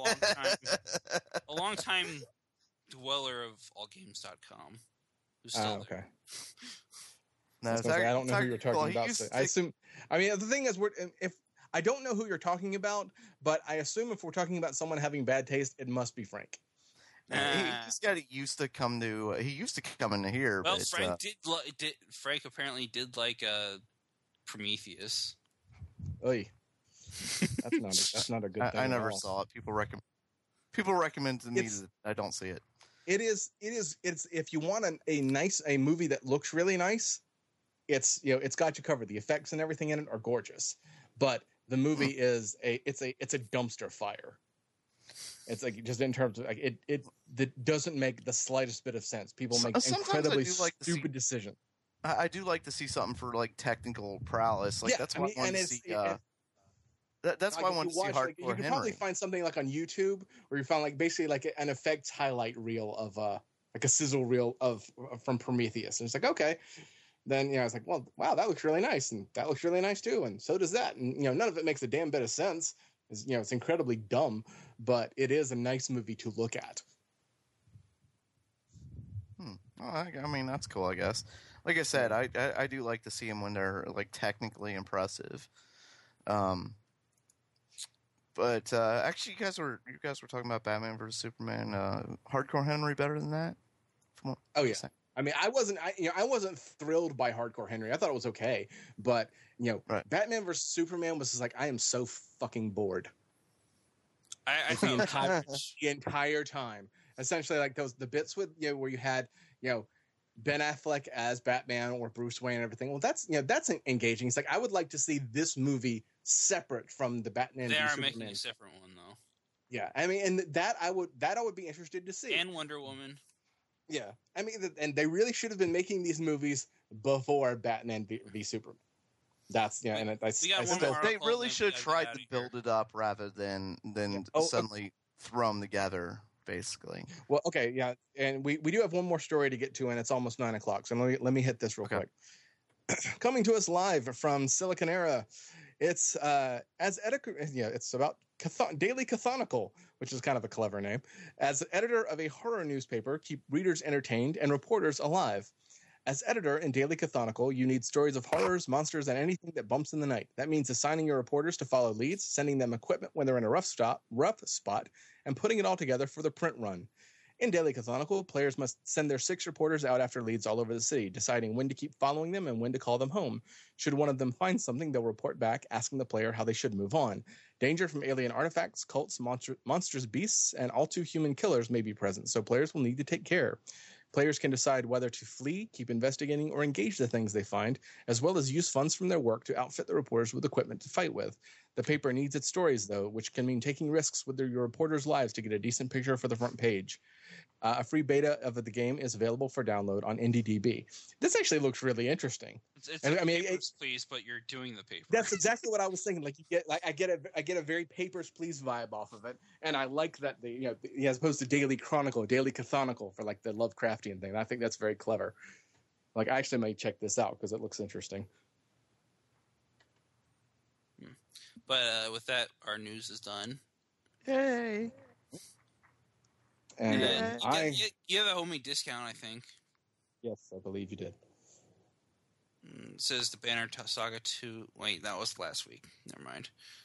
a long time dweller of allgames.com. Who's still okay. there. No, I don't know who you're talking about. So I assume. I mean, the thing is, if I don't know who you're talking about, but I assume if we're talking about someone having bad taste, it must be Frank. He just got used to come to. He used to come into here. Well, but, Frank apparently did like Prometheus. Oy. That's not a good thing. I never saw it. People recommend to me that I don't see it. It's if you want a movie that looks really nice, it's got you covered. The effects and everything in it are gorgeous, but the movie is a dumpster fire. It's like, just in terms of, like, it doesn't make the slightest bit of sense. People make incredibly stupid decisions. I do like to see something for, like, technical prowess. Like, that's why I want to see. That's why I want to see Hardcore Henry. You can probably find something like on YouTube where you find, like, basically like an effects highlight reel of like a sizzle reel from Prometheus, and it's like, okay. Then it's like, well, wow, that looks really nice, and that looks really nice too, and so does that, and none of it makes a damn bit of sense. It's incredibly dumb, but it is a nice movie to look at. Well, I mean, that's cool, I guess. Like I said, I do like to see them when they're, like, technically impressive. But But actually, you guys were talking about Batman versus Superman. Hardcore Henry better than that? Oh yeah. I mean, I wasn't thrilled by Hardcore Henry. I thought it was okay, but right. Batman versus Superman was just like, I am so fucking bored. I the entire time. Essentially, like the bits with where you had Ben Affleck as Batman or Bruce Wayne and everything. Well, that's engaging. It's like I would like to see this movie separate from the Batman. They are Superman. making a separate one though. Yeah, I mean, and that I would be interested to see. And Wonder Woman. Yeah, I mean, and they really should have been making these movies before Batman v Superman. That's and they really should have tried to build it up rather than suddenly throw them together. Basically. Well, okay, yeah, and we do have one more story to get to, and it's almost 9:00. So let me hit this real quick. Coming to us live from Silicon Era, it's it's about Daily Cathonical, which is kind of a clever name. As editor of a horror newspaper, keep readers entertained and reporters alive. As editor in Daily Cathonical, you need stories of horrors, monsters, and anything that bumps in the night. That means assigning your reporters to follow leads, sending them equipment when they're in a rough spot, and putting it all together for the print run. In Daily Cathonical, players must send their 6 reporters out after leads all over the city, deciding when to keep following them and when to call them home. Should one of them find something, they'll report back, asking the player how they should move on. Danger from alien artifacts, cults, monstrous beasts, and all too human killers may be present, so players will need to take care. Players can decide whether to flee, keep investigating, or engage the things they find, as well as use funds from their work to outfit the reporters with equipment to fight with. The paper needs its stories, though, which can mean taking risks with your reporters' lives to get a decent picture for the front page. A free beta of the game is available for download on IndieDB. This actually looks really interesting. It's Papers, Please, but you're doing the paper. That's exactly what I was thinking. Like I get a very Papers, Please vibe off of it, and I like that as opposed to Daily Chronicle, Daily Cathonical for like the Lovecraftian thing. I think that's very clever. Like I actually might check this out because it looks interesting. But with that, our news is done. Yay! And you have a homie discount, I think. Yes, I believe you did. It says the Banner Saga 2. Wait, that was last week. Never mind.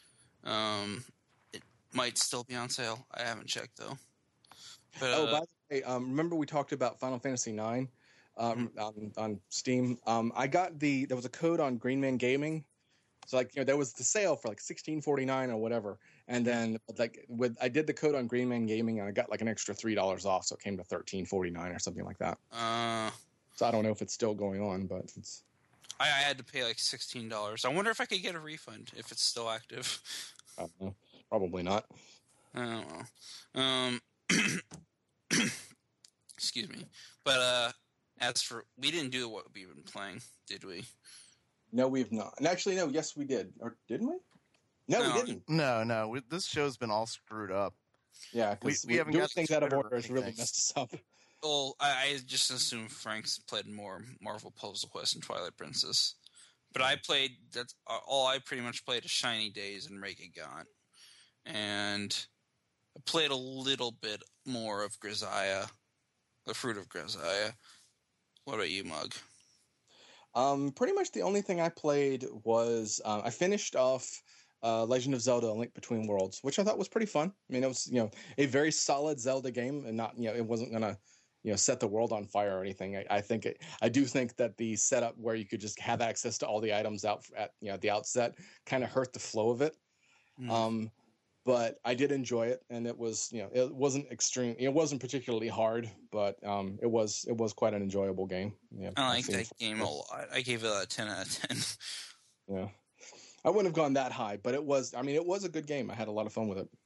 It might still be on sale. I haven't checked though. But, by the way, remember we talked about Final Fantasy IX on Steam? I got there was a code on Green Man Gaming. So there was the sale for like $16.49 or whatever, and then I did the code on Green Man Gaming and I got like an extra $3 off, so it came to $13.49 or something like that. So I don't know if it's still going on, but it's. I had to pay like $16. I wonder if I could get a refund if it's still active. I don't know. Probably not. I don't know. Excuse me, but as for we didn't do what we've been playing, did we? No, we have not. And actually, no, yes, we did. Or didn't we? No, we didn't. No. This show's been all screwed up. Yeah, because we haven't got things out of order. It's really messed us up. Well, I just assumed Frank's played more Marvel Puzzle Quest and Twilight Princess. But I played, that's all I pretty much played is Shiny Days and Reiki Gaunt. And I played a little bit more of Grisaia, the Fruit of Grisaia. What about you, Mug? Pretty much the only thing I played was I finished off Legend of Zelda: A Link Between Worlds, which I thought was pretty fun. I mean, it was a very solid Zelda game, and not it wasn't gonna set the world on fire or anything. I do think that the setup where you could just have access to all the items out at the outset kind of hurt the flow of it. But I did enjoy it, and it was it wasn't extreme. It wasn't particularly hard, but it was quite an enjoyable game. Yeah, I like that game a lot. I gave it a 10 out of 10. Yeah, I wouldn't have gone that high, but it was. I mean, it was a good game. I had a lot of fun with it.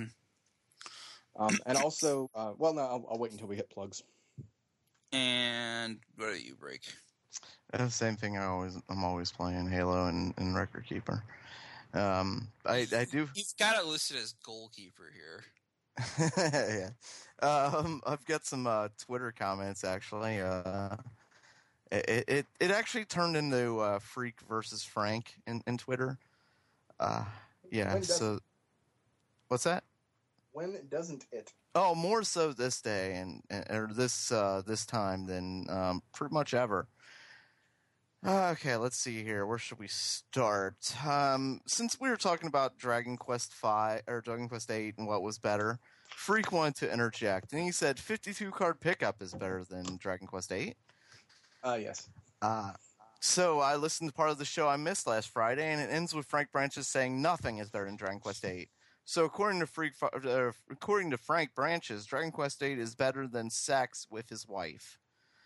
And also, I'll wait until we hit plugs. And what do you break? Same thing. I'm always playing Halo and Record Keeper. I do. You've got it listed as goalkeeper here. Yeah. I've got some Twitter comments actually. It actually turned into Freak versus Frank in Twitter. Yeah. So, what's that? When doesn't it? Oh, more so this day or this time than pretty much ever. Okay, let's see here. Where should we start? Since we were talking about Dragon Quest V or Dragon Quest VIII and what was better, Freak wanted to interject, and he said 52 card pickup is better than Dragon Quest VIII. Yes. So I listened to part of the show I missed last Friday, and it ends with Frank Branches saying nothing is better than Dragon Quest VIII. So according to Frank Branches, Dragon Quest VIII is better than sex with his wife.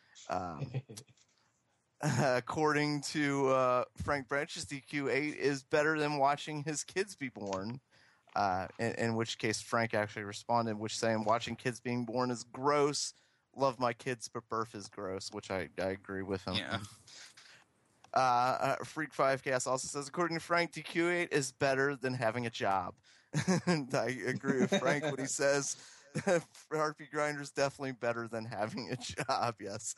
According to Frank Branches, DQ8 is better than watching his kids be born. In which case Frank actually responded, which saying watching kids being born is gross. Love my kids, but birth is gross, which I agree with him. Yeah. Freak 5 Gas also says, according to Frank, DQ8 is better than having a job. And I agree with Frank when he says RP Grinder is definitely better than having a job. Yes.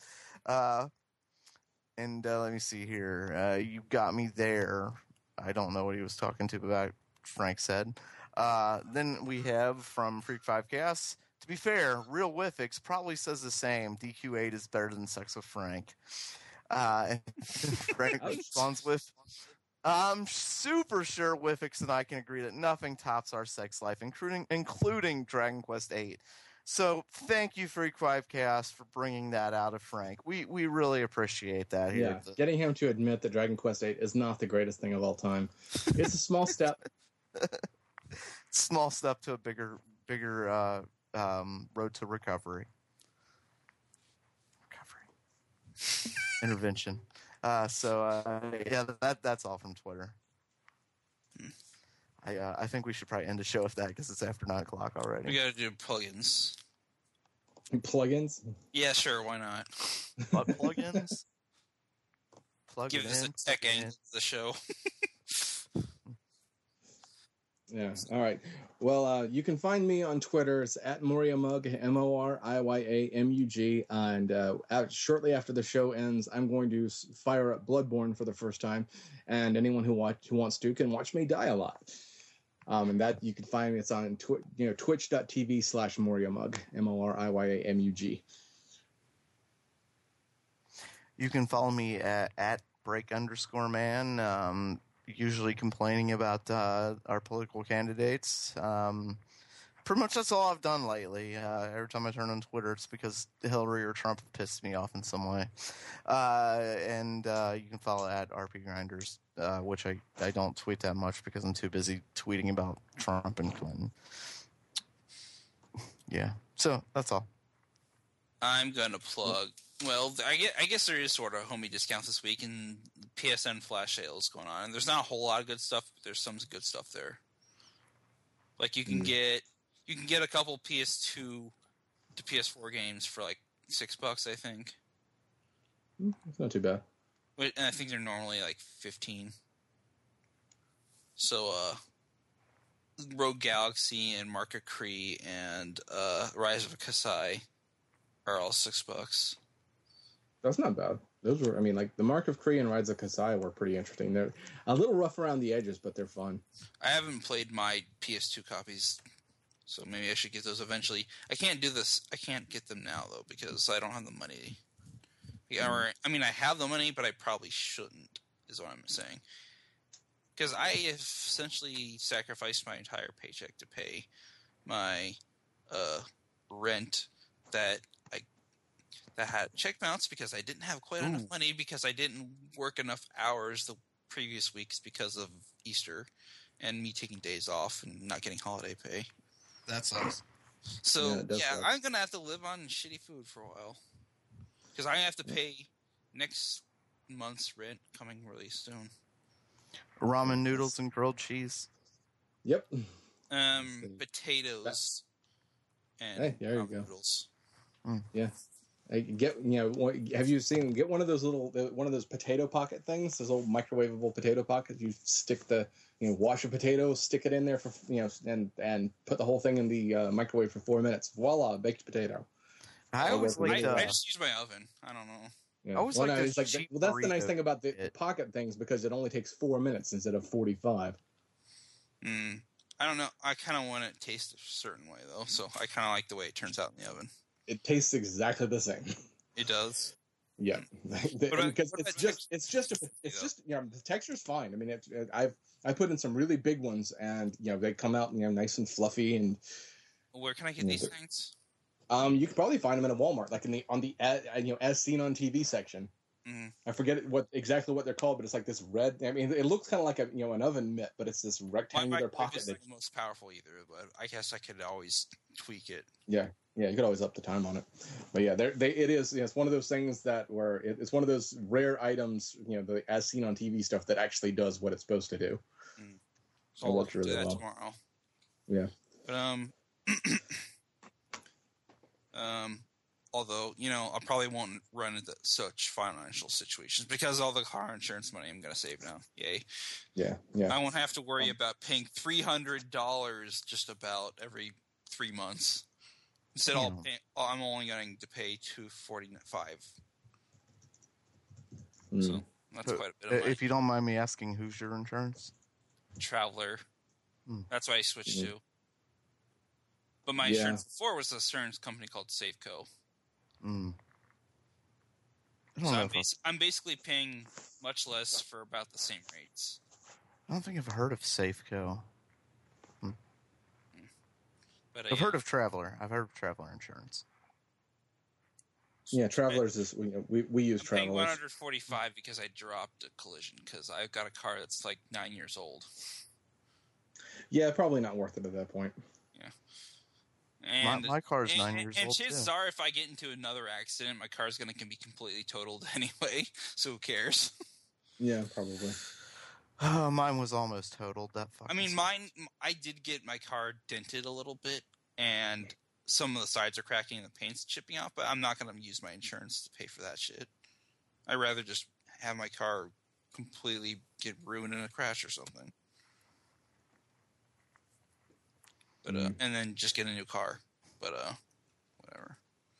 And let me see here. You got me there. I don't know what he was talking to about. Frank said. Then we have from Freak 5 Gas. To be fair, Real Wifix probably says the same. DQ8 is better than Sex with Frank. And Frank responds with, I'm super sure Wifix and I can agree that nothing tops our sex life, including Dragon Quest VIII. So thank you, Freak 5 Cast, for bringing that out of Frank. We really appreciate that. Here. Yeah, getting him to admit that Dragon Quest VIII is not the greatest thing of all time. It's a small step. Small step to a bigger road to recovery. Intervention. Yeah, that's all from Twitter. I think we should probably end the show with that because it's after 9 o'clock already. We got to do plugins. Plugins? Yeah, sure. Why not? What plugins? Give us a tech end of the show. Yeah. All right. Well, you can find me on Twitter. It's at Moriamug, MORIYAMUG. And shortly after the show ends, I'm going to fire up Bloodborne for the first time. And anyone who wants to can watch me die a lot. And that you can find me. It's on twitch.tv/Moriamug, MORIYAMUG. You can follow me at break_man. Usually complaining about our political candidates. Pretty much that's all I've done lately. Every time I turn on Twitter, it's because Hillary or Trump have pissed me off in some way. And you can follow at RP Grinders, which I don't tweet that much because I'm too busy tweeting about Trump and Clinton. Yeah, so that's all. I'm going to plug... Well, I guess there is sort of homie discounts this week, and PSN flash sales going on. And there's not a whole lot of good stuff, but there's some good stuff there. Like you can get a couple PS2 to PS4 games for like $6, I think. It's not too bad. And I think they're normally like $15. So, Rogue Galaxy and Mark of Kree and Rise of Kasai are all $6. That's not bad. Those were, like the Mark of Kree and Rise of Kasai were pretty interesting. They're a little rough around the edges, but they're fun. I haven't played my PS2 copies, so maybe I should get those eventually. I can't do this. I can't get them now, though, because I don't have the money. Or, I have the money, but I probably shouldn't, is what I'm saying. Because I have essentially sacrificed my entire paycheck to pay my rent that had check bounce because I didn't have quite enough money because I didn't work enough hours the previous weeks because of Easter and me taking days off and not getting holiday pay. That sucks. So, yeah, I'm going to have to live on shitty food for a while. Because I have to pay next month's rent coming really soon. Ramen noodles and grilled cheese. Yep. Potatoes and there you go. Noodles. Yeah. Get one of those potato pocket things, those old microwavable potato pockets. You stick wash a potato, stick it in there for and put the whole thing in the microwave for 4 minutes. Voila, baked potato. I just use my oven. I don't know. Yeah. That's the nice thing about the pocket things because it only takes 4 minutes instead of 45. I don't know. I kind of want it to taste a certain way though, so I kind of like the way it turns out in the oven. It tastes exactly the same. It does? Yeah, because it's just the texture's fine. I mean, I put in some really big ones, and they come out nice and fluffy. And where can I get these things? You could probably find them in a Walmart, like on the as seen on TV section. Mm-hmm. I forget exactly what they're called, but it's like this red. I mean, it looks kind of like an oven mitt, but it's this rectangular pocket. Isn't the most powerful either, but I guess I could always tweak it. Yeah, you could always up the time on it. But yeah, it is. It's one of those things where it's one of those rare items, the as seen on TV stuff that actually does what it's supposed to do. So I'll works really well tomorrow. Yeah, but although, I probably won't run into such financial situations because all the car insurance money I'm going to save now. Yay. Yeah. I won't have to worry about paying $300 just about every 3 months. Instead, I'm only going to pay $245. So that's quite a bit of money. If you don't mind me asking, who's your insurance? Traveler. That's what I switched to. But my insurance before was an insurance company called Safeco. So I'm basically paying much less for about the same rates. I don't think I've heard of Safeco. But I've heard of Traveler. I've heard of Traveler Insurance. Yeah, Travelers is we use Travelers. I'm paying $145 because I dropped a collision because I've got a car that's like 9 years old. Yeah, probably not worth it at that point. And my car is 9 years old. And chances are, if I get into another accident, my car's going to be completely totaled anyway. So who cares? Yeah, probably. Mine was almost totaled. I did get my car dented a little bit, and some of the sides are cracking and the paint's chipping out. But I'm not going to use my insurance to pay for that shit. I'd rather just have my car completely get ruined in a crash or something. But and then just get a new car. But whatever.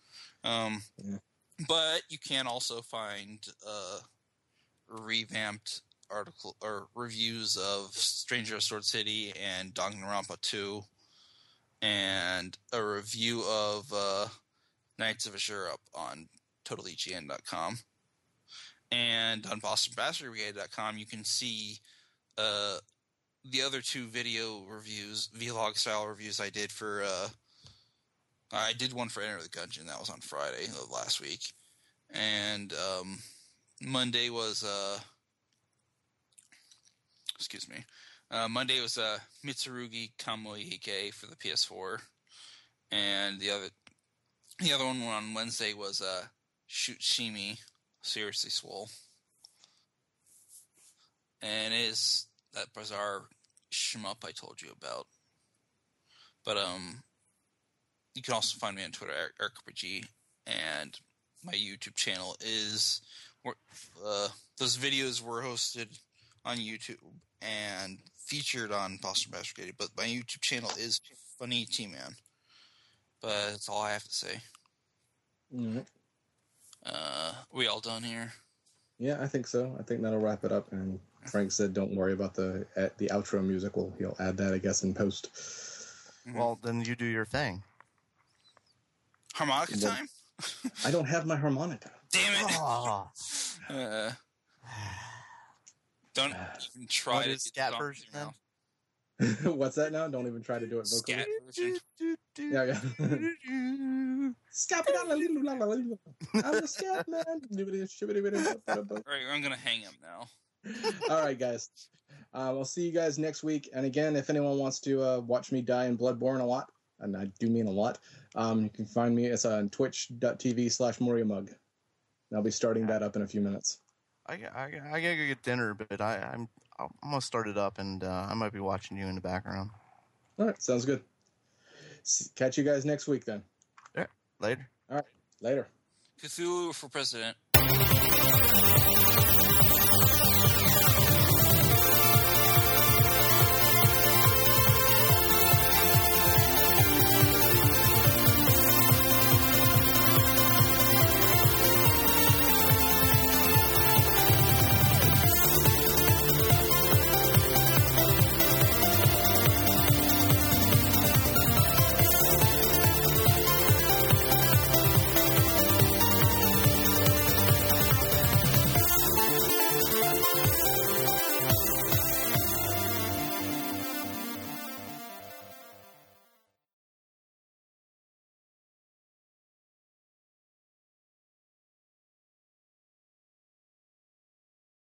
But you can also find revamped article or reviews of Stranger of Sword City and Danganronpa 2, and a review of Knights of Azure up on TotalEGN.com, and on BostonBastardBrigade.com you can see the other two video reviews, vlog style reviews I did for I did one for Enter the Gungeon. That was on Friday of last week, and Monday was Monday was Mitsurugi Kamoihike for the PS4, and the other one on Wednesday was Shoot Shimi, Seriously Swole, and it is that bizarre shmup I told you about. But you can also find me on Twitter, EricRPG, and my YouTube channel is those videos were hosted on YouTube and featured on Boston Bastard Brigade, but my YouTube channel is Funny T-Man. But that's all I have to say. Mm-hmm. We all done here? Yeah, I think so. I think that'll wrap it up. And Frank said, "Don't worry about the outro music. He'll add that, I guess, in post." Well, then you do your thing. Harmonica time? I don't have my harmonica. Damn it! Don't even try to scat version now. What's that now? Don't even try to do it vocally. Scat version. Yeah. Scat. I'm a scat man. Alright, I'm gonna hang him now. All right, guys. I'll see you guys next week. And again, if anyone wants to watch me die in Bloodborne a lot, and I do mean a lot, you can find me. It's on twitch.tv/MoriaMug. I'll be starting that up in a few minutes. I gotta go get dinner, but I'm gonna start it up, and I might be watching you in the background. All right, sounds good. Catch you guys next week then. Yeah, later. All right, later. Cthulhu for president.